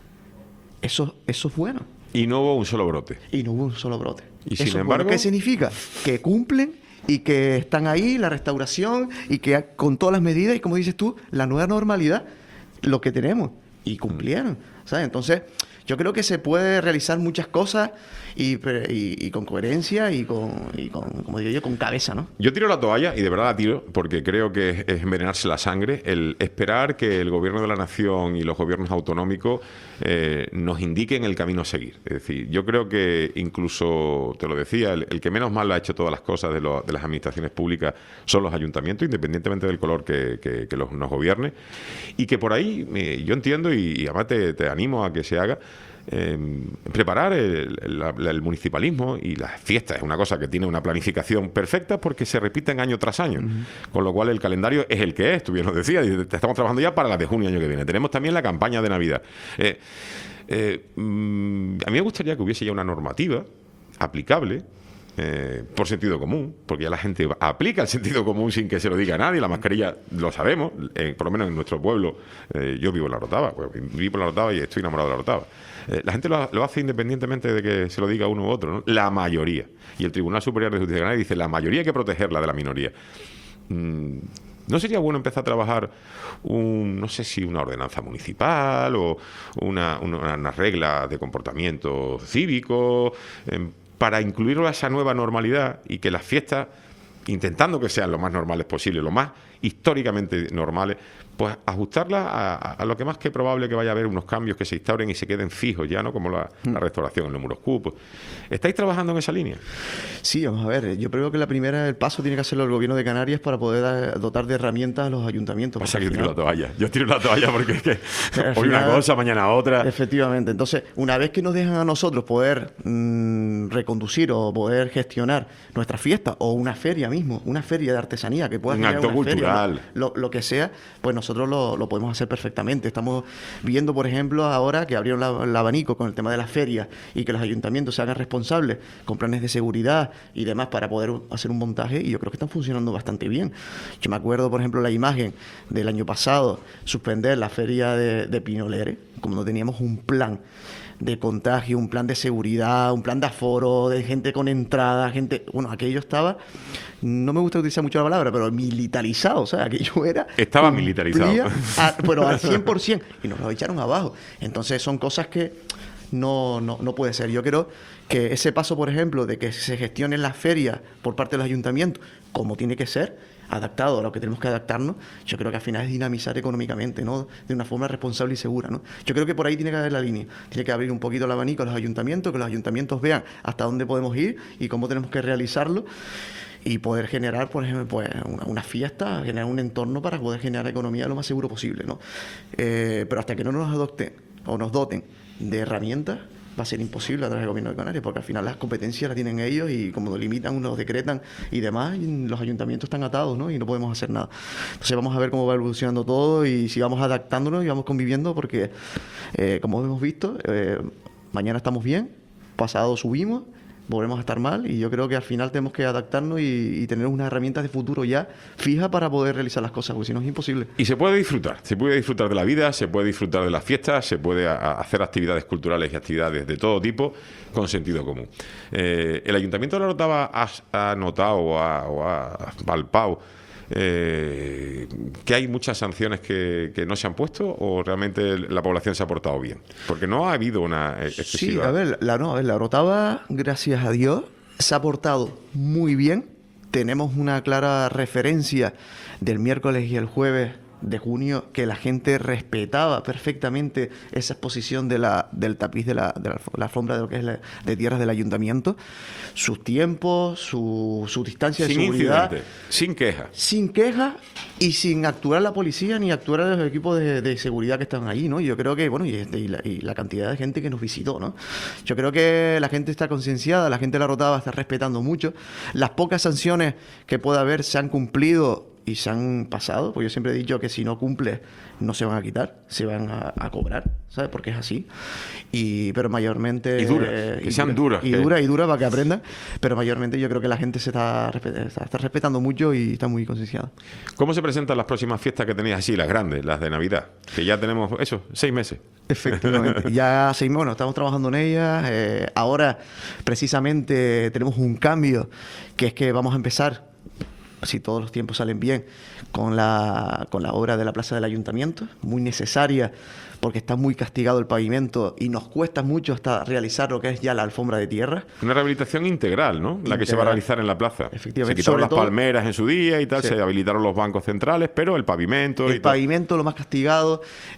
Eso es bueno. Y no hubo un solo brote. Y no hubo un solo brote. Y sin embargo, ¿qué significa? Que cumplen y que están ahí, la restauración, y que con todas las medidas, y como dices tú, la nueva normalidad, lo que tenemos. Y cumplieron, ¿sabes? Entonces, Yo creo que se puede realizar muchas cosas y con coherencia y con, como digo yo, con cabeza, ¿no? Yo tiro la toalla, y de verdad la tiro, porque creo que es envenenarse la sangre el esperar que el gobierno de la nación y los gobiernos autonómicos nos indiquen el camino a seguir. Es decir, yo creo que incluso, te lo decía, el que menos mal ha hecho todas las cosas de las administraciones públicas son los ayuntamientos, independientemente del color que nos gobierne, y que por ahí yo entiendo, y además te animo a que se haga, preparar el municipalismo y las fiestas. Es una cosa que tiene una planificación perfecta porque se repiten año tras año, con lo cual el calendario es el que es, tú bien lo decías, y estamos trabajando ya para las de junio año que viene. Tenemos también la campaña de Navidad. A mí me gustaría que hubiese ya una normativa aplicable por sentido común, porque ya la gente aplica el sentido común sin que se lo diga a nadie. La mascarilla lo sabemos, por lo menos en nuestro pueblo. Yo vivo en La Orotava, vivo en La Orotava y estoy enamorado de La Orotava. La gente lo hace independientemente de que se lo diga uno u otro, ¿no? La mayoría. Y el Tribunal Superior de Justicia de Canarias dice: la mayoría hay que protegerla de la minoría. ¿No sería bueno empezar a trabajar no sé si una ordenanza municipal o una regla de comportamiento cívico, para incluirlo a esa nueva normalidad, y que las fiestas, intentando que sean lo más normales posible, lo más históricamente normales, pues ajustarlas a lo que más que probable que vaya a haber unos cambios que se instauren y se queden fijos ya, ¿no? Como la restauración en los muros cupos. ¿Estáis trabajando en esa línea? Sí, vamos a ver. Yo creo que el paso tiene que hacerlo el gobierno de Canarias para poder dotar de herramientas a los ayuntamientos. Pasa que yo tiro la toalla. Yo tiro la toalla porque es que hoy una cosa, mañana otra. Efectivamente. Entonces, una vez que nos dejan a nosotros poder reconducir o poder gestionar nuestra fiesta o una feria mismo, una feria de artesanía que pueda un generar acto una cultural, feria, lo que sea, pues nosotros lo podemos hacer perfectamente. Estamos viendo, por ejemplo, ahora que abrieron el abanico con el tema de las ferias y que los ayuntamientos se hagan responsables con planes de seguridad y demás para poder hacer un montaje, y yo creo que están funcionando bastante bien. Yo me acuerdo, por ejemplo, la imagen del año pasado, suspender la feria de Pinolere, como no teníamos un plan de contagio, un plan de seguridad, un plan de aforo, de gente con entrada, bueno, aquello estaba, no me gusta utilizar mucho la palabra, pero militarizado, o sea, aquello era... Estaba militarizado. Pero al 100%, y nos lo echaron abajo. Entonces son cosas que no puede ser. Yo creo que ese paso, por ejemplo, de que se gestionen las ferias por parte de los ayuntamientos, como tiene que ser, adaptado a lo que tenemos que adaptarnos, yo creo que al final es dinamizar económicamente, ¿no? De una forma responsable y segura, ¿no? Yo creo que por ahí tiene que haber la línea. Tiene que abrir un poquito el abanico a los ayuntamientos, que los ayuntamientos vean hasta dónde podemos ir y cómo tenemos que realizarlo, y poder generar, por ejemplo, pues una fiesta, generar un entorno para poder generar economía lo más seguro posible, ¿no? Pero hasta que no nos adopten o nos doten de herramientas, va a ser imposible a través del gobierno de Canarias, porque al final las competencias las tienen ellos, y como lo limitan, los decretan y demás, y los ayuntamientos están atados, ¿no? Y no podemos hacer nada. Entonces vamos a ver cómo va evolucionando todo y si vamos adaptándonos y vamos conviviendo, porque como hemos visto, mañana estamos bien, pasado subimos, volvemos a estar mal, y yo creo que al final tenemos que adaptarnos y tener unas herramientas de futuro ya fijas para poder realizar las cosas, porque si no es imposible. Y se puede disfrutar de la vida, se puede disfrutar de las fiestas, se puede hacer actividades culturales y actividades de todo tipo con sentido común. ¿El Ayuntamiento de La Orotava ha notado o ha palpado que hay muchas sanciones que no se han puesto, o realmente la población se ha portado bien? Porque no ha habido una excesiva... Sí, a ver, la Orotava, gracias a Dios, se ha portado muy bien. Tenemos una clara referencia del miércoles y el jueves de junio, que la gente respetaba perfectamente esa exposición del tapiz de la alfombra de lo que es de tierras del ayuntamiento, sus tiempos, su distancia de seguridad. Sin queja. Sin queja y sin actuar la policía ni actuar los equipos de seguridad que están allí, ¿no? Yo creo que, bueno, y la cantidad de gente que nos visitó, ¿no? Yo creo que la gente está concienciada, la gente de La Orotava está respetando mucho. Las pocas sanciones que pueda haber se han cumplido y se han pasado, porque yo siempre he dicho que si no cumples no se van a quitar, se van a cobrar, ¿sabes? Porque es así. Pero mayormente... Y duras, que sean duras. Y duras para que aprendan, pero mayormente yo creo que la gente se está respetando mucho y está muy concienciada. ¿Cómo se presentan las próximas fiestas que tenéis así, las grandes, las de Navidad? Que ya tenemos, 6 meses. Efectivamente, ya 6 meses, bueno, estamos trabajando en ellas. Ahora, precisamente, tenemos un cambio, que es que vamos a empezar si todos los tiempos salen bien, con la obra de la Plaza del Ayuntamiento, muy necesaria porque está muy castigado el pavimento y nos cuesta mucho hasta realizar lo que es ya la alfombra de tierra. Una rehabilitación integral, ¿no? La que se va a realizar en la plaza. Efectivamente. Se quitaron Sobre las todo- palmeras en su día y tal, Sí. se habilitaron los bancos centrales, pero el pavimento y El tal. pavimento, lo más castigado,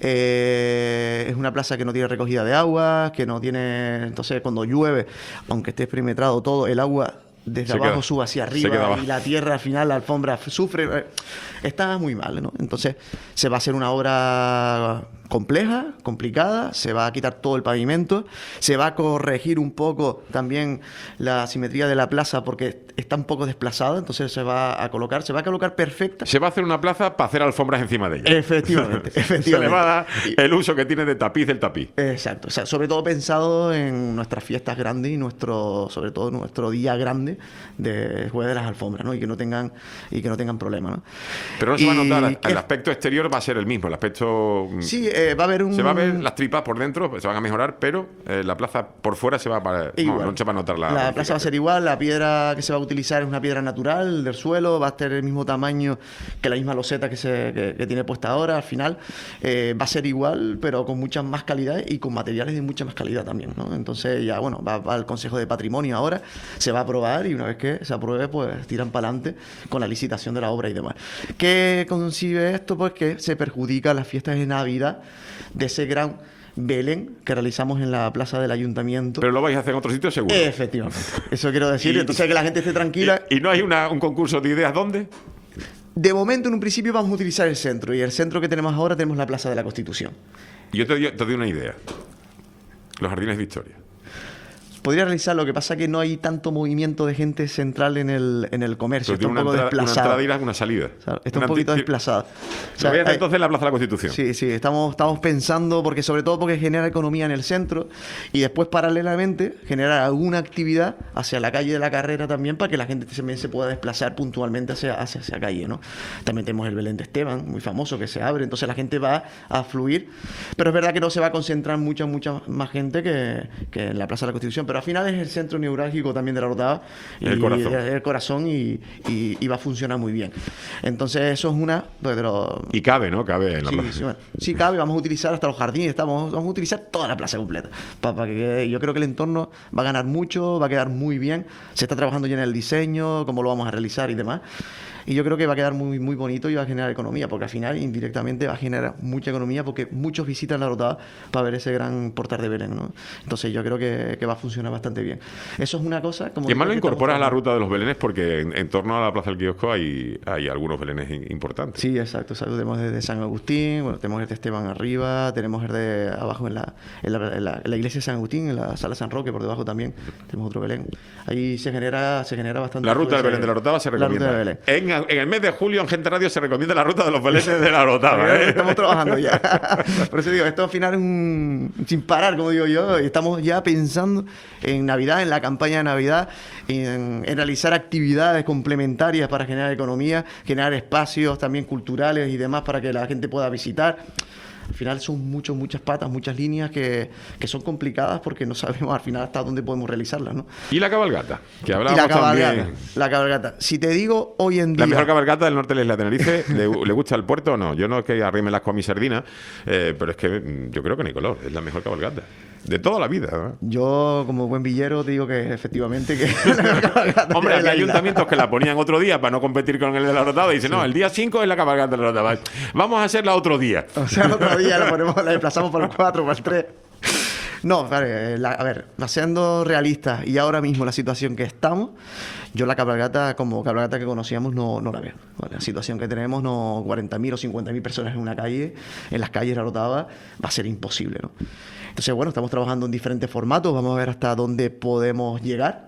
es una plaza que no tiene recogida de agua, que no tiene... Entonces, cuando llueve, aunque esté perimetrado todo, el agua desde Se abajo queda- sube hacia se queda arriba abajo. y la tierra al final, la alfombra sufre. Está muy mal, ¿no? Entonces, se va a hacer una obra compleja, complicada, se va a quitar todo el pavimento, se va a corregir un poco también la simetría de la plaza porque está un poco desplazada, entonces se va a colocar perfecta. Se va a hacer una plaza para hacer alfombras encima de ella. Efectivamente, Se le efectivamente. va a dar el uso que tiene de tapiz el tapiz. Exacto, o sea, sobre todo pensado en nuestras fiestas grandes y sobre todo nuestro día grande de jueves de las alfombras, ¿no? Y que no tengan problemas, ¿no? Pero no se va a Y notar, que- el aspecto exterior va a ser el mismo, el aspecto... Sí, va a haber un... Se va a ver las tripas por dentro, pues se van a mejorar, pero la plaza por fuera se va a... Igual. No se va a notar la... La plaza va a ser igual, la piedra que se va a utilizar es una piedra natural del suelo, va a tener el mismo tamaño que la misma loseta que tiene puesta ahora, al final va a ser igual, pero con muchas más calidades y con materiales de mucha más calidad también, ¿no? Entonces ya, bueno, va al Consejo de Patrimonio ahora, se va a aprobar y una vez que se apruebe, pues tiran para adelante con la licitación de la obra y demás. ¿Qué concibe esto? Pues que se perjudica las fiestas de Navidad de ese gran Belén que realizamos en la plaza del Ayuntamiento. Pero lo vais a hacer en otro sitio seguro. Efectivamente, eso quiero decir. Entonces, que la gente esté tranquila. ¿Y no hay un concurso de ideas dónde? De momento, en un principio, vamos a utilizar el centro. Y el centro que tenemos ahora tenemos la Plaza de la Constitución. Yo te doy una idea. Los Jardines Victoria. Podría realizar, lo que pasa que no hay tanto movimiento de gente central en el comercio. Pero Está tiene un poco una desplazado. entrada y una salida. O sea, está un poquito desplazado. O sea, Lo voy a hacer hay- entonces en la Plaza de la Constitución. Sí, sí, estamos pensando, porque sobre todo porque genera economía en el centro y después paralelamente generar alguna actividad hacia la calle de la Carrera también para que la gente también se pueda desplazar puntualmente hacia esa calle, ¿no? También tenemos el Belén de Esteban, muy famoso, que se abre, entonces la gente va a fluir, pero es verdad que no se va a concentrar mucha más gente que en la Plaza de la Constitución, pero al final es el centro neurálgico también de la Rotada y El corazón. el corazón y va a funcionar muy bien. Entonces eso es una pues, de los... Y cabe, ¿no? Cabe en la Sí, plaza. sí, bueno, sí cabe, vamos a utilizar hasta los jardines, vamos a utilizar toda la plaza completa. Para que yo creo que el entorno va a ganar mucho, va a quedar muy bien. Se está trabajando ya en el diseño, cómo lo vamos a realizar y demás. Y yo creo que va a quedar muy, muy bonito y va a generar economía, porque al final indirectamente va a generar mucha economía porque muchos visitan la Rotada para ver ese gran portal de Belén, ¿no? Entonces yo creo que va a funcionar bastante bien. Eso es una cosa... Como Y además digo, lo que incorporas a la estamos ruta de los Belenes porque en torno a la Plaza del Quiosco hay algunos Belenes importantes. Sí, exacto. Tenemos el de San Agustín, bueno, tenemos el de Esteban arriba, tenemos el de abajo en la iglesia de San Agustín, en la sala San Roque, por debajo también tenemos otro Belén. Ahí se genera bastante... La ruta del fluidez. Belén de la Rotada se La ruta recomienda. de Belén. En el mes de julio en Gente Radio se recomienda la ruta de los Belenes de la Rotada. ¿eh? Estamos trabajando ya. Por eso digo, esto al final es un sin parar, como digo yo, y estamos ya pensando en Navidad, en la campaña de Navidad, en realizar actividades complementarias para generar economía, generar espacios también culturales y demás para que la gente pueda visitar. Al final son muchas patas, muchas líneas que son complicadas porque no sabemos al final hasta dónde podemos realizarlas, ¿no? Y la cabalgata, que Y hablábamos también. la cabalgata. Si te digo hoy en día... La mejor cabalgata del norte de la isla de Tenerife, ¿le gusta el puerto o no? Yo no es que arrime las con mi sardina, pero es que yo creo que Nicolás es la mejor cabalgata de toda la vida. ¿no? Yo, como buen villero, te digo que efectivamente que la cabalgata Hombre, de había la isla. ayuntamientos que la ponían otro día para no competir con el de la Rotada y dicen, no, el día 5 es la cabalgata de la Rotada. Vamos a hacerla otro día. O sea, el otro día la desplazamos para el 4, para el 3. No, a ver, siendo realistas y ahora mismo la situación que estamos, yo la cabalgata, como cabalgata que conocíamos, no la veo. Vale, la situación que tenemos, 40.000 o 50.000 personas en una calle, en las calles de la Rotada, va a ser imposible, ¿no? Entonces, bueno, estamos trabajando en diferentes formatos, vamos a ver hasta dónde podemos llegar.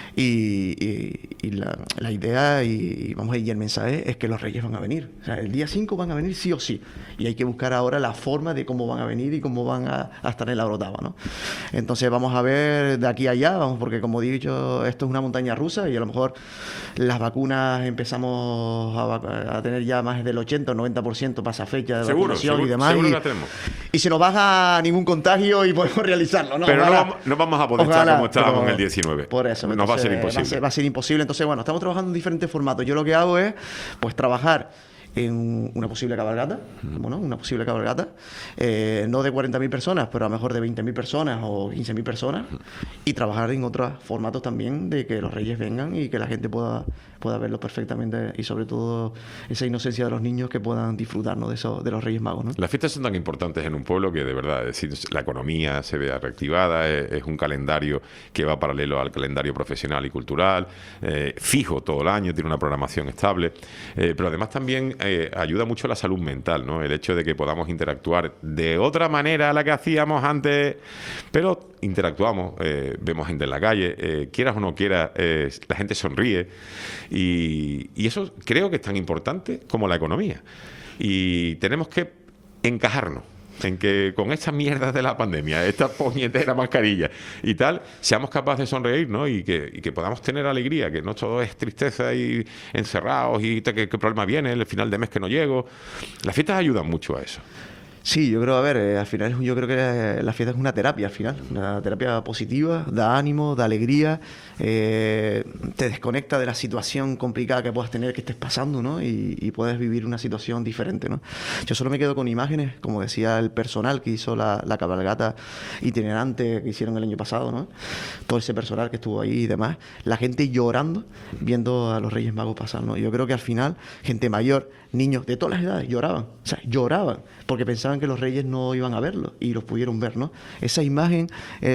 Y la idea y el mensaje es que los Reyes van a venir. O sea, el día 5 van a venir sí o sí. Y hay que buscar ahora la forma de cómo van a venir y cómo van a estar en la Orotava, ¿no? Entonces vamos a ver de aquí a allá, porque como he dicho, esto es una montaña rusa y a lo mejor las vacunas empezamos a tener ya más del 80 o 90% para esa fecha de vacunación y demás. Seguro Y, que la tenemos. y se nos baja ningún contagio y podemos realizarlo, ¿no? Pero Ojalá. no vamos a poder estar Ojalá, como estábamos pero en el 19. por eso, Nos va a entonces, ser imposible. Va a ser imposible. Entonces, bueno, estamos trabajando en diferentes formatos. Yo lo que hago es, pues, trabajar en una posible cabalgata, bueno, una posible cabalgata, no de 40.000 personas, pero a lo mejor de 20.000 personas o 15.000 personas, y trabajar en otros formatos también de que los reyes vengan y que la gente pueda verlo perfectamente, y sobre todo esa inocencia de los niños que puedan disfrutar, ¿no?, de los Reyes Magos, ¿no? Las fiestas son tan importantes en un pueblo que, de verdad, es decir, la economía se vea reactivada, es un calendario que va paralelo al calendario profesional y cultural, fijo todo el año, tiene una programación estable, pero además también ayuda mucho a la salud mental, ¿no? El hecho de que podamos interactuar de otra manera a la que hacíamos antes, pero interactuamos, vemos gente en la calle, quieras o no quieras, la gente sonríe, y eso creo que es tan importante como la economía. Y tenemos que encajarnos en que con estas mierdas de la pandemia, esta puñetera mascarilla y tal, seamos capaces de sonreír, ¿no? Y que podamos tener alegría, que no todo es tristeza y encerrados y qué problema viene, el final de mes que no llego. Las fiestas ayudan mucho a eso. Sí, yo creo, a ver, al final yo creo que la fiesta es una terapia, al final, una terapia positiva, da ánimo, da alegría, te desconecta de la situación complicada que puedas tener, que estés pasando, ¿no? Y puedes vivir una situación diferente, ¿no? Yo solo me quedo con imágenes, como decía el personal que hizo la cabalgata itinerante que hicieron el año pasado, ¿no? Todo ese personal que estuvo ahí y demás, la gente llorando viendo a los Reyes Magos pasar, ¿no? Yo creo que al final, gente mayor, niños de todas las edades lloraban, o sea, lloraban, porque pensaban que los reyes no iban a verlo y los pudieron ver, ¿no? Esa imagen,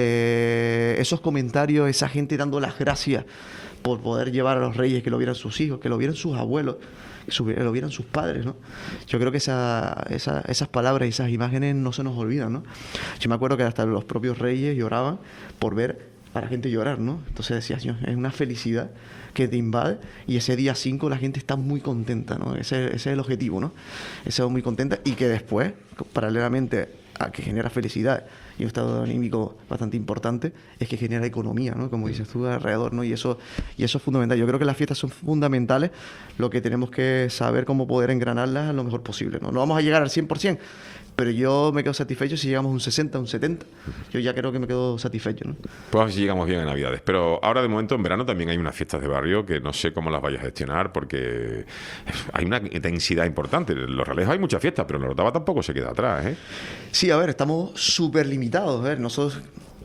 esos comentarios, esa gente dando las gracias por poder llevar a los reyes, que lo vieran sus hijos, que lo vieran sus abuelos, que lo vieran sus padres, ¿no? Yo creo que esas palabras y esas imágenes no se nos olvidan, ¿no? Yo me acuerdo que hasta los propios reyes lloraban por ver a la gente llorar, ¿no? Entonces decía, Señor, es una felicidad que te invade, y ese día 5 la gente está muy contenta, ¿no? Ese es el objetivo, ¿no? Ese es muy contenta, y que después, paralelamente a que genera felicidad y un estado anímico bastante importante, es que genera economía, ¿no? Como dices tú, alrededor, ¿no? Y eso es fundamental. Yo creo que las fiestas son fundamentales, lo que tenemos que saber cómo poder engranarlas lo mejor posible, ¿no? No vamos a llegar al 100%, pero yo me quedo satisfecho si llegamos a un 60, un 70. Yo ya creo que me quedo satisfecho, ¿no? Pues a ver si llegamos bien a Navidades. Pero ahora, de momento, en verano también hay unas fiestas de barrio que no sé cómo las vayas a gestionar, porque hay una intensidad importante. En Los Realejos hay muchas fiestas, pero en la Orotava tampoco se queda atrás, ¿eh? Sí, a ver, estamos súper limitados. A ver, nosotros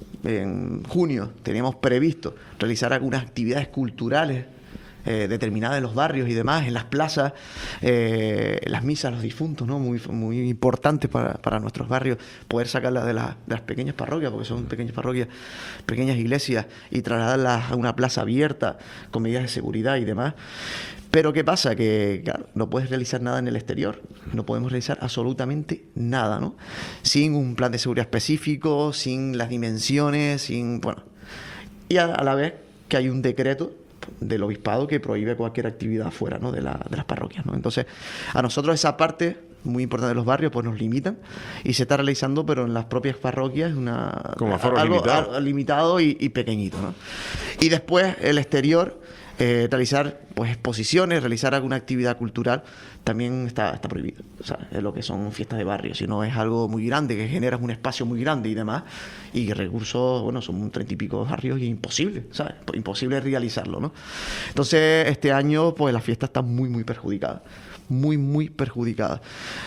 en junio teníamos previsto realizar algunas actividades culturales determinadas en los barrios y demás, en las plazas, las misas, los difuntos, ¿no? Muy importantes para nuestros barrios, poder sacarlas de las pequeñas parroquias, porque son pequeñas parroquias, pequeñas iglesias, y trasladarlas a una plaza abierta con medidas de seguridad y demás. Pero ¿qué pasa? Que, claro, no puedes realizar nada en el exterior, no podemos realizar absolutamente nada, ¿no? Sin un plan de seguridad específico, sin las dimensiones, sin... bueno. Y a la vez que hay un decreto del obispado que prohíbe cualquier actividad fuera, ¿no?, de las parroquias, ¿no? Entonces, a nosotros esa parte muy importante de los barrios pues nos limitan, y se está realizando, pero en las propias parroquias como aforo algo limitado. limitado y pequeñito, ¿no? Y después el exterior, realizar pues exposiciones, realizar alguna actividad cultural, también está prohibido. O sea, es lo que son fiestas de barrio. Si no es algo muy grande, que generas un espacio muy grande y demás, y recursos, bueno, son 30 y pico barrios, y imposible, ¿sabes? Imposible realizarlo, ¿no? Entonces, este año, pues la fiesta está muy perjudicada. Muy perjudicada.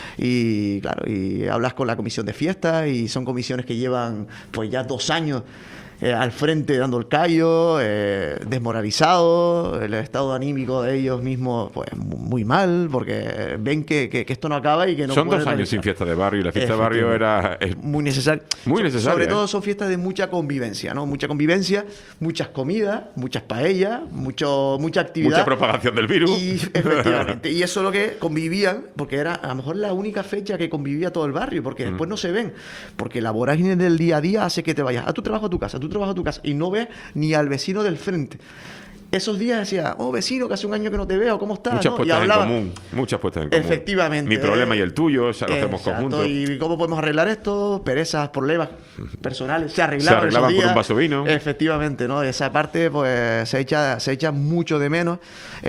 Y claro, y hablas con la comisión de fiestas, y son comisiones que llevan pues ya 2 años al frente dando el callo, desmoralizados, el estado anímico de ellos mismos pues muy mal, porque ven que esto no acaba y que no son pueden 2 años realizar. sin fiesta de barrio, y la fiesta de barrio es muy necesaria. muy necesaria, Sobre todo son fiestas de mucha convivencia, ¿no? Mucha convivencia, muchas comidas, muchas paellas, mucha actividad. mucha propagación del virus. Y efectivamente, y eso es lo que convivían, porque era a lo mejor la única fecha que convivía todo el barrio, porque después no se ven, porque la vorágine del día a día hace que te vayas a tu trabajo, a tu casa, y no ves ni al vecino del frente. Esos días decía, vecino, que hace un año que no te veo, ¿cómo estás? Muchas ¿no? puestas Y hablaba, en común. Muchas puestas en común. Efectivamente. Mi problema y el tuyo, o sea, lo hacemos exacto, conjuntos. ¿y cómo podemos arreglar esto? Perezas, problemas personales, se arreglaban esos por días. un vaso de vino. Efectivamente, ¿no? Esa parte pues se echa mucho de menos,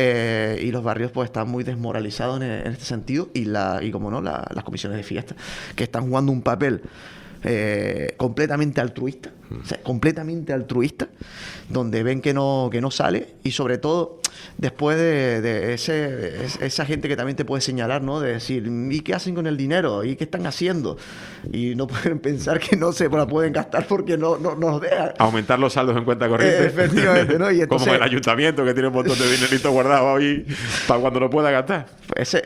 y los barrios pues están muy desmoralizados en este sentido, y como no, las comisiones de fiesta, que están jugando un papel completamente altruista, o sea, completamente altruista, donde ven que no sale, y sobre todo después de esa gente que también te puede señalar, ¿no? De decir, ¿y qué hacen con el dinero? ¿Y qué están haciendo? Y no pueden pensar que no se la pueden gastar porque no nos dejan. Aumentar los saldos en cuenta corriente. Efectivamente, ¿no? Y entonces, como el ayuntamiento, que tiene un montón de dinerito guardado ahí para cuando lo pueda gastar. esa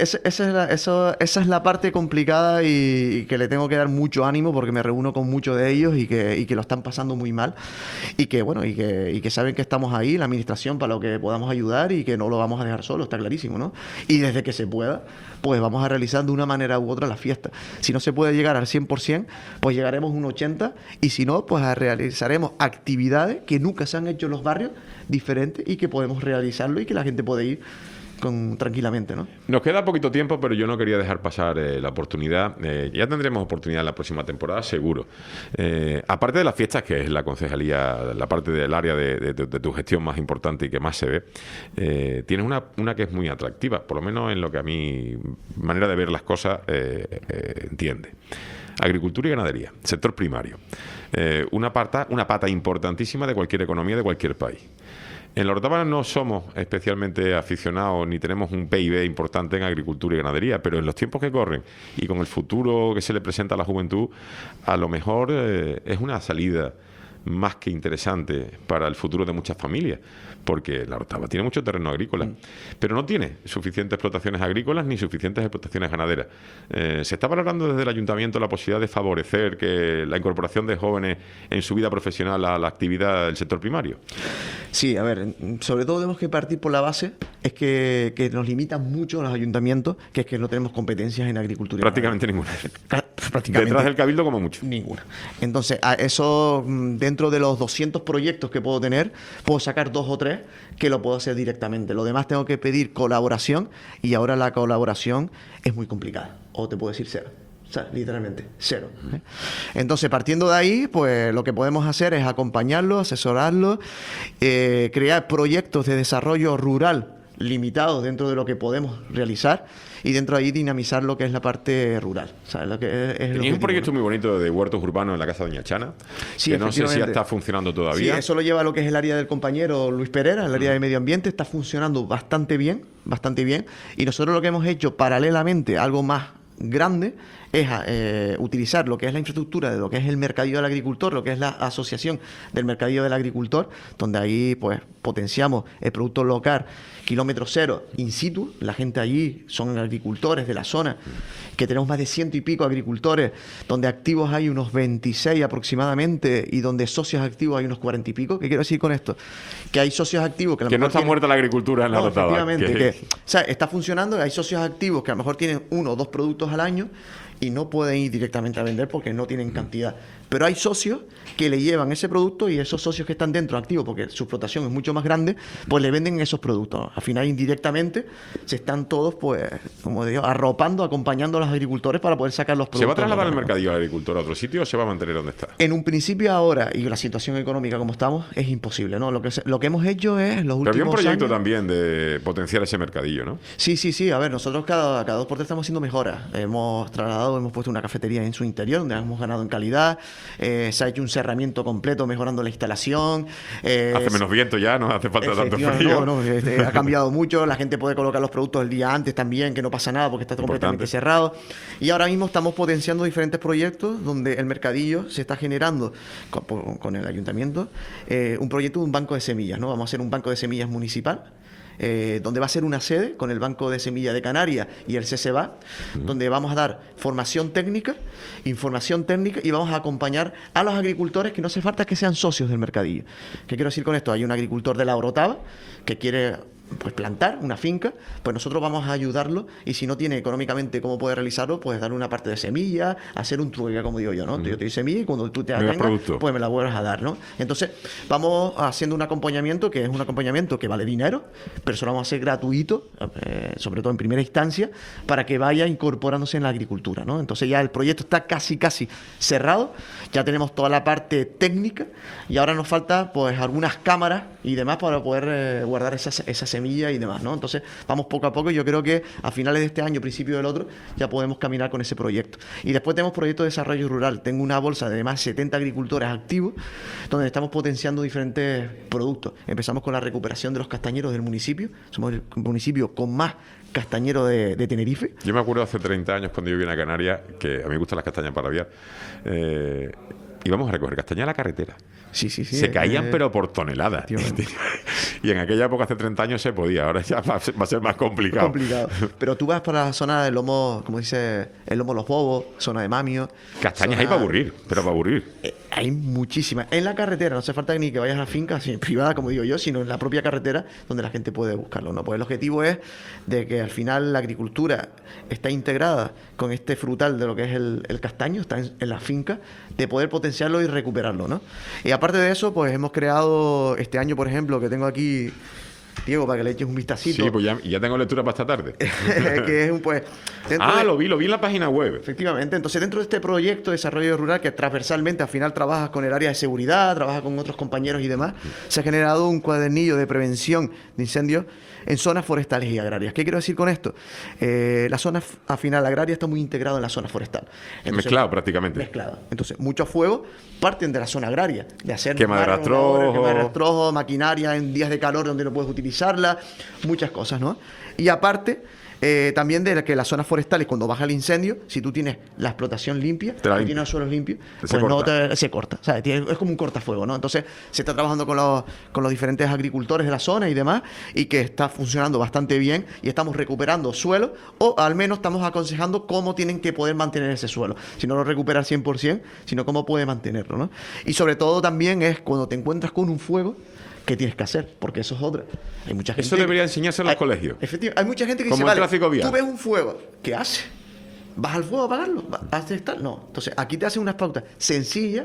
es la parte complicada y que le tengo que dar mucho ánimo, porque me reúno con muchos de ellos y que lo están pasando muy mal, y que bueno, y que saben que estamos ahí, la administración, para lo que podamos ayudar, y que no lo vamos a dejar solo, está clarísimo, ¿no? Y desde que se pueda, pues vamos a realizar de una manera u otra la fiesta. Si no se puede llegar al 100%, pues llegaremos a un 80%, y si no, pues realizaremos actividades que nunca se han hecho en los barrios, diferentes, y que podemos realizarlo y que la gente puede ir tranquilamente, ¿no? Nos queda poquito tiempo, pero yo no quería dejar pasar la oportunidad. Ya tendremos oportunidad la próxima temporada, seguro. Aparte de las fiestas, que es la concejalía, la parte del área de tu gestión más importante y que más se ve, tienes una que es muy atractiva, por lo menos en lo que a mi manera de ver las cosas entiende. Agricultura y ganadería, sector primario. Una pata importantísima de cualquier economía de cualquier país. En la Orotava no somos especialmente aficionados ni tenemos un PIB importante en agricultura y ganadería, pero en los tiempos que corren y con el futuro que se le presenta a la juventud, a lo mejor es una salida más que interesante para el futuro de muchas familias, porque la Orotava tiene mucho terreno agrícola, pero no tiene suficientes explotaciones agrícolas ni suficientes explotaciones ganaderas. Se está valorando desde el ayuntamiento la posibilidad de favorecer que la incorporación de jóvenes en su vida profesional a la actividad del sector primario. Sí, a ver, sobre todo tenemos que partir por la base, es que nos limitan mucho los ayuntamientos, que es que no tenemos competencias en agricultura. Prácticamente ninguna. Prácticamente Detrás del cabildo como mucho. Ninguna. Entonces, a eso, dentro de los 200 proyectos que puedo tener, puedo sacar 2 o 3 que lo puedo hacer directamente. Lo demás tengo que pedir colaboración, y ahora la colaboración es muy complicada. O te puedo decir cero. O sea, literalmente, cero. Entonces, partiendo de ahí, pues lo que podemos hacer es acompañarlo, asesorarlo, crear proyectos de desarrollo rural limitados dentro de lo que podemos realizar, y dentro de ahí dinamizar lo que es la parte rural. ¿Sabes? Lo que es Tenías un proyecto muy bonito de huertos urbanos en la Casa Doña Chana, sí, que no sé si ya está funcionando todavía. Sí, eso lo lleva a lo que es el área del compañero Luis Pereira, el área de medio ambiente, está funcionando bastante bien, y nosotros lo que hemos hecho paralelamente, algo más grande, es utilizar lo que es la infraestructura de lo que es el mercadillo del agricultor, lo que es la asociación del mercadillo del agricultor, donde ahí pues potenciamos el producto local, kilómetro cero, in situ. La gente allí son agricultores de la zona, que tenemos más de 100 y pico agricultores, donde activos hay unos 26 aproximadamente, y donde socios activos hay unos 40 y pico. ¿Qué quiero decir con esto? Que hay socios activos que a lo que no mejor está muerta la agricultura en la Orotava. Efectivamente, o sea, está funcionando, hay socios activos que a lo mejor tienen 1 o 2 productos al año y no pueden ir directamente a vender porque no tienen cantidad. Pero hay socios que le llevan ese producto, y esos socios que están dentro activos, porque su explotación es mucho más grande, pues le venden esos productos. Al final, indirectamente, se están todos, pues, como digo, arropando, acompañando a los agricultores para poder sacar los productos. ¿Se va a trasladar el mercadillo al agricultor a otro sitio o se va a mantener donde está? En un principio ahora, y la situación económica como estamos, es imposible, ¿no? Lo que hemos hecho es los últimos años... Pero había un proyecto también de potenciar ese mercadillo, ¿no? Sí. A ver, nosotros cada 2 por 3 estamos haciendo mejoras. Hemos puesto una cafetería en su interior, donde hemos ganado en calidad. Se ha hecho un cerramiento completo mejorando la instalación. Hace menos viento ya, no hace falta tanto frío. Ha cambiado mucho. La gente puede colocar los productos el día antes también, que no pasa nada porque está completamente cerrado. Y ahora mismo estamos potenciando diferentes proyectos donde el mercadillo se está generando con el ayuntamiento un proyecto de un banco de semillas, ¿no? Vamos a hacer un banco de semillas municipal, donde va a ser una sede con el Banco de Semilla de Canarias y el CCBA, donde vamos a dar formación técnica, información técnica, y vamos a acompañar a los agricultores, que no hace falta que sean socios del mercadillo. ¿Qué quiero decir con esto? Hay un agricultor de la Orotava que quiere pues plantar una finca, pues nosotros vamos a ayudarlo, y si no tiene económicamente cómo poder realizarlo, pues darle una parte de semilla, hacer un trueque, como digo yo, ¿no? Yo te doy semilla y cuando tú te la tengas, pues me la vuelvas a dar, ¿no? Entonces, vamos haciendo un acompañamiento que es un acompañamiento que vale dinero, pero eso lo vamos a hacer gratuito, sobre todo en primera instancia, para que vaya incorporándose en la agricultura, ¿no? Entonces ya el proyecto está casi cerrado, ya tenemos toda la parte técnica, y ahora nos falta pues algunas cámaras y demás para poder guardar esas semillas semilla y demás, ¿no? Entonces, vamos poco a poco y yo creo que a finales de este año, principio del otro, ya podemos caminar con ese proyecto. Y después tenemos proyectos de desarrollo rural. Tengo una bolsa de más de 70 agricultores activos, donde estamos potenciando diferentes productos. Empezamos con la recuperación de los castañeros del municipio. Somos el municipio con más castañeros de Tenerife. Yo me acuerdo hace 30 años cuando yo vine a Canarias, que a mí me gustan las castañas para aviar, íbamos a recoger castaña a la carretera. Sí. Se caían pero por toneladas. Y en aquella época, hace 30 años, se podía. Ahora ya va a ser más complicado. Pero tú vas para la zona del lomo, como dice, el lomo Los Bobos, zona de Mamio. Castañas zona... hay para aburrir, pero para aburrir. Hay muchísimas. En la carretera, no hace falta ni que vayas a la finca privada, como digo yo, sino en la propia carretera donde la gente puede buscarlo, ¿no? Pues el objetivo es de que al final la agricultura está integrada con este frutal de lo que es el castaño, está en la finca, de poder potenciarlo y recuperarlo, ¿no? Y aparte de eso, pues hemos creado este año, por ejemplo, que tengo aquí, Diego, para que le eches un vistacito. Sí, pues ya tengo lectura para esta tarde. Que es un, pues... Lo vi en la página web. Efectivamente. Entonces, dentro de este proyecto de desarrollo rural, que transversalmente al final trabajas con el área de seguridad, trabajas con otros compañeros y demás, se ha generado un cuadernillo de prevención de incendios en zonas forestales y agrarias. ¿Qué quiero decir con esto? La zona al final agraria está muy integrada en la zona forestal. Entonces, mezclado prácticamente. Mezclado. Entonces, muchos fuegos parten de la zona agraria, de hacer quema de rastrojo, maquinaria en días de calor donde no puedes utilizarla, muchas cosas, ¿no? Y aparte, también de que las zonas forestales, cuando baja el incendio, si tú tienes la explotación limpia, tienes los suelos limpios, se corta. O sea, es como un cortafuego, ¿no? Entonces, se está trabajando con los diferentes agricultores de la zona y demás, y que está funcionando bastante bien, y estamos recuperando suelo, o al menos estamos aconsejando cómo tienen que poder mantener ese suelo. Si no lo recupera al 100%, sino cómo puede mantenerlo, ¿no? Y sobre todo también es cuando te encuentras con un fuego, ¿qué tienes que hacer? Porque eso es otra. Hay mucha gente. Eso debería enseñarse en los colegios. Efectivamente, hay mucha gente que como dice, el vale, tráfico vial. tú ves un fuego, ¿qué haces? ¿Vas al fuego a apagarlo? ¿Haces tal? No. Entonces, aquí te hacen unas pautas sencillas,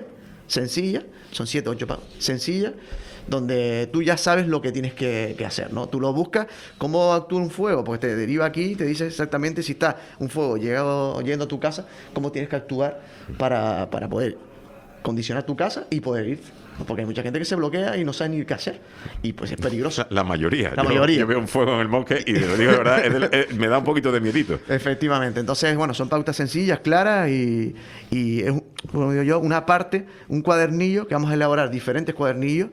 son 7 o 8 pautas, sencillas, donde tú ya sabes lo que tienes que hacer, ¿no? Tú lo buscas, ¿cómo actúa un fuego? Porque te deriva aquí y te dice exactamente si está un fuego yendo a tu casa, cómo tienes que actuar para poder condicionar tu casa y poder ir. Porque hay mucha gente que se bloquea y no sabe ni qué hacer. Y pues es peligroso. La mayoría. Yo veo un fuego en el monte y te lo digo de verdad, me da un poquito de miedito. Efectivamente. Entonces, bueno, son pautas sencillas, claras y es, como digo yo, una parte, un cuadernillo que vamos a elaborar, diferentes cuadernillos,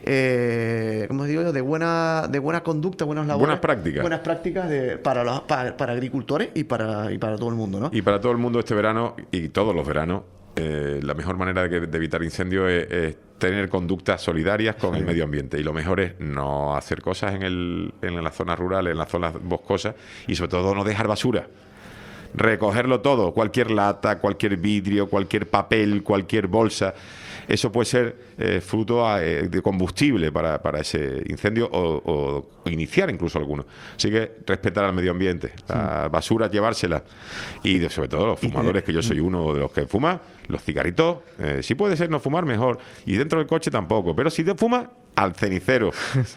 como digo yo, de buena conducta, buenas labores. Buenas prácticas para agricultores y para todo el mundo, ¿no? Y para todo el mundo este verano y todos los veranos, la mejor manera de evitar incendios es tener conductas solidarias con el medio ambiente, y lo mejor es no hacer cosas en las zonas rurales, en las zonas boscosas, y sobre todo no dejar basura. Recogerlo todo, cualquier lata, cualquier vidrio, cualquier papel, cualquier bolsa. Eso puede ser fruto de combustible para ese incendio o iniciar incluso alguno. Así que respetar al medio ambiente, la basura llevársela, y sobre todo los fumadores, que yo soy uno de los que fuma, los cigarritos, si puede ser no fumar, mejor, y dentro del coche tampoco, pero si te fuma, al cenicero.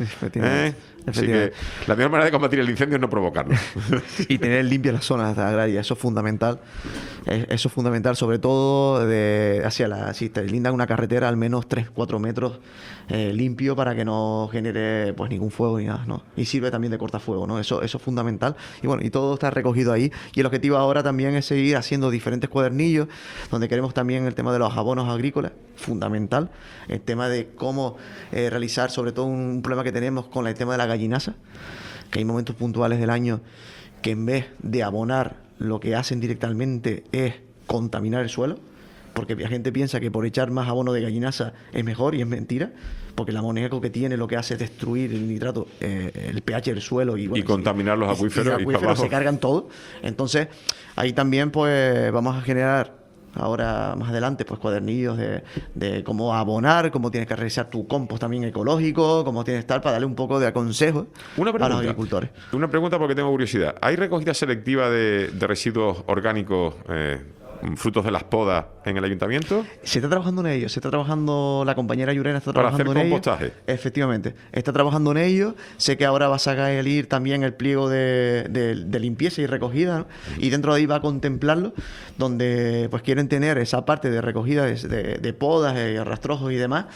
Así que la mejor manera de combatir el incendio es no provocarlo. Y tener limpias las zonas agrarias, eso es fundamental. Eso es fundamental, sobre todo si te lindan una carretera, al menos 3-4 metros limpio, para que no genere pues ningún fuego ni nada, ¿no? Y sirve también de cortafuego, ¿no? Eso es fundamental. Y bueno, y todo está recogido ahí. Y el objetivo ahora también es seguir haciendo diferentes cuadernillos, donde queremos también el tema de los abonos agrícolas, fundamental. El tema de cómo realizar, sobre todo un problema que tenemos con el tema de la gallinaza, que hay momentos puntuales del año que en vez de abonar, lo que hacen directamente es contaminar el suelo, porque la gente piensa que por echar más abono de gallinaza es mejor, y es mentira, porque el amoníaco que tiene lo que hace es destruir el nitrato, el pH del suelo y contaminar los acuíferos, y para abajo se cargan todo. Entonces ahí también pues vamos a generar ahora más adelante pues cuadernillos de cómo abonar, cómo tienes que realizar tu compost también ecológico, cómo tienes que estar, para darle un poco de consejo a los agricultores. Una pregunta, porque tengo curiosidad. ¿Hay recogida selectiva de residuos orgánicos frutos de las podas en el ayuntamiento. Se está trabajando en ello, se está trabajando, la compañera Llurena está Para trabajando hacer en ello. compostaje. Efectivamente, está trabajando en ello. Sé que ahora va a salir también el pliego de limpieza y recogida, ¿no? Y dentro de ahí va a contemplarlo, donde pues quieren tener esa parte de recogida de podas, rastrojos y demás.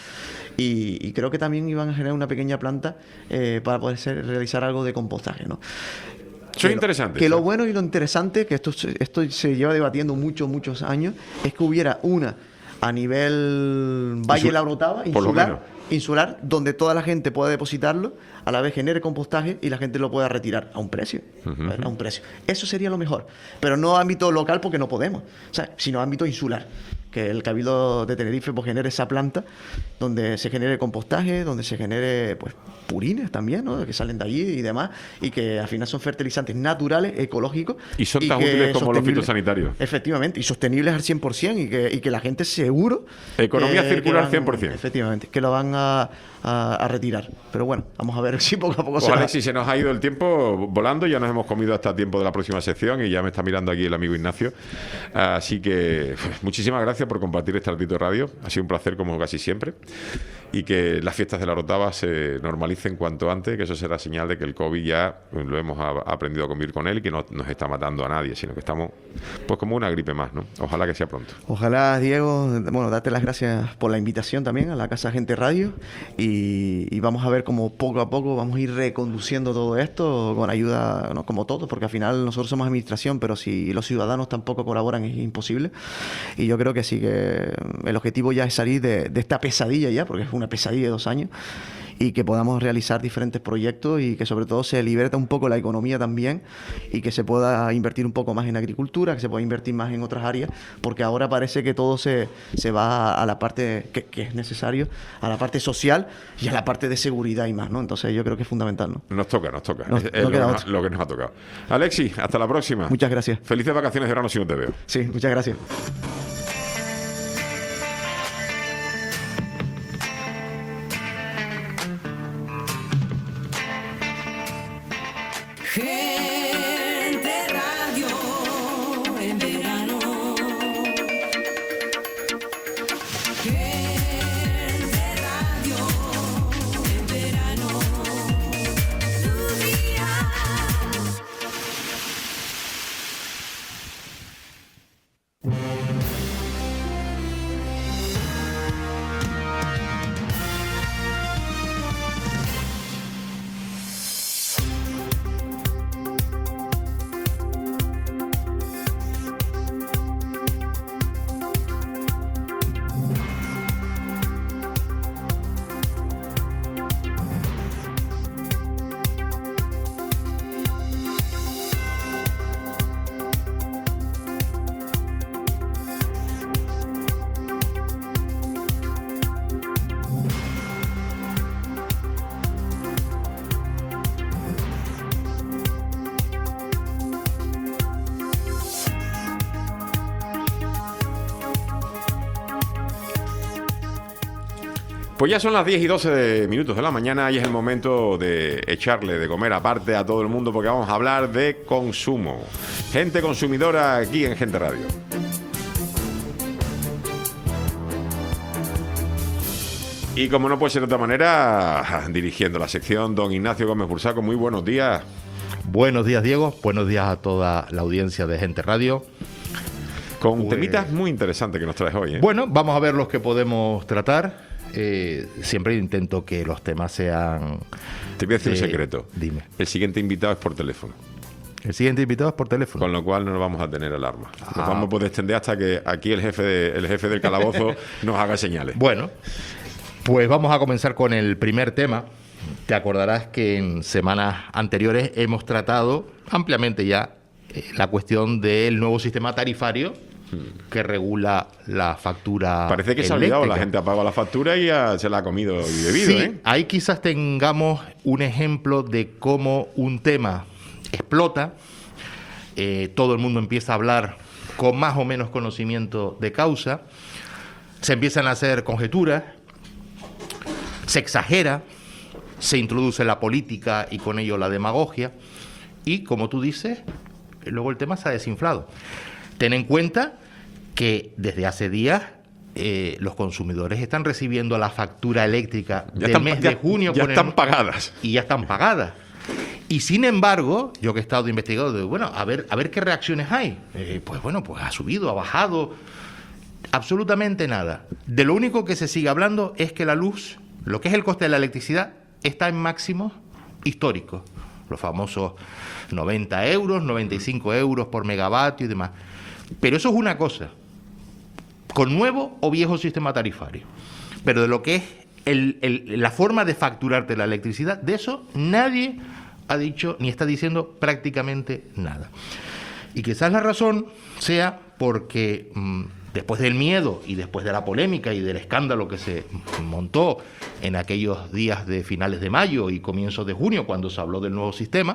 Y creo que también iban a generar una pequeña planta para poder realizar algo de compostaje, ¿no? Eso es interesante. Que lo bueno y lo interesante, que esto se lleva debatiendo muchos años, es que hubiera una a nivel Valle de la Orotava, por lo menos. insular, donde toda la gente pueda depositarlo, a la vez genere compostaje y la gente lo pueda retirar a un precio. A un precio. Eso sería lo mejor. Pero no ámbito local porque no podemos, o sea, sino ámbito insular. Que el Cabildo de Tenerife pues genere esa planta donde se genere compostaje, donde se genere pues purines también, ¿no? Que salen de allí y demás, y que al final son fertilizantes naturales, ecológicos. Y son tan que útiles como los sostenibles. fitosanitarios. Efectivamente, y sostenibles al 100%, y que la gente seguro... Economía circular que van, 100%. Efectivamente, que lo van a retirar. Pero bueno, vamos a ver si poco a poco Pues se va. Alexis, se nos ha ido el tiempo volando, ya nos hemos comido hasta tiempo de la próxima sección y ya me está mirando aquí el amigo Ignacio. Así que muchísimas gracias por compartir este ratito de radio. Ha sido un placer como casi siempre. Y que las fiestas de la Orotava se normalicen cuanto antes, que eso será señal de que el COVID ya lo hemos aprendido a convivir con él y que no nos está matando a nadie, sino que estamos pues como una gripe más, ¿no? Ojalá que sea pronto. Ojalá, Diego, bueno, darte las gracias por la invitación también a la Casa Gente Radio y vamos a ver cómo poco a poco vamos a ir reconduciendo todo esto con ayuda, ¿no? Como todos, porque al final nosotros somos administración, pero si los ciudadanos tampoco colaboran es imposible. Y yo creo que sí, que el objetivo ya es salir de esta pesadilla ya, porque es una pesadilla de 2 años, y que podamos realizar diferentes proyectos y que sobre todo se liberte un poco la economía también y que se pueda invertir un poco más en agricultura, que se pueda invertir más en otras áreas, porque ahora parece que todo se va a la parte que es necesario, a la parte social y a la parte de seguridad y más, ¿no? Entonces yo creo que es fundamental, ¿no? Nos toca. No Es queda otra. lo que nos ha tocado. Alexis, hasta la próxima. Muchas gracias. Felices vacaciones de verano si no te veo. Sí, muchas gracias. Gente Radio en verano. Gente Radio en verano. Tu día. Pues ya son las 10 y 12 minutos de la mañana y es el momento de echarle de comer aparte a todo el mundo porque vamos a hablar de consumo. Gente consumidora aquí en Gente Radio. Y como no puede ser de otra manera, dirigiendo la sección, don Ignacio Gómez Bursaco, muy buenos días. Buenos días, Diego. Buenos días a toda la audiencia de Gente Radio. Con Pues- temitas muy interesantes que nos traes hoy, ¿eh? Bueno, vamos a ver los que podemos tratar. Siempre intento que los temas sean... Te voy a decir un secreto. Dime. El siguiente invitado es por teléfono. El siguiente invitado es por teléfono. Con lo cual no nos vamos a tener alarma. Nos Ah. vamos a poder extender hasta que aquí el jefe del calabozo nos haga señales. Bueno, pues vamos a comenzar con el primer tema. Te acordarás que en semanas anteriores hemos tratado ampliamente ya la cuestión del nuevo sistema tarifario que regula la factura Parece que se ha olvidado, la eléctrica. gente ha pagado la factura y ya se la ha comido y bebido, Sí, ¿eh? ahí quizás tengamos un ejemplo de cómo un tema explota, todo el mundo empieza a hablar con más o menos conocimiento de causa, se empiezan a hacer conjeturas, se exagera, se introduce la política y con ello la demagogia, y como tú dices, luego el tema se ha desinflado. Ten en cuenta que desde hace días los consumidores están recibiendo la factura eléctrica del mes de junio. Ya están pagadas. Y ya están pagadas. Y sin embargo, yo que he estado investigando, digo, bueno, a ver qué reacciones hay. Pues ha subido, ha bajado, absolutamente nada. De lo único que se sigue hablando es que la luz, lo que es el coste de la electricidad, está en máximos históricos. Los famosos 90 euros, 95 euros por megavatio y demás. Pero eso es una cosa, con nuevo o viejo sistema tarifario. Pero de lo que es la forma de facturarte la electricidad, de eso nadie ha dicho ni está diciendo prácticamente nada. Y quizás la razón sea porque después del miedo y después de la polémica y del escándalo que se montó en aquellos días de finales de mayo y comienzos de junio, cuando se habló del nuevo sistema,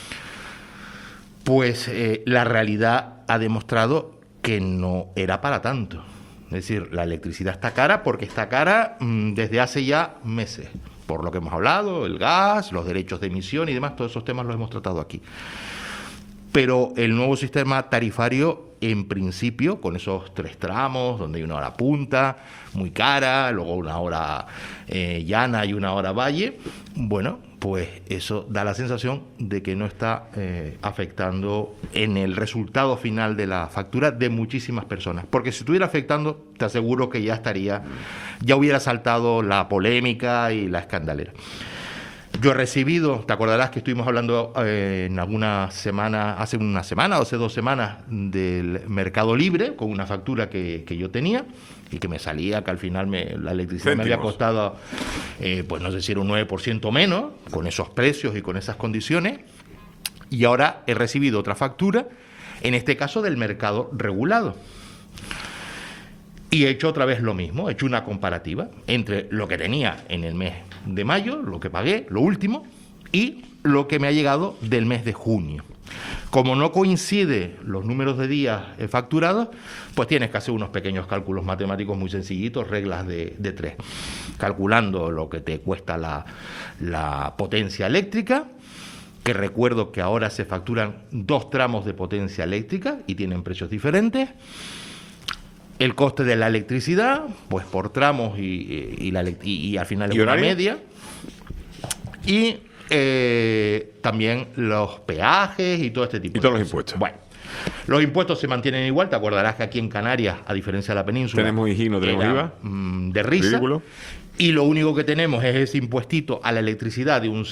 pues la realidad ha demostrado que no era para tanto. Es decir, la electricidad está cara porque está cara desde hace ya meses. Por lo que hemos hablado, el gas, los derechos de emisión y demás, todos esos temas los hemos tratado aquí. Pero el nuevo sistema tarifario, en principio, con esos 3 tramos, donde hay una hora punta, muy cara, luego una hora llana y una hora valle, bueno, pues eso da la sensación de que no está afectando en el resultado final de la factura de muchísimas personas. Porque si estuviera afectando, te aseguro que ya hubiera saltado la polémica y la escandalera. Yo he recibido, te acordarás que estuvimos hablando en alguna semana, hace una semana o hace 2 semanas, del Mercado Libre, con una factura que yo tenía y que me salía que al final la electricidad me había costado, pues no sé si era un 9% menos, con esos precios y con esas condiciones. Y ahora he recibido otra factura, en este caso del mercado regulado. Y he hecho otra vez lo mismo, he hecho una comparativa entre lo que tenía en el mes de mayo, lo que pagué, lo último, y lo que me ha llegado del mes de junio. Como no coincide los números de días facturados, pues tienes que hacer unos pequeños cálculos matemáticos muy sencillitos, reglas de 3. Calculando lo que te cuesta la potencia eléctrica, que recuerdo que ahora se facturan 2 tramos de potencia eléctrica y tienen precios diferentes. El coste de la electricidad, pues por tramos y al final es una media. Y también los peajes y todo este tipo de cosas. Y todos los impuestos. Bueno, los impuestos se mantienen igual. Te acordarás que aquí en Canarias, a diferencia de la península, tenemos IGI, no tenemos IVA. De risa. Ridículo. Y lo único que tenemos es ese impuestito a la electricidad de un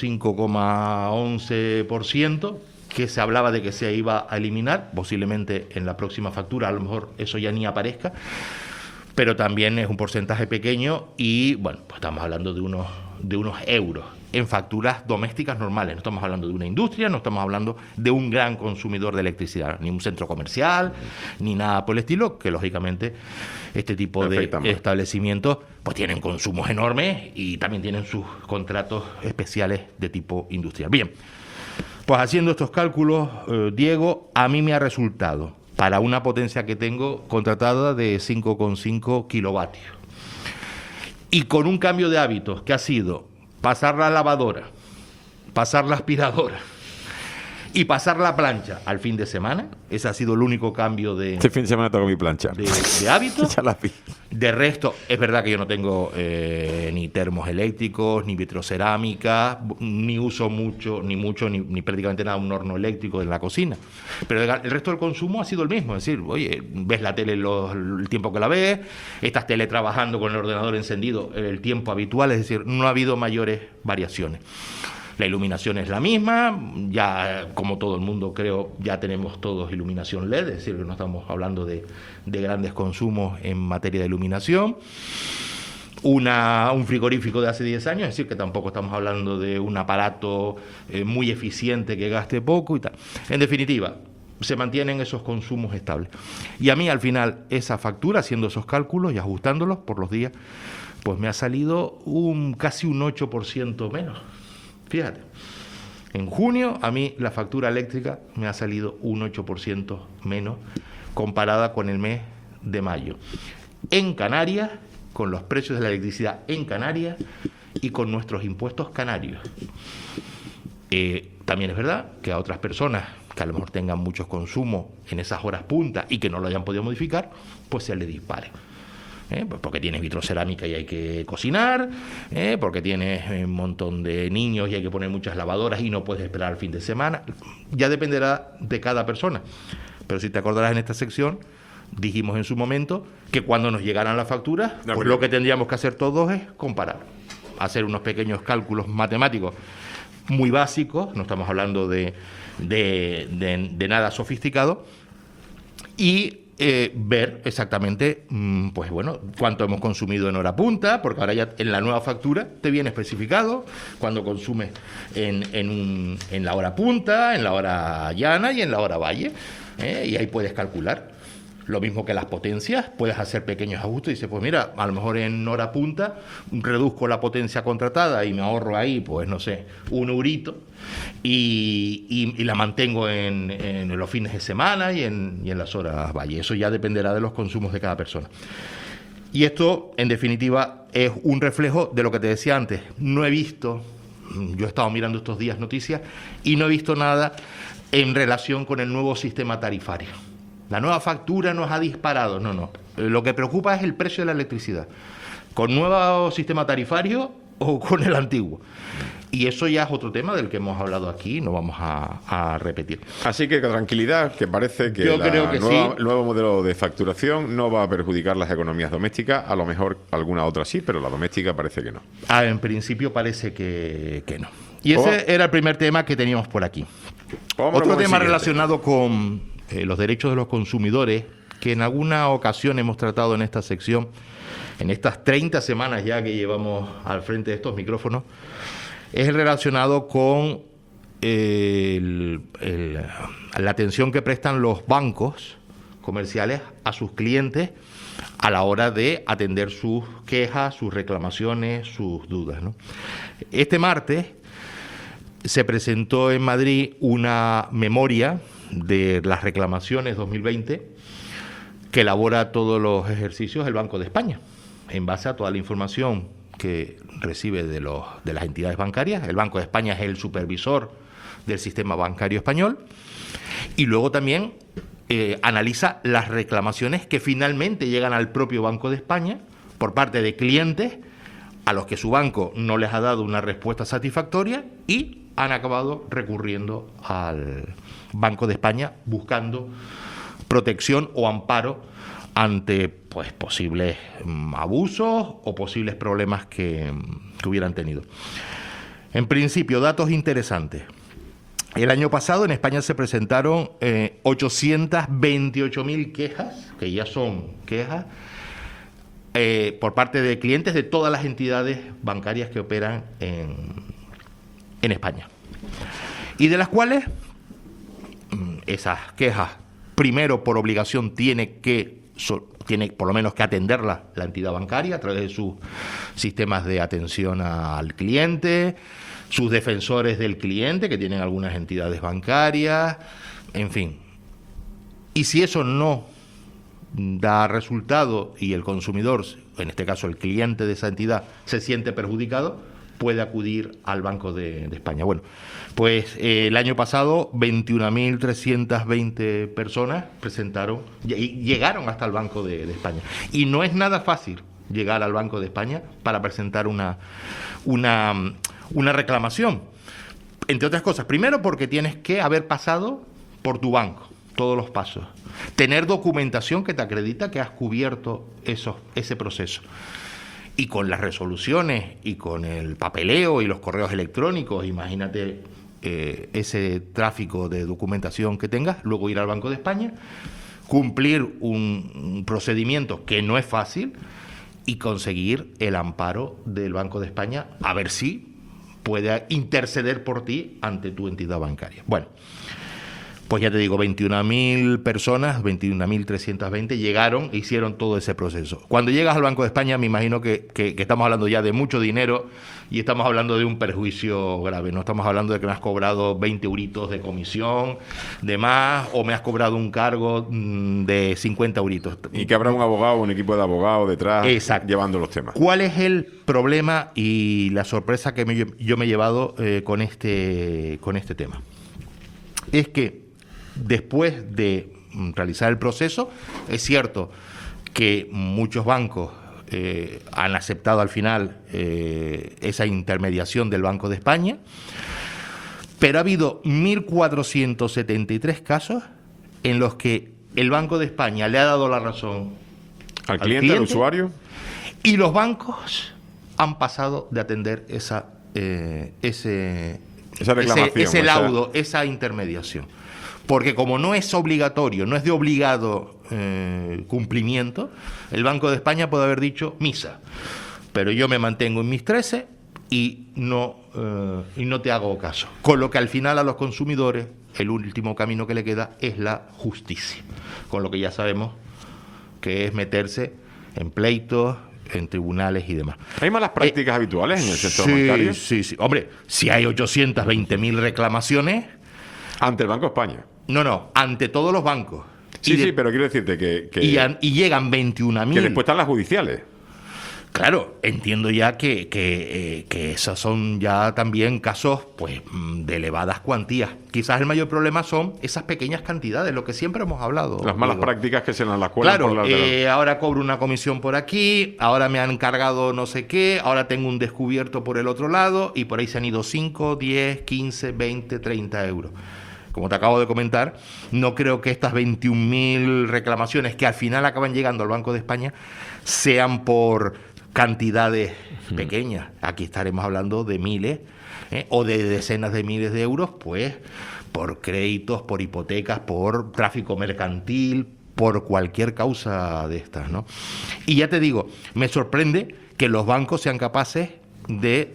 5,11%, que se hablaba de que se iba a eliminar, posiblemente en la próxima factura, a lo mejor eso ya ni aparezca, pero también es un porcentaje pequeño y, bueno, pues estamos hablando de unos euros en facturas domésticas normales. No estamos hablando de una industria, no estamos hablando de un gran consumidor de electricidad, ni un centro comercial, ni nada por el estilo, que lógicamente este tipo de establecimientos pues tienen consumos enormes y también tienen sus contratos especiales de tipo industrial. Bien. Pues haciendo estos cálculos, Diego, a mí me ha resultado, para una potencia que tengo contratada de 5,5 kilovatios, y con un cambio de hábitos que ha sido pasar la lavadora, pasar la aspiradora y pasar la plancha al fin de semana. Ese ha sido el único cambio de... Este fin de semana toco mi plancha. De hábitos. Ya la vi. De resto, es verdad que yo no tengo ni termos eléctricos, ni vitrocerámica, ni uso ni prácticamente nada un horno eléctrico en la cocina. Pero el resto del consumo ha sido el mismo. Es decir, oye, ves la tele el tiempo que la ves, estás teletrabajando con el ordenador encendido el tiempo habitual, es decir, no ha habido mayores variaciones. La iluminación es la misma, ya como todo el mundo creo, ya tenemos todos iluminación LED, es decir, que no estamos hablando de grandes consumos en materia de iluminación. Un frigorífico de hace 10 años, es decir, que tampoco estamos hablando de un aparato muy eficiente que gaste poco y tal. En definitiva, se mantienen esos consumos estables. Y a mí, al final, esa factura, haciendo esos cálculos y ajustándolos por los días, pues me ha salido casi un 8% menos. Fíjate, en junio a mí la factura eléctrica me ha salido un 8% menos comparada con el mes de mayo. En Canarias, con los precios de la electricidad en Canarias y con nuestros impuestos canarios. También es verdad que a otras personas que a lo mejor tengan muchos consumos en esas horas punta y que no lo hayan podido modificar, pues se le dispare. Pues porque tienes vitrocerámica y hay que cocinar, porque tienes un montón de niños y hay que poner muchas lavadoras y no puedes esperar al fin de semana. Ya dependerá de cada persona. Pero si te acordarás, en esta sección dijimos en su momento que cuando nos llegaran las facturas, pues lo que tendríamos que hacer todos es comparar, hacer unos pequeños cálculos matemáticos muy básicos, no estamos hablando de nada sofisticado, y ver exactamente, pues bueno, cuánto hemos consumido en hora punta, porque ahora ya en la nueva factura te viene especificado cuándo consumes en la hora punta, en la hora llana y en la hora valle, y ahí puedes calcular. Lo mismo que las potencias, puedes hacer pequeños ajustes y dices, pues mira, a lo mejor en hora punta reduzco la potencia contratada y me ahorro ahí, pues no sé, 1 eurito y la mantengo en los fines de semana y en las horas valle. Eso ya dependerá de los consumos de cada persona. Y esto, en definitiva, es un reflejo de lo que te decía antes. No he visto, yo he estado mirando estos días noticias y no he visto nada en relación con el nuevo sistema tarifario. La nueva factura nos ha disparado. No. Lo que preocupa es el precio de la electricidad. ¿Con nuevo sistema tarifario o con el antiguo? Y eso ya es otro tema del que hemos hablado aquí, no vamos a repetir. Así que con tranquilidad, que parece que el nuevo modelo de facturación no va a perjudicar las economías domésticas, a lo mejor alguna otra sí, pero la doméstica parece que no. En principio parece que no. Y ese era el primer tema que teníamos por aquí. Otro tema relacionado con los derechos de los consumidores, que en alguna ocasión hemos tratado en esta sección, en estas 30 semanas ya que llevamos al frente de estos micrófonos, es el relacionado con la atención que prestan los bancos comerciales a sus clientes a la hora de atender sus quejas, sus reclamaciones, sus dudas, ¿no? Este martes se presentó en Madrid una memoria de las reclamaciones 2020 que elabora todos los ejercicios el Banco de España, en base a toda la información que recibe de las entidades bancarias. El Banco de España es el supervisor del sistema bancario español y luego también analiza las reclamaciones que finalmente llegan al propio Banco de España por parte de clientes a los que su banco no les ha dado una respuesta satisfactoria y han acabado recurriendo al Banco de España buscando protección o amparo ante pues posibles abusos o posibles problemas que hubieran tenido. En principio, datos interesantes. El año pasado en España se presentaron 828.000 quejas, que ya son quejas, por parte de clientes de todas las entidades bancarias que operan en España. Y de las cuales esas quejas, primero por obligación, tiene por lo menos que atenderla la entidad bancaria a través de sus sistemas de atención al cliente, sus defensores del cliente, que tienen algunas entidades bancarias, en fin. Y si eso no da resultado y el consumidor, en este caso el cliente de esa entidad, se siente perjudicado, puede acudir al Banco de España. Bueno, pues el año pasado 21.320 personas presentaron y llegaron hasta el Banco de España. Y no es nada fácil llegar al Banco de España para presentar una reclamación. Entre otras cosas, primero porque tienes que haber pasado por tu banco, todos los pasos. Tener documentación que te acredita que has cubierto ese proceso. Y con las resoluciones y con el papeleo y los correos electrónicos, imagínate ese tráfico de documentación que tengas, luego ir al Banco de España, cumplir un procedimiento que no es fácil y conseguir el amparo del Banco de España, a ver si puede interceder por ti ante tu entidad bancaria. Bueno, pues ya te digo, 21.000 personas, 21.320 llegaron e hicieron todo ese proceso. Cuando llegas al Banco de España, me imagino que estamos hablando ya de mucho dinero y estamos hablando de un perjuicio grave. No estamos hablando de que me has cobrado 20 euritos de comisión, de más, o me has cobrado un cargo de 50 euritos. Y que habrá un abogado, un equipo de abogados detrás. Exacto. Llevando los temas. ¿Cuál es el problema y la sorpresa que yo me he llevado con este tema? Es que después de realizar el proceso, es cierto que muchos bancos han aceptado al final esa intermediación del Banco de España, pero ha habido 1.473 casos en los que el Banco de España le ha dado la razón al cliente, al usuario, y los bancos han pasado de atender esa reclamación, ese laudo, esa intermediación. Porque como no es obligatorio, no es de obligado cumplimiento, el Banco de España puede haber dicho misa, pero yo me mantengo en mis 13 y no te hago caso. Con lo que al final a los consumidores el último camino que le queda es la justicia, con lo que ya sabemos que es meterse en pleitos, en tribunales y demás. ¿Hay malas prácticas habituales en el sector bancario? Sí. Hombre, si hay 820.000 reclamaciones... ¿Ante el Banco de España? No, ante todos los bancos. Sí, pero quiero decirte que y llegan 21.000. Que después están las judiciales. Claro, entiendo ya que esos son ya también casos pues de elevadas cuantías. Quizás el mayor problema son esas pequeñas cantidades, lo que siempre hemos hablado. Las malas prácticas que se dan en la escuela. Claro, ahora cobro una comisión por aquí, ahora me han cargado no sé qué, ahora tengo un descubierto por el otro lado y por ahí se han ido 5, 10, 15, 20, 30 euros. Como te acabo de comentar, no creo que estas 21.000 reclamaciones que al final acaban llegando al Banco de España sean por cantidades pequeñas. Aquí estaremos hablando de miles o de decenas de miles de euros, pues por créditos, por hipotecas, por tráfico mercantil, por cualquier causa de estas, ¿no? Y ya te digo, me sorprende que los bancos sean capaces de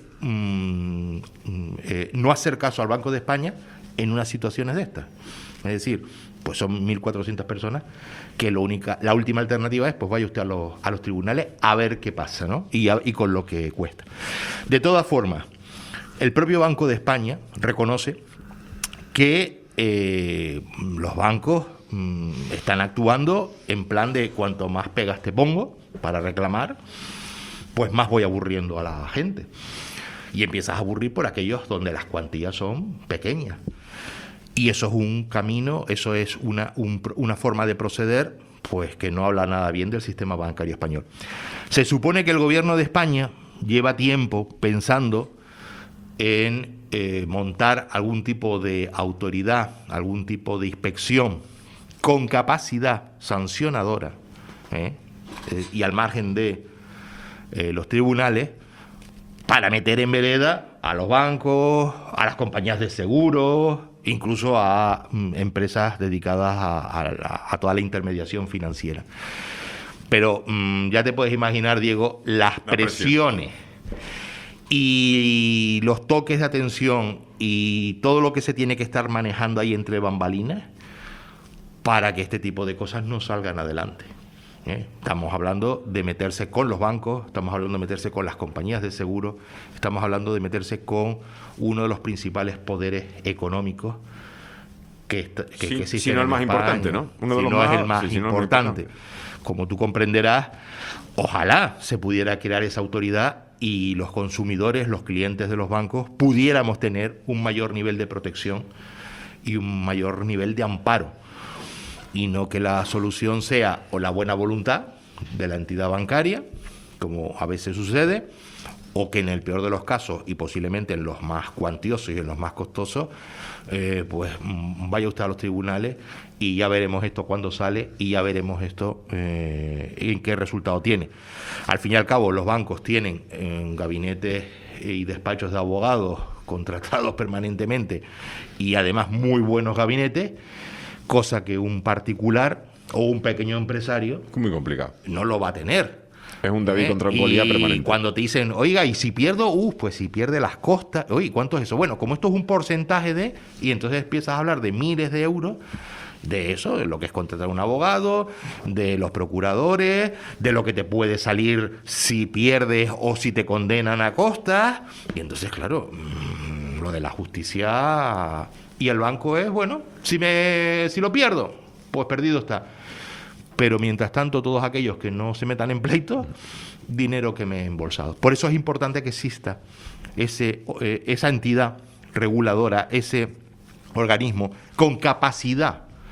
no hacer caso al Banco de España en unas situaciones de estas. Es decir, pues son 1.400 personas que la última alternativa es, pues vaya usted a los tribunales a ver qué pasa, ¿no? Y con lo que cuesta. De todas formas, el propio Banco de España reconoce que los bancos están actuando en plan de cuanto más pegas te pongo para reclamar, pues más voy aburriendo a la gente. Y empiezas a aburrir por aquellos donde las cuantías son pequeñas. Y eso es un camino, eso es una forma de proceder, pues que no habla nada bien del sistema bancario español. Se supone que el gobierno de España lleva tiempo pensando en montar algún tipo de autoridad, algún tipo de inspección con capacidad sancionadora y al margen de los tribunales, para meter en vereda a los bancos, a las compañías de seguros, incluso a empresas dedicadas a toda la intermediación financiera. Pero ya te puedes imaginar, Diego, las presiones y los toques de atención y todo lo que se tiene que estar manejando ahí entre bambalinas para que este tipo de cosas no salgan adelante. Estamos hablando de meterse con los bancos, estamos hablando de meterse con las compañías de seguro, estamos hablando de meterse con uno de los principales poderes económicos que existen. Si no el más importante, ¿no? Uno de los más, es el más importante. Como tú comprenderás, ojalá se pudiera crear esa autoridad y los consumidores, los clientes de los bancos, pudiéramos tener un mayor nivel de protección y un mayor nivel de amparo. Y no que la solución sea o la buena voluntad de la entidad bancaria, como a veces sucede, o que en el peor de los casos, y posiblemente en los más cuantiosos y en los más costosos, pues vaya usted a los tribunales y ya veremos esto cuando sale y ya veremos esto en qué resultado tiene. Al fin y al cabo, los bancos tienen gabinetes y despachos de abogados contratados permanentemente y además muy buenos gabinetes, cosa que un particular o un pequeño empresario muy complicado no lo va a tener. Es un David contra Goliat permanente. Y cuando te dicen, oiga, y si pierdo, pues si pierde las costas, oye, ¿cuánto es eso? Bueno, como esto es un porcentaje de, y entonces empiezas a hablar de miles de euros, de eso, de lo que es contratar a un abogado, de los procuradores, de lo que te puede salir si pierdes o si te condenan a costas, y entonces, claro, lo de la justicia y el banco es, bueno, si lo pierdo, pues perdido está. Pero mientras tanto, todos aquellos que no se metan en pleitos, dinero que me he embolsado. Por eso es importante que exista esa entidad reguladora, ese organismo con capacidad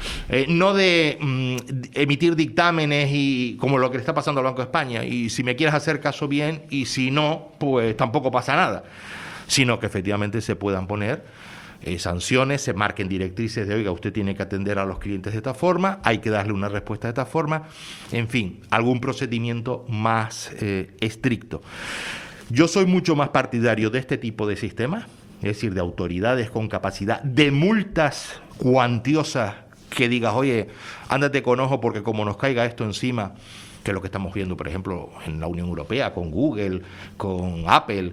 no de emitir dictámenes y como lo que le está pasando al Banco de España, y si me quieres hacer caso bien, y si no, pues tampoco pasa nada, sino que efectivamente se puedan poner sanciones, se marquen directrices de, oiga, usted tiene que atender a los clientes de esta forma, hay que darle una respuesta de esta forma, en fin, algún procedimiento más estricto. Yo soy mucho más partidario de este tipo de sistemas, es decir, de autoridades con capacidad, de multas cuantiosas que digas, oye, ándate con ojo porque como nos caiga esto encima, que es lo que estamos viendo, por ejemplo, en la Unión Europea, con Google, con Apple,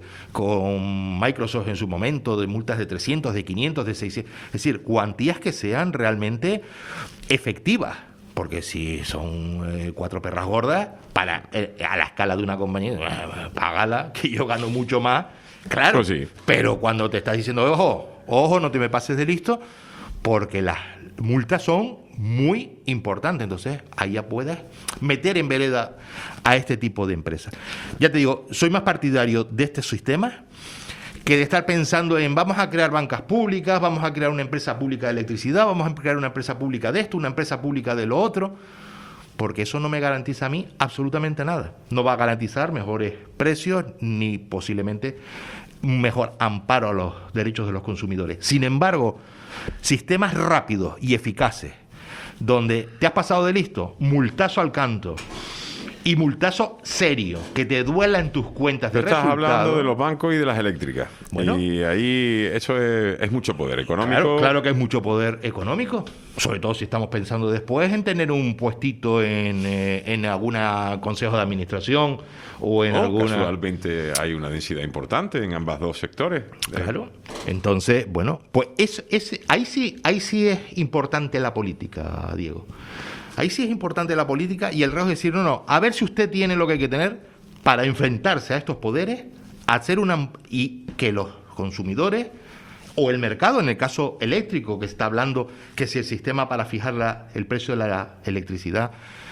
con Microsoft en su momento, de multas de 300, de 500, de 600, es decir, cuantías que sean realmente efectivas. Porque si son 4 perras gordas, para a la escala de una compañía, págala, que yo gano mucho más, claro. Pues sí. Pero cuando te estás diciendo, ojo, no te me pases de listo, porque las multas son muy importantes. Entonces, ahí ya puedes meter en vereda a este tipo de empresas. Ya te digo, soy más partidario de este sistema que de estar pensando en vamos a crear bancas públicas, vamos a crear una empresa pública de electricidad, vamos a crear una empresa pública de esto, una empresa pública de lo otro, porque eso no me garantiza a mí absolutamente nada. No va a garantizar mejores precios ni posiblemente un mejor amparo a los derechos de los consumidores. Sin embargo, sistemas rápidos y eficaces, donde te has pasado de listo, multazo al canto, y multazo serio, que te duela en tus cuentas de Estás resultado. hablando de los bancos y de las eléctricas. Bueno. Y ahí eso es mucho poder económico. Claro que es mucho poder económico, sobre todo si estamos pensando después en tener un puestito en alguna consejo de administración o en alguna... Casualmente hay una densidad importante en ambos dos sectores. Claro. Entonces, bueno, pues ahí sí es importante la política, Diego. Ahí sí es importante la política y el riesgo es decir, no, a ver si usted tiene lo que hay que tener para enfrentarse a estos poderes, hacer y que los consumidores o el mercado, en el caso eléctrico, que está hablando que si el sistema para fijar el precio de la electricidad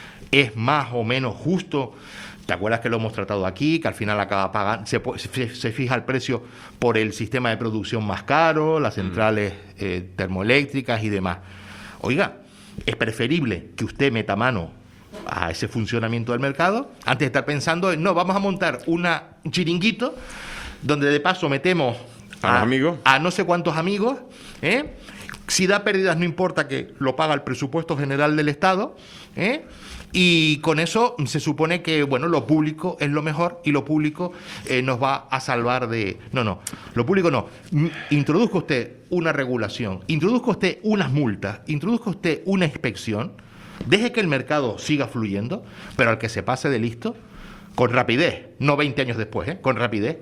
es más o menos justo. ¿Te acuerdas que lo hemos tratado aquí? Que al final acaba pagando, se fija el precio por el sistema de producción más caro, las centrales termoeléctricas y demás. Oiga, es preferible que usted meta mano a ese funcionamiento del mercado antes de estar pensando en, no, vamos a montar un chiringuito donde de paso metemos a los amigos, a no sé cuántos amigos, si da pérdidas no importa, que lo paga el presupuesto general del Estado, y con eso se supone que, bueno, lo público es lo mejor y lo público nos va a salvar de... No, lo público no. Introduzca usted una regulación, introduzca usted unas multas, introduzca usted una inspección, deje que el mercado siga fluyendo, pero al que se pase de listo, con rapidez, no 20 años después, con rapidez,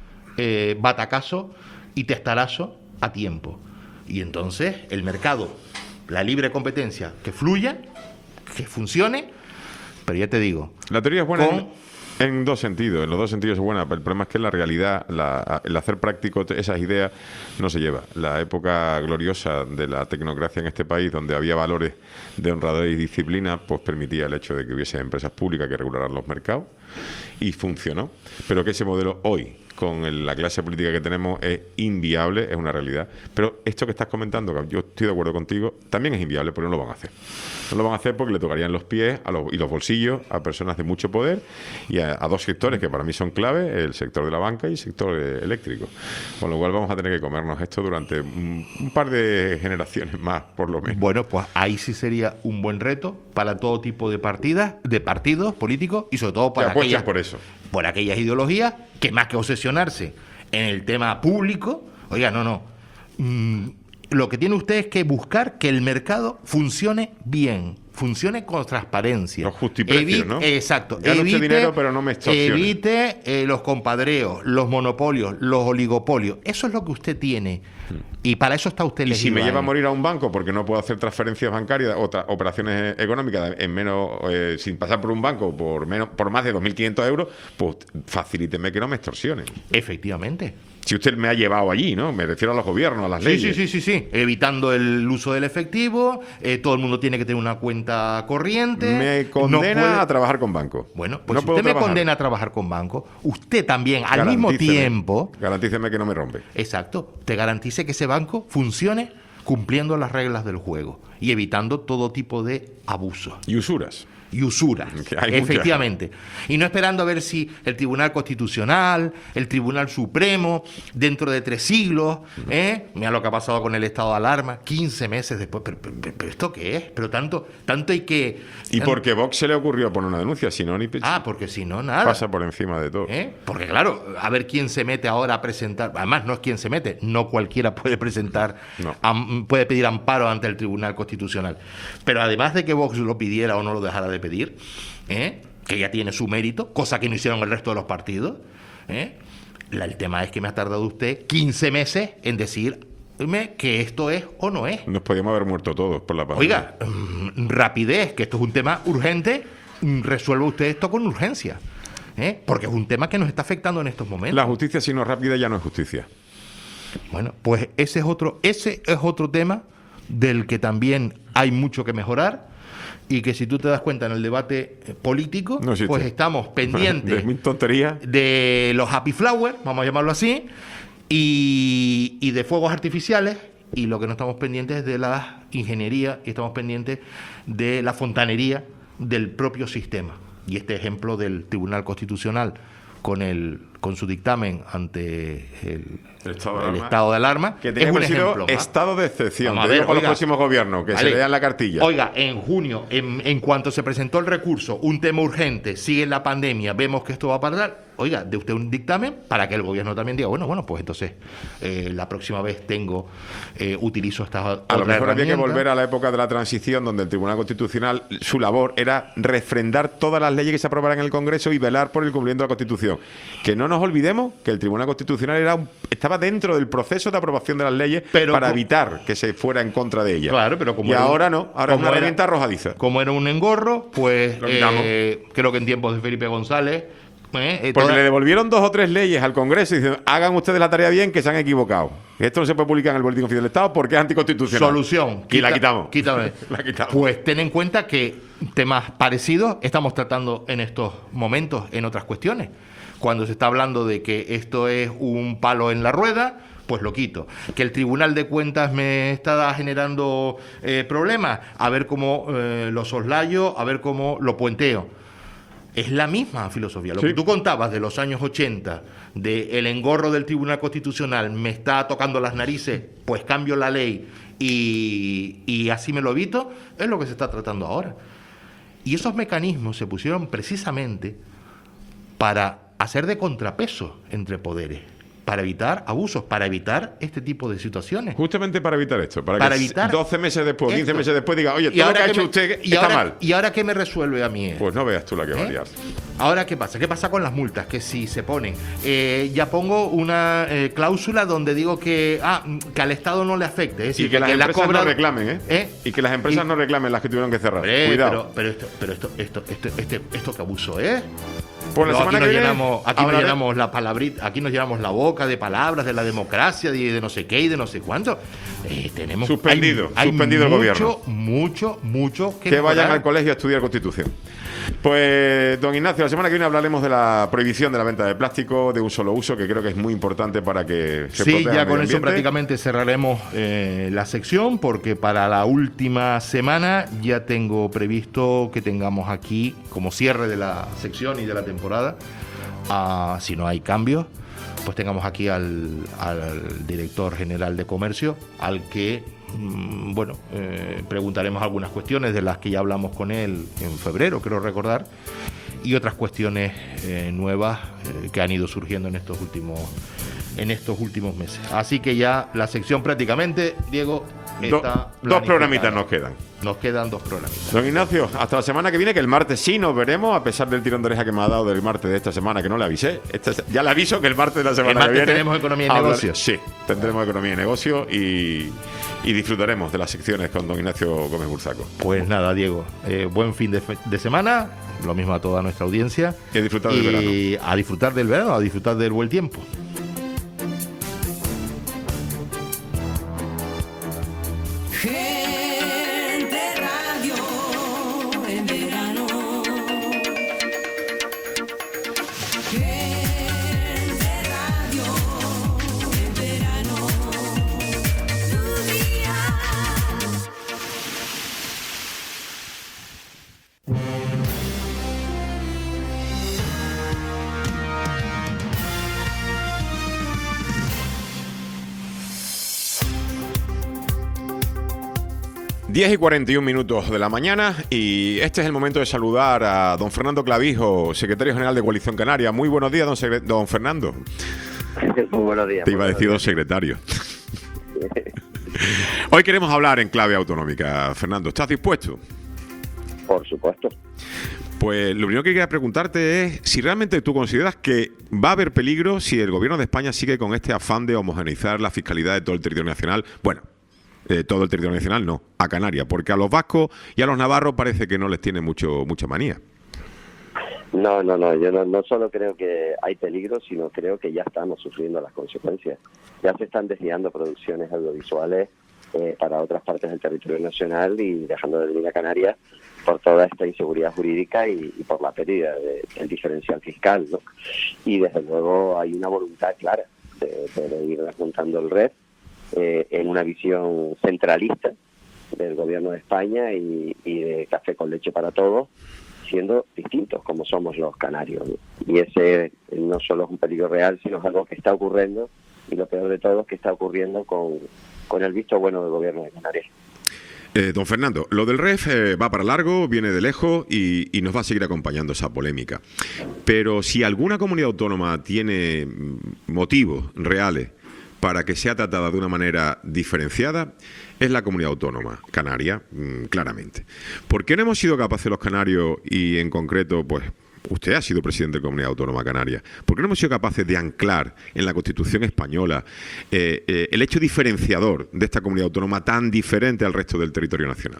batacazo y testarazo a tiempo. Y entonces el mercado, la libre competencia, que fluya, que funcione. Pero ya te digo... La teoría es buena en dos sentidos. En los dos sentidos es buena. Pero el problema es que en la realidad, el hacer práctico esas ideas no se lleva. La época gloriosa de la tecnocracia en este país, donde había valores de honradez y disciplina, pues permitía el hecho de que hubiese empresas públicas que regularan los mercados. Y funcionó. Pero que ese modelo hoy, con la clase política que tenemos, es inviable, es una realidad. Pero esto que estás comentando, que yo estoy de acuerdo contigo, también es inviable, pero no lo van a hacer. No lo van a hacer porque le tocarían los pies y los bolsillos a personas de mucho poder y a dos sectores que para mí son clave, el sector de la banca y el sector eléctrico. Con lo cual vamos a tener que comernos esto durante un par de generaciones más, por lo menos. Bueno, pues ahí sí sería un buen reto para todo tipo de partidos políticos y sobre todo para por aquellas ideologías que más que obsesionarse en el tema público, oiga, lo que tiene usted es que buscar que el mercado funcione bien, funcione con transparencia. Los justiprecios, ¿no? Exacto. Gano mucho dinero, pero no me extorsione. Evite los compadreos, los monopolios, los oligopolios. Eso es lo que usted tiene. Y para eso está usted elegido. Y si me lleva a morir a un banco porque no puedo hacer transferencias bancarias, operaciones económicas en menos, sin pasar por un banco por más de 2.500 euros, pues facilíteme que no me extorsionen. Efectivamente. Si usted me ha llevado allí, ¿no? Me refiero a los gobiernos, a las leyes. Sí. Evitando el uso del efectivo, todo el mundo tiene que tener una cuenta corriente. Me condena a trabajar con banco. Bueno, pues si usted me condena a trabajar con banco, usted también, al mismo tiempo... Garantíceme que no me rompe. Exacto. Te garantice que ese banco funcione cumpliendo las reglas del juego y evitando todo tipo de abusos. Y usuras. Y usura, Que hay efectivamente. Y no esperando a ver si el Tribunal Constitucional, el Tribunal Supremo, dentro de 3 siglos, mira lo que ha pasado con el estado de alarma, 15 meses después. ¿Pero esto qué es? Pero tanto hay que... Y porque Vox se le ocurrió poner una denuncia, si no, ni porque si no, nada. pasa por encima de todo. Porque claro, a ver quién se mete ahora a presentar. Además, no es quién se mete, no cualquiera puede presentar, puede pedir amparo ante el Tribunal Constitucional. Pero además de que Vox lo pidiera o no lo dejara de pedir, que ya tiene su mérito, cosa que no hicieron el resto de los partidos, el tema es que me ha tardado usted 15 meses en decirme que esto es o no es. Nos podíamos haber muerto todos por la pandemia. Oiga, rapidez, que esto es un tema urgente, resuelva usted esto con urgencia, porque es un tema que nos está afectando en estos momentos. La justicia, si no es rápida, ya no es justicia. Bueno, pues ese es otro tema del que también hay mucho que mejorar. Y que si tú te das cuenta en el debate político, No existe. pues estamos pendientes De mil tonterías. de los happy flowers, vamos a llamarlo así, y de fuegos artificiales, y lo que no estamos pendientes es de la ingeniería, y estamos pendientes de la fontanería del propio sistema. Y este ejemplo del Tribunal Constitucional con su dictamen ante el estado de alarma Que es tiene un que ser ejemplo. estado de excepción. Vamos a Te ver, digo con los oiga. próximos gobiernos, que Vale. se lean la cartilla. Oiga, en junio, en cuanto se presentó el recurso, un tema urgente, sigue la pandemia, vemos que esto va a parar. Oiga, de usted un dictamen para que el gobierno también diga, bueno, pues entonces la próxima vez utilizo esta otra A lo mejor había que herramienta. volver a la época de la transición, donde el Tribunal Constitucional, su labor era refrendar todas las leyes que se aprobaran en el Congreso y velar por el cumplimiento de la Constitución. Que no nos olvidemos que el Tribunal Constitucional estaba dentro del proceso de aprobación de las leyes para evitar que se fuera en contra de ellas. Claro, pero como y era ahora un- no, ahora es como una era- herramienta arrojadiza. Como era un engorro, pues Lo quitamos. creo que en tiempos de Felipe González... Porque toda- le devolvieron 2 o 3 leyes al Congreso y dicen, hagan ustedes la tarea bien, que se han equivocado. Esto no se puede publicar en el Boletín Oficial del Estado porque es anticonstitucional. Solución. Y la quitamos. Quítame. La quitamos. Pues ten en cuenta que temas parecidos estamos tratando en estos momentos en otras cuestiones. Cuando se está hablando de que esto es un palo en la rueda, pues lo quito. Que el Tribunal de Cuentas me está generando problemas, a ver cómo lo soslayo, a ver cómo lo puenteo. Es la misma filosofía. Lo Sí. que tú contabas de los años 80, de el engorro del Tribunal Constitucional, me está tocando las narices, pues cambio la ley y así me lo evito, es lo que se está tratando ahora. Y esos mecanismos se pusieron precisamente para hacer de contrapeso entre poderes, para evitar abusos, para evitar este tipo de situaciones. Justamente para evitar esto. Para Para que evitar 12 meses después, 15 esto. meses después, diga, oye, Y todo lo ahora que ha que hecho me- usted y está ahora- mal. ¿Y ahora qué me resuelve a mí? Pues no veas tú la que va a liar. Ahora, ¿qué pasa? ¿Qué pasa con las multas? Que si se ponen, ya pongo una cláusula donde digo que al Estado no le afecte. Es decir, Y que las la empresas cobra- no reclamen, Y que las empresas no reclamen las que tuvieron que cerrar. Hombre, Cuidado. pero esto qué abuso es. Pues la No, semana aquí que nos viene llenamos, aquí nos hablaré- llenamos la palabrita, aquí nos llenamos la boca de palabras de la democracia, de no sé qué y de no sé cuánto. Tenemos Suspendido el mucho, gobierno. mucho Que vayan mejorar. al colegio a estudiar Constitución. Pues, don Ignacio, la semana que viene hablaremos de la prohibición de la venta de plástico de un solo uso, que creo que es muy importante para que se Sí, proteja ya el con medio eso ambiente. prácticamente cerraremos la sección, porque para la última semana ya tengo previsto que tengamos aquí, como cierre de la sección y de la temporada, si no hay cambios, pues tengamos aquí al director general de comercio, al que preguntaremos algunas cuestiones de las que ya hablamos con él en febrero, creo recordar, y otras cuestiones nuevas que han ido surgiendo en estos últimos meses. Así que ya la sección prácticamente, Diego, está Dos programitas planificada. nos quedan. Nos quedan 2 programitas. Don Ignacio, hasta la semana que viene, que el martes sí nos veremos, a pesar del tirón de oreja que me ha dado del martes de esta semana, que no le avisé. Ya le aviso que el martes de la semana martes que viene tenemos Economía y Negocios. Sí, tendremos economía y negocio y disfrutaremos de las secciones con don Ignacio Gómez Burzaco. Pues nada, Diego, buen fin de semana, lo mismo a toda nuestra audiencia. Y a disfrutar del verano. Y a disfrutar del verano, a disfrutar del buen tiempo. Gente Radio en verano. Gente Radio en verano. Tu día 10:41 de la mañana y este es el momento de saludar a don Fernando Clavijo, secretario general de Coalición Canaria. Muy buenos días, don Fernando. Muy buenos días. Te iba a decir don secretario. Hoy queremos hablar en clave autonómica. Fernando, ¿estás dispuesto? Por supuesto. Pues lo primero que quería preguntarte es si realmente tú consideras que va a haber peligro si el gobierno de España sigue con este afán de homogeneizar la fiscalidad de todo el territorio nacional. Bueno, todo el territorio nacional no, a Canarias, porque a los vascos y a los navarros parece que no les tiene mucha manía. No, yo no solo creo que hay peligro, sino creo que ya estamos sufriendo las consecuencias. Ya se están desviando producciones audiovisuales para otras partes del territorio nacional y dejando de venir a Canarias por toda esta inseguridad jurídica y por la pérdida del diferencial fiscal, ¿no? Y desde luego hay una voluntad clara de ir remontando el REF en una visión centralista del gobierno de España y de café con leche para todos, siendo distintos como somos los canarios, ¿no? Y ese no solo es un peligro real, sino es algo que está ocurriendo, y lo peor de todo es que está ocurriendo con el visto bueno del gobierno de Canarias. Don Fernando, lo del REF va para largo, viene de lejos y nos va a seguir acompañando esa polémica. Pero si alguna comunidad autónoma tiene motivos reales para que sea tratada de una manera diferenciada, es la comunidad autónoma canaria, claramente. ¿Por qué no hemos sido capaces los canarios, y en concreto, pues usted ha sido presidente de la Comunidad Autónoma Canaria, por qué no hemos sido capaces de anclar en la Constitución española el hecho diferenciador de esta comunidad autónoma tan diferente al resto del territorio nacional?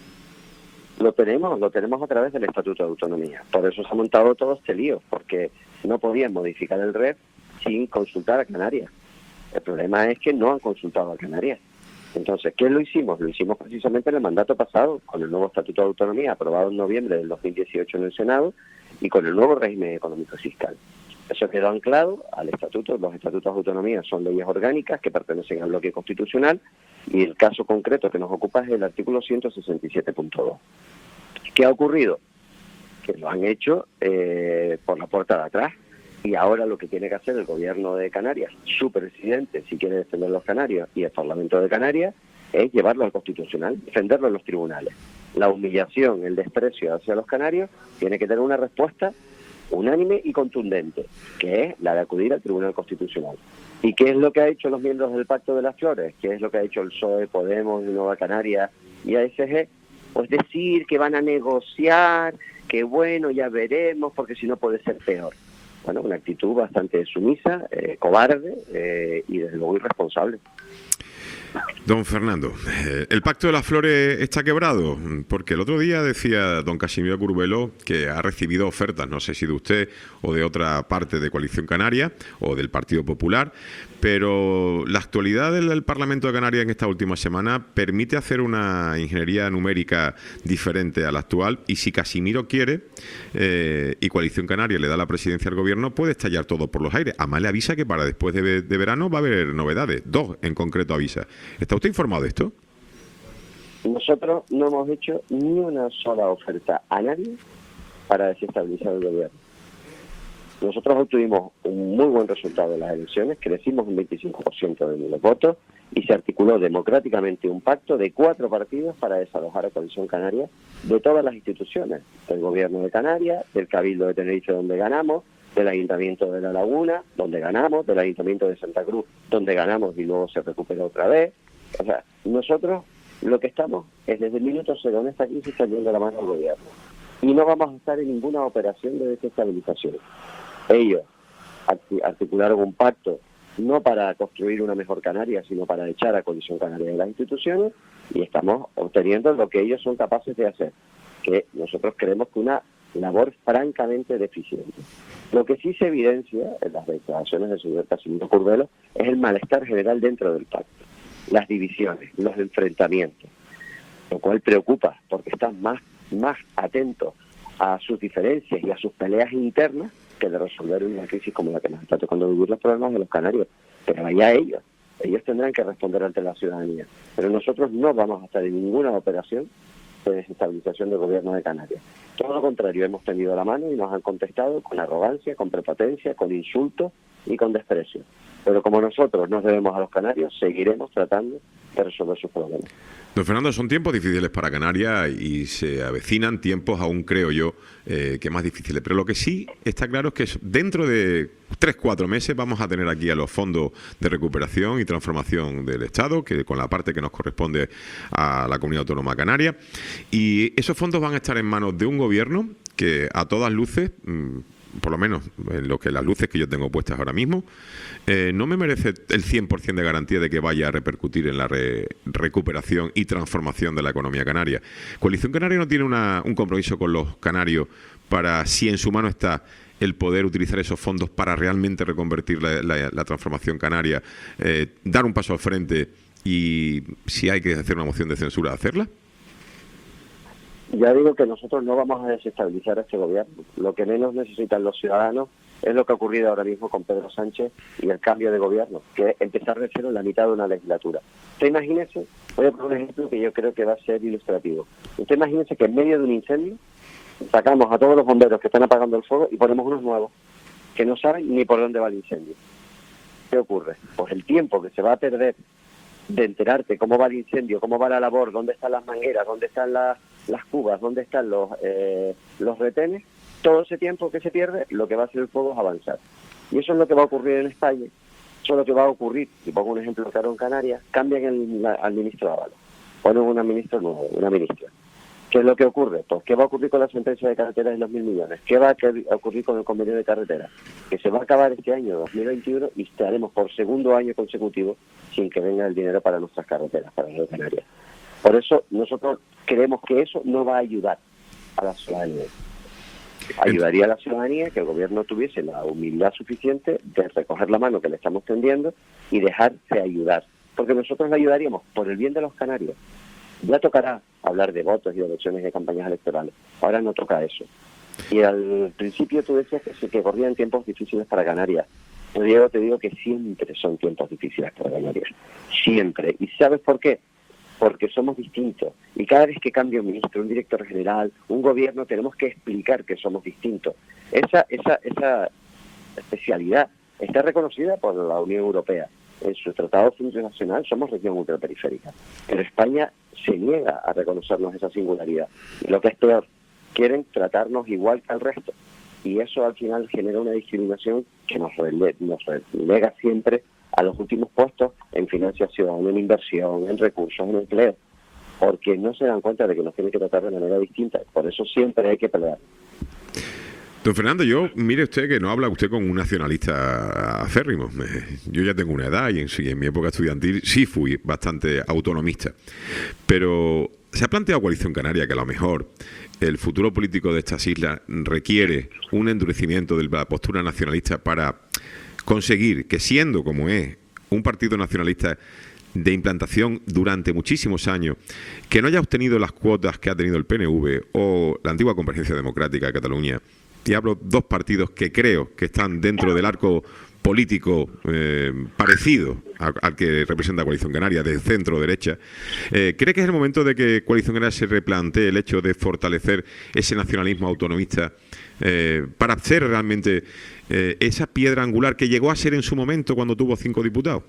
Lo tenemos a través del Estatuto de Autonomía. Por eso se ha montado todo este lío, porque no podían modificar el REF sin consultar a Canarias. El problema es que no han consultado a Canarias. Entonces, ¿qué lo hicimos? Lo hicimos precisamente en el mandato pasado, con el nuevo Estatuto de Autonomía aprobado en noviembre del 2018 en el Senado y con el nuevo régimen económico y fiscal. Eso quedó anclado al estatuto. Los estatutos de autonomía son leyes orgánicas que pertenecen al bloque constitucional y el caso concreto que nos ocupa es el artículo 167.2. ¿Qué ha ocurrido? Que lo han hecho por la puerta de atrás. Y ahora lo que tiene que hacer el gobierno de Canarias, su presidente, si quiere defender a los canarios, y el Parlamento de Canarias, es llevarlo al Constitucional, defenderlo en los tribunales. La humillación, el desprecio hacia los canarios, tiene que tener una respuesta unánime y contundente, que es la de acudir al Tribunal Constitucional. ¿Y qué es lo que ha hecho los miembros del Pacto de las Flores? ¿Qué es lo que ha hecho el PSOE, Podemos, Nueva Canarias y ASG? Pues decir que van a negociar, que bueno, ya veremos, porque si no puede ser peor. Bueno, una actitud bastante sumisa, cobarde y desde luego irresponsable. Don Fernando, ¿el Pacto de las Flores está quebrado? Porque el otro día decía don Casimiro Curbelo que ha recibido ofertas, no sé si de usted o de otra parte de Coalición Canaria o del Partido Popular, pero la actualidad del Parlamento de Canarias en esta última semana permite hacer una ingeniería numérica diferente a la actual, y si Casimiro quiere y Coalición Canaria le da la presidencia al gobierno, puede estallar todo por los aires. Además le avisa que para después de verano va a haber novedades, 2 en concreto avisa. ¿Está usted informado de esto? Nosotros no hemos hecho ni una sola oferta a nadie para desestabilizar el gobierno. Nosotros obtuvimos un muy buen resultado en las elecciones, crecimos un 25% de los votos y se articuló democráticamente un pacto de 4 partidos para desalojar a Coalición Canaria de todas las instituciones, del gobierno de Canarias, del Cabildo de Tenerife donde ganamos, del Ayuntamiento de La Laguna, donde ganamos, del Ayuntamiento de Santa Cruz, donde ganamos y luego se recuperó otra vez. O sea, nosotros lo que estamos es desde el minuto cero en esta crisis saliendo la mano al gobierno. Y no vamos a estar en ninguna operación de desestabilización. Ellos articularon un pacto no para construir una mejor Canarias, sino para echar a Coalición Canaria de las instituciones, y estamos obteniendo lo que ellos son capaces de hacer, que nosotros creemos que una labor francamente deficiente. Lo que sí se evidencia en las declaraciones del señor Casimiro Curbelo es el malestar general dentro del pacto, las divisiones, los enfrentamientos, lo cual preocupa porque están más atentos a sus diferencias y a sus peleas internas que de resolver una crisis como la que nos está tocando vivir los problemas de los canarios. Pero allá ellos tendrán que responder ante la ciudadanía. Pero nosotros no vamos a estar en ninguna operación de desestabilización del gobierno de Canarias. Todo lo contrario, hemos tendido la mano y nos han contestado con arrogancia, con prepotencia, con insultos y con desprecio. Pero como nosotros nos debemos a los canarios, seguiremos tratando de resolver sus problemas. Don Fernando, son tiempos difíciles para Canarias y se avecinan tiempos aún, creo yo, que más difíciles. Pero lo que sí está claro es que dentro de 3-4 meses vamos a tener aquí a los fondos de recuperación y transformación del Estado, que con la parte que nos corresponde a la Comunidad Autónoma Canaria. Y esos fondos van a estar en manos de un gobierno que a todas luces, por lo menos en lo que las luces que yo tengo puestas ahora mismo, no me merece el 100% de garantía de que vaya a repercutir en la recuperación y transformación de la economía canaria. Coalición Canaria no tiene un compromiso con los canarios para, si en su mano está, el poder utilizar esos fondos para realmente reconvertir la transformación canaria, dar un paso al frente y, si hay que hacer una moción de censura, hacerla. Ya digo que nosotros no vamos a desestabilizar a este gobierno. Lo que menos necesitan los ciudadanos es lo que ha ocurrido ahora mismo con Pedro Sánchez y el cambio de gobierno, que es empezar de cero en la mitad de una legislatura. Usted imagínese, voy a poner un ejemplo que yo creo que va a ser ilustrativo. Usted imagínese que en medio de un incendio sacamos a todos los bomberos que están apagando el fuego y ponemos unos nuevos que no saben ni por dónde va el incendio. ¿Qué ocurre? Pues el tiempo que se va a perder de enterarte cómo va el incendio, cómo va la labor, dónde están las mangueras, dónde están las cubas, dónde están los retenes, todo ese tiempo que se pierde, lo que va a hacer el fuego es avanzar. Y eso es lo que va a ocurrir en España. Eso es lo que va a ocurrir, si pongo un ejemplo claro en Canarias, cambian al ministro Ábalos, ponen una ministra nueva, una ministra. ¿Qué es lo que ocurre? Pues ¿qué va a ocurrir con la sentencia de carreteras de los 1.000 millones? ¿Qué va a ocurrir con el convenio de carretera? Que se va a acabar este año 2021 y estaremos por segundo año consecutivo sin que venga el dinero para nuestras carreteras, para las de Canarias. Por eso nosotros creemos que eso no va a ayudar a la ciudadanía. Ayudaría a la ciudadanía que el gobierno tuviese la humildad suficiente de recoger la mano que le estamos tendiendo y dejarse ayudar. Porque nosotros le ayudaríamos por el bien de los canarios. Ya tocará hablar de votos y de elecciones y de campañas electorales. Ahora no toca eso. Y al principio tú decías que corrían tiempos difíciles para Canarias. Pero Diego, te digo que siempre son tiempos difíciles para Canarias. Siempre. ¿Y sabes por qué? Porque somos distintos. Y cada vez que cambia un ministro, un director general, un gobierno, tenemos que explicar que somos distintos. Esa especialidad está reconocida por la Unión Europea. En su tratado internacional somos región ultraperiférica. Pero España se niega a reconocernos esa singularidad. Y lo que es peor, quieren tratarnos igual que al resto. Y eso al final genera una discriminación que nos relega siempre a los últimos puestos en financiación, en inversión, en recursos, en empleo. Porque no se dan cuenta de que nos tienen que tratar de manera distinta. Por eso siempre hay que pelear. Don Fernando, mire usted que no habla usted con un nacionalista acérrimo. Yo ya tengo una edad y en mi época estudiantil sí fui bastante autonomista. Pero ¿se ha planteado Coalición Canaria que a lo mejor el futuro político de estas islas requiere un endurecimiento de la postura nacionalista para conseguir que, siendo como es un partido nacionalista de implantación durante muchísimos años, que no haya obtenido las cuotas que ha tenido el PNV o la antigua Convergencia Democrática de Cataluña? Y hablo dos partidos que creo que están dentro del arco político parecido al que representa Coalición Canaria, de centro-derecha. ¿Cree que es el momento de que Coalición Canaria se replantee el hecho de fortalecer ese nacionalismo autonomista para hacer realmente esa piedra angular que llegó a ser en su momento cuando tuvo 5 diputados?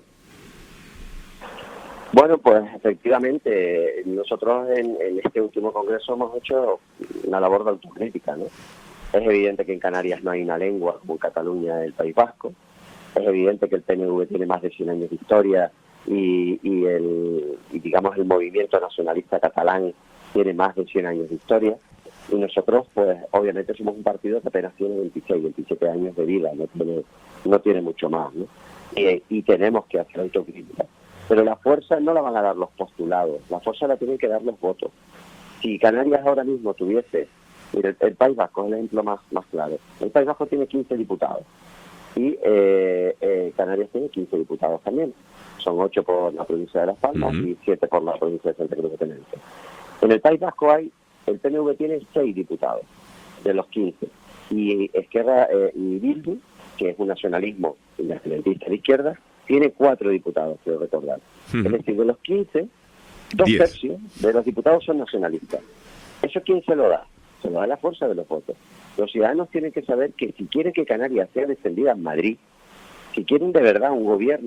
Bueno, pues efectivamente, nosotros en este último congreso hemos hecho una labor de autocrítica, ¿no? Es evidente que en Canarias no hay una lengua como en Cataluña, el País Vasco. Es evidente que el PNV tiene más de 100 años de historia y digamos el movimiento nacionalista catalán tiene más de 100 años de historia. Y nosotros, pues, obviamente somos un partido que apenas tiene 26, 27 años de vida, no tiene mucho más, ¿no? Y tenemos que hacer autocrítica. Pero la fuerza no la van a dar los postulados, la fuerza la tienen que dar los votos. Si Canarias ahora mismo tuviese... Mire, el País Vasco es el ejemplo más claro. El País Vasco tiene 15 diputados y Canarias tiene 15 diputados también. Son 8 por la provincia de Las Palmas y 7 por la provincia de Santa Cruz de Tenerife. En el País Vasco el PNV tiene 6 diputados de los 15 y Esquerra y Bildu, que es un nacionalismo independentista de izquierda, tiene 4 diputados, quiero recordar. Es decir, de los 15, 2 tercios de los diputados son nacionalistas. ¿Eso quién se lo da? Se lo da la fuerza de los votos. Los ciudadanos tienen que saber que si quieren que Canarias sea defendida en Madrid, si quieren de verdad un gobierno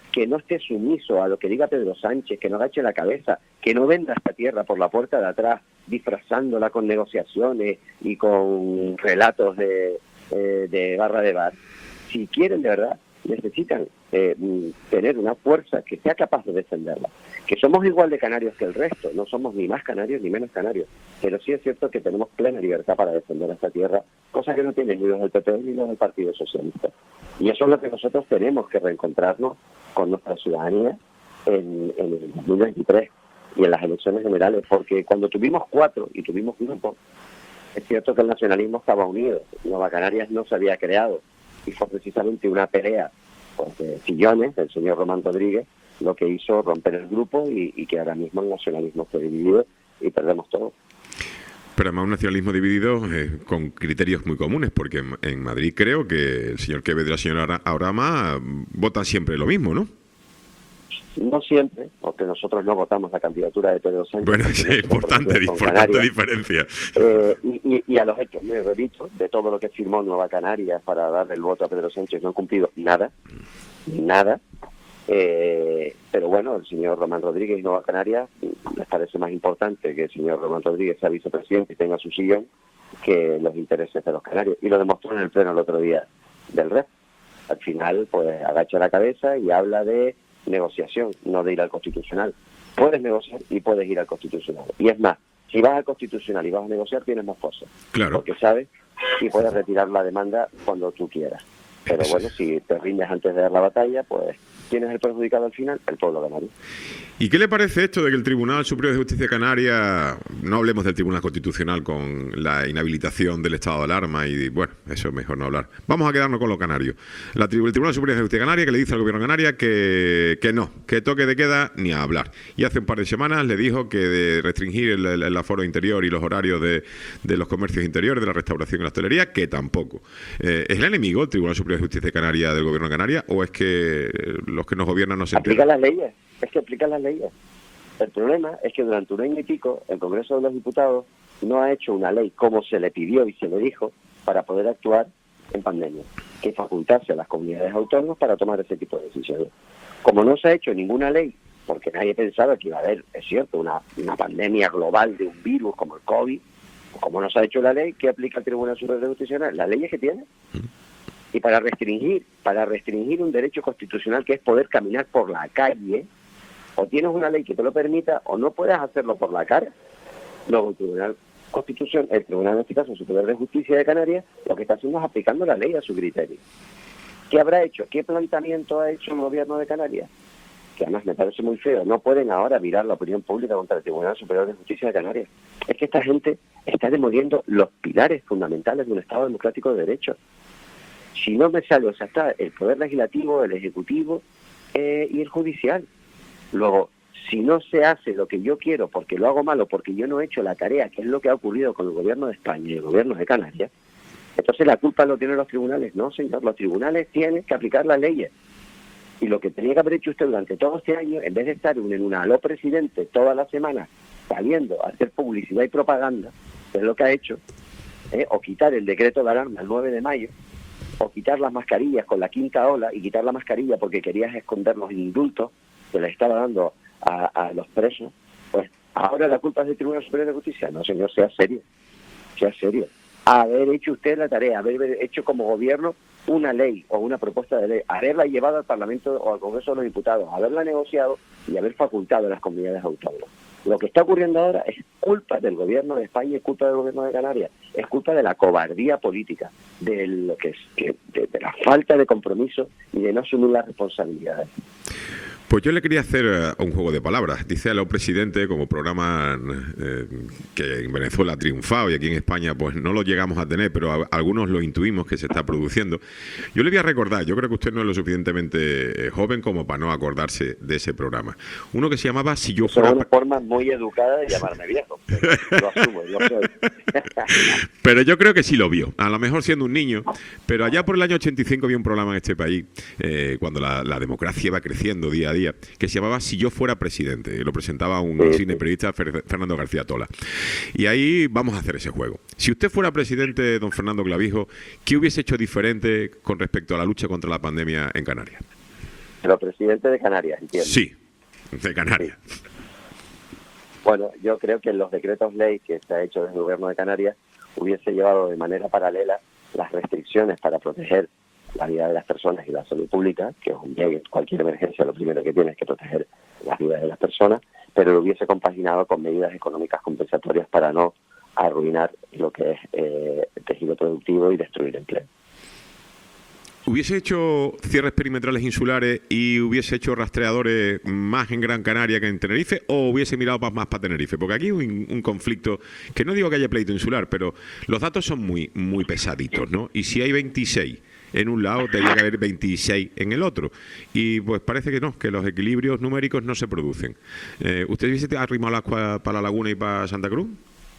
que no esté sumiso a lo que diga Pedro Sánchez, que no agache la cabeza, que no venda esta tierra por la puerta de atrás, disfrazándola con negociaciones y con relatos de barra de bar. Si quieren de verdad, necesitan tener una fuerza que sea capaz de defenderla. Que somos igual de canarios que el resto, no somos ni más canarios ni menos canarios, pero sí es cierto que tenemos plena libertad para defender esta tierra, cosa que no tienen ni los del PP ni los del Partido Socialista. Y eso es lo que nosotros tenemos que reencontrarnos con nuestra ciudadanía en el 2023 y en las elecciones generales, porque cuando tuvimos 4 y tuvimos grupo, es cierto que el nacionalismo estaba unido, Nueva Canarias no se había creado, y fue precisamente una pelea de sillones del señor Román Rodríguez lo que hizo romper el grupo y que ahora mismo el nacionalismo esté dividido y perdemos todo. Pero además un nacionalismo dividido con criterios muy comunes, porque en Madrid creo que el señor Quevedo y la señora Aurama votan siempre lo mismo, ¿no? No siempre, porque nosotros no votamos la candidatura de Pedro Sánchez. Bueno, sí, importante diferencia. Y a los hechos me remito de todo lo que firmó Nueva Canarias para darle el voto a Pedro Sánchez. No han cumplido nada. Pero bueno, el señor Román Rodríguez y Nueva Canarias les parece más importante que el señor Román Rodríguez sea vicepresidente y tenga su sillón que los intereses de los canarios. Y lo demostró en el pleno el otro día del REF. Al final, pues agacha la cabeza y habla de negociación, no de ir al Constitucional. Puedes negociar y puedes ir al Constitucional. Y es más, si vas al Constitucional y vas a negociar, tienes más cosas. Claro. Porque sabes y puedes retirar la demanda cuando tú quieras. Pero bueno, si te rindes antes de dar la batalla, pues ¿quién es el perjudicado al final? El pueblo canario. ¿Y qué le parece esto de que el Tribunal Superior de Justicia Canaria, no hablemos del Tribunal Constitucional con la inhabilitación del estado de alarma y, bueno, eso es mejor no hablar. Vamos a quedarnos con los canarios. El Tribunal Superior de Justicia Canaria que le dice al Gobierno de Canarias que no, que toque de queda ni a hablar. Y hace un par de semanas le dijo que de restringir el aforo interior y los horarios de los comercios interiores, de la restauración y la hostelería, que tampoco. ¿Es el enemigo el Tribunal Superior de Justicia Canaria del Gobierno de Canarias o es que los que nos gobiernan no se aplica enteran? las leyes? Es que aplica las leyes. El problema es que durante un año y pico el Congreso de los Diputados no ha hecho una ley como se le pidió y se le dijo para poder actuar en pandemia, que facultase a las comunidades autónomas para tomar ese tipo de decisiones. Como no se ha hecho ninguna ley, porque nadie pensaba que iba a haber, es cierto, una pandemia global de un virus como el COVID, como no se ha hecho la ley, ¿qué aplica el Tribunal Superior de Justicia? Las leyes que tiene. Y para restringir un derecho constitucional que es poder caminar por la calle, o tienes una ley que te lo permita o no puedes hacerlo por la cara. Luego el Tribunal en este caso Superior de Justicia de Canarias, lo que está haciendo es aplicando la ley a su criterio. ¿Qué habrá hecho? ¿Qué planteamiento ha hecho el Gobierno de Canarias? Que además me parece muy feo. No pueden ahora virar la opinión pública contra el Tribunal Superior de Justicia de Canarias. Es que esta gente está demoliendo los pilares fundamentales de un Estado democrático de derecho. Si no me salgo, o sea, está el Poder Legislativo, el Ejecutivo y el Judicial. Luego, si no se hace lo que yo quiero porque lo hago mal o porque yo no he hecho la tarea, que es lo que ha ocurrido con el Gobierno de España y el Gobierno de Canarias, entonces la culpa lo tienen los tribunales. No, señor, los tribunales tienen que aplicar las leyes. Y lo que tenía que haber hecho usted durante todo este año, en vez de estar en una aló presidente todas las semanas saliendo a hacer publicidad y propaganda, que es lo que ha hecho, o quitar el decreto de alarma el 9 de mayo, o quitar las mascarillas con la quinta ola y quitar la mascarilla porque querías esconder los indultos que le estaba dando a los presos, pues ahora la culpa es del Tribunal Superior de Justicia. No, señor, sea serio. Haber hecho usted la tarea, haber hecho como gobierno una ley o una propuesta de ley, haberla llevado al Parlamento o al Congreso de los Diputados, haberla negociado y haber facultado a las comunidades autónomas. Lo que está ocurriendo ahora es culpa del Gobierno de España, es culpa del Gobierno de Canarias, es culpa de la cobardía política, de lo que es de la falta de compromiso y de no asumir las responsabilidades. Pues yo le quería hacer un juego de palabras. Dice a lo presidente, como programa que en Venezuela ha triunfado y aquí en España pues no lo llegamos a tener, pero algunos lo intuimos que se está produciendo. Yo le voy a recordar, yo creo que usted no es lo suficientemente joven como para no acordarse de ese programa. Uno que se llamaba Si yo fuera... Es una forma muy educada de llamarme viejo, pero lo asumo, yo soy. Pero yo creo que sí lo vio, a lo mejor siendo un niño, pero allá por el año 85 había un programa en este país, cuando la democracia iba creciendo día a día, que se llamaba Si yo fuera presidente, y lo presentaba un cine periodista Fernando García Tola. Y ahí vamos a hacer ese juego. Si usted fuera presidente, don Fernando Clavijo, ¿qué hubiese hecho diferente con respecto a la lucha contra la pandemia en Canarias? Pero presidente de Canarias, entiendo. Sí, de Canarias. Bueno, yo creo que en los decretos ley que se ha hecho desde el Gobierno de Canarias hubiese llevado de manera paralela las restricciones para proteger la vida de las personas y la salud pública, que es un bien, en cualquier emergencia lo primero que tiene es que proteger las vidas de las personas, pero lo hubiese compaginado con medidas económicas compensatorias para no arruinar lo que es el tejido productivo y destruir empleo. ¿Hubiese hecho cierres perimetrales insulares y hubiese hecho rastreadores más en Gran Canaria que en Tenerife, o hubiese mirado más para Tenerife? Porque aquí hay un conflicto, que no digo que haya pleito insular, pero los datos son muy pesaditos, ¿no? Y si hay 26 en un lado, tendría que haber 26 en el otro. Y pues parece que no, que los equilibrios numéricos no se producen. ¿Usted hubiese arrimado las cosas para La Laguna y para Santa Cruz?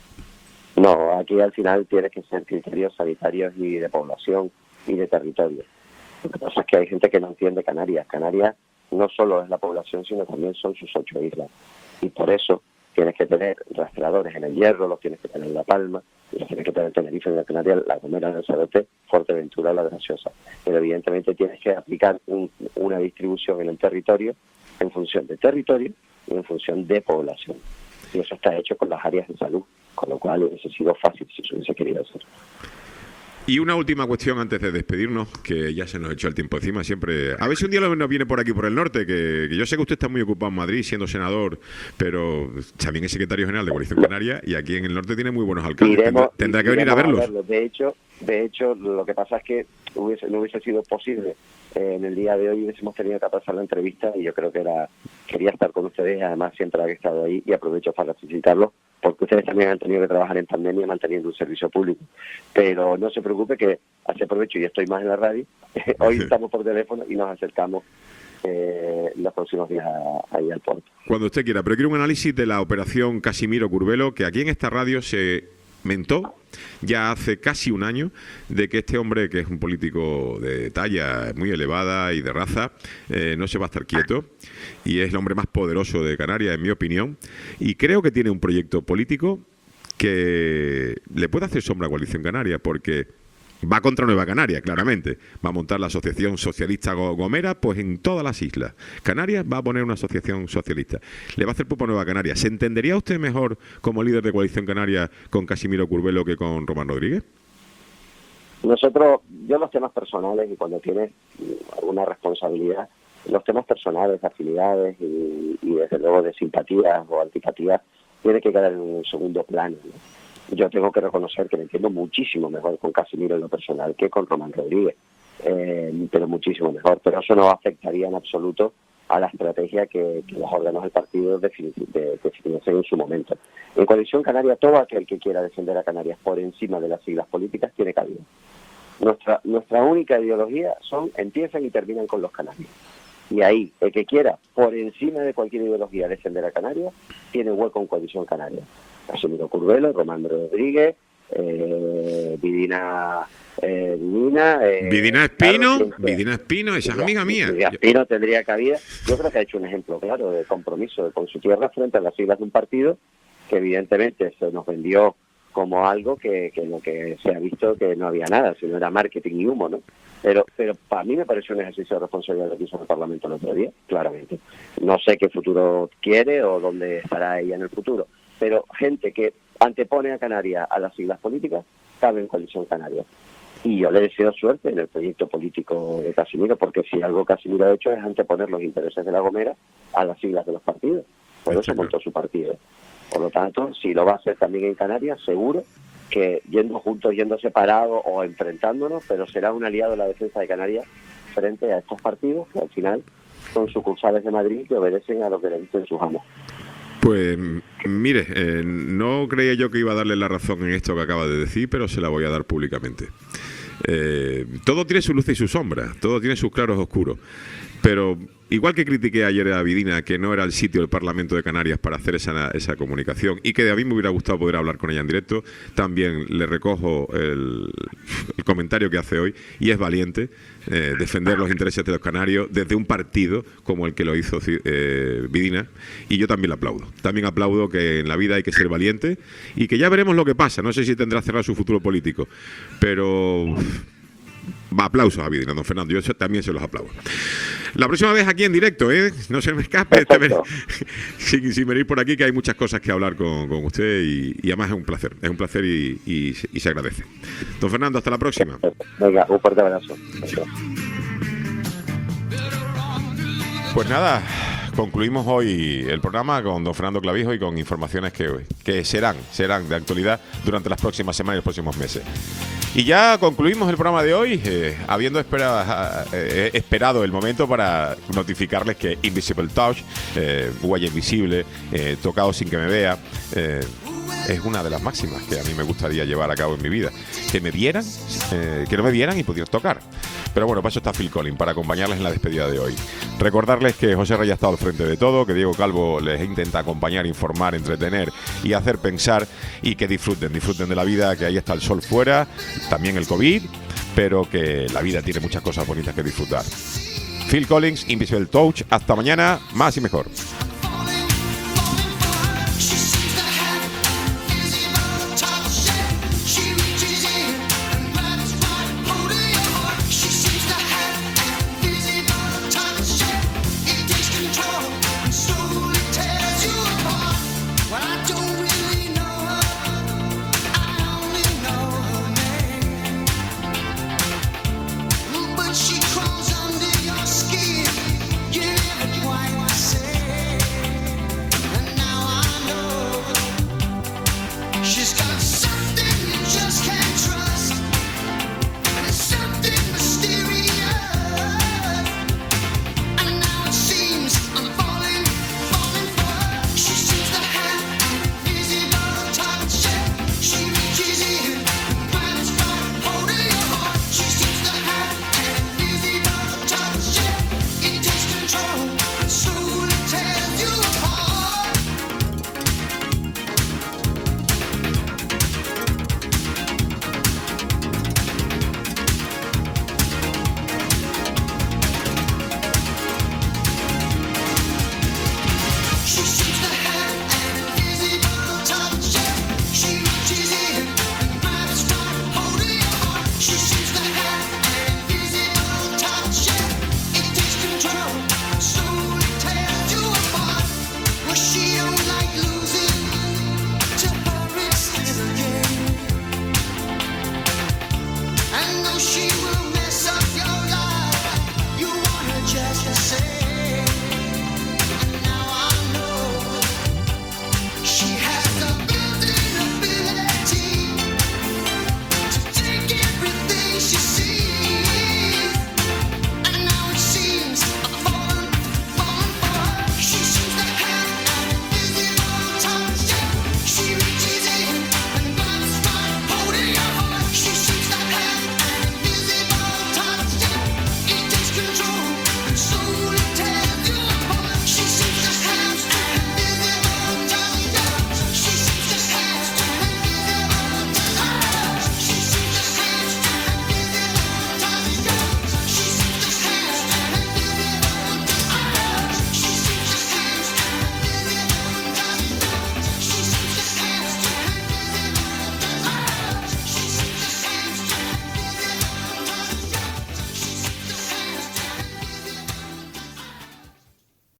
No, aquí al final tiene que ser criterios sanitarios y de población y de territorio. Lo que pasa es que hay gente que no entiende Canarias. Canarias no solo es la población, sino también son sus 8 islas. Y por eso tienes que tener rastreadores en el Hierro, los tienes que tener en La Palma, los tienes que tener en Tenerife, en la Canaria, La Gomera, Lanzarote, Fuerteventura, La Graciosa. Pero evidentemente tienes que aplicar una distribución en el territorio en función de territorio y en función de población. Y eso está hecho con las áreas de salud, con lo cual hubiese sido fácil si se hubiese querido hacer. Y una última cuestión antes de despedirnos, que ya se nos echó el tiempo encima siempre. A ver si un día nos viene por aquí, por el norte, que yo sé que usted está muy ocupado en Madrid, siendo senador, pero también es secretario general de Coalición Canaria, y aquí en el norte tiene muy buenos alcaldes. Tendrá que venir a verlos. De hecho, lo que pasa es que no hubiese sido posible. En el día de hoy hubiésemos tenido que pasar la entrevista y yo creo que quería estar con ustedes, y además siempre he estado ahí y aprovecho para felicitarlos, porque ustedes también han tenido que trabajar en pandemia manteniendo un servicio público. Pero no se preocupe que hace provecho y estoy más en la radio. Hoy estamos por teléfono y nos acercamos los próximos días ahí al puerto. Cuando usted quiera, pero quiero un análisis de la operación Casimiro Curbelo, que aquí en esta radio se mentó ya hace casi un año de que este hombre, que es un político de talla muy elevada y de raza, no se va a estar quieto, y es el hombre más poderoso de Canarias, en mi opinión, y creo que tiene un proyecto político que le puede hacer sombra a Coalición Canaria, porque va contra Nueva Canaria, claramente. Va a montar la Asociación Socialista Gomera, pues en todas las islas. Canarias va a poner una asociación socialista. Le va a hacer pupa a Nueva Canaria. ¿Se entendería usted mejor como líder de Coalición Canaria con Casimiro Curbelo que con Román Rodríguez? Yo los temas personales, y cuando tienes alguna responsabilidad, los temas personales, de afinidades y desde luego de simpatías o antipatías, tiene que quedar en un segundo plano, ¿no? Yo tengo que reconocer que me entiendo muchísimo mejor con Casimiro en lo personal que con Román Rodríguez, pero muchísimo mejor. Pero eso no afectaría en absoluto a la estrategia que los órganos del partido definiesen en su momento. En Coalición Canaria, todo aquel que quiera defender a Canarias por encima de las siglas políticas tiene cabida. Nuestra única ideología empiezan y terminan con los canarios. Y ahí, el que quiera, por encima de cualquier ideología, defender a Canarias, tiene hueco en Coalición Canaria. Casimiro Curbelo, Román Rodríguez, Vidina Espino, esa es amiga mía. Vidina Espino tendría cabida. Yo creo que ha hecho un ejemplo claro de compromiso con su tierra frente a las siglas de un partido que evidentemente se nos vendió como algo que lo que se ha visto que no había nada, sino era marketing y humo, ¿no? Pero para mí me pareció un ejercicio de responsabilidad lo que hizo en el Parlamento el otro día, claramente. No sé qué futuro quiere o dónde estará ella en el futuro, pero gente que antepone a Canarias a las siglas políticas cabe en Coalición Canaria. Y yo le deseo suerte en el proyecto político de Casimiro, porque si algo Casimiro ha hecho es anteponer los intereses de La Gomera a las siglas de los partidos. Por eso montó su partido. Por lo tanto, si lo va a hacer también en Canarias, seguro que yendo juntos, yendo separados o enfrentándonos, pero será un aliado de la defensa de Canarias frente a estos partidos que al final son sucursales de Madrid que obedecen a lo que le dicen sus amos. Pues mire, no creía yo que iba a darle la razón en esto que acaba de decir, pero se la voy a dar públicamente. Todo tiene su luz y su sombra, todo tiene sus claros oscuros, pero igual que critiqué ayer a Vidina que no era el sitio del Parlamento de Canarias para hacer esa comunicación y que a mí me hubiera gustado poder hablar con ella en directo, también le recojo el comentario que hace hoy, y es valiente defender los intereses de los canarios desde un partido como el que lo hizo Vidina, y yo también le aplaudo. También aplaudo que en la vida hay que ser valiente y que ya veremos lo que pasa. No sé si tendrá cerrado su futuro político, pero Aplausos a Vidina, don Fernando. Yo también se los aplaudo. La próxima vez aquí en directo, ¿eh? No se me escape sin venir por aquí, que hay muchas cosas que hablar con usted y además es un placer y se agradece. Don Fernando, hasta la próxima. Venga, un fuerte abrazo. Pues nada, concluimos hoy el programa con don Fernando Clavijo y con informaciones que serán de actualidad durante las próximas semanas y los próximos meses. Y ya concluimos el programa de hoy, habiendo esperado el momento para notificarles que Invisible Touch, huella invisible, tocado sin que me vea, es una de las máximas que a mí me gustaría llevar a cabo en mi vida. Que me vieran, que no me vieran y pudieran tocar. Pero bueno, para eso está Phil Collins, para acompañarles en la despedida de hoy. Recordarles que José Rey ha estado al frente de todo, que Diego Calvo les intenta acompañar, informar, entretener y hacer pensar, y que disfruten de la vida, que ahí está el sol fuera, también el COVID, pero que la vida tiene muchas cosas bonitas que disfrutar. Phil Collins, Invisible Touch, hasta mañana, más y mejor.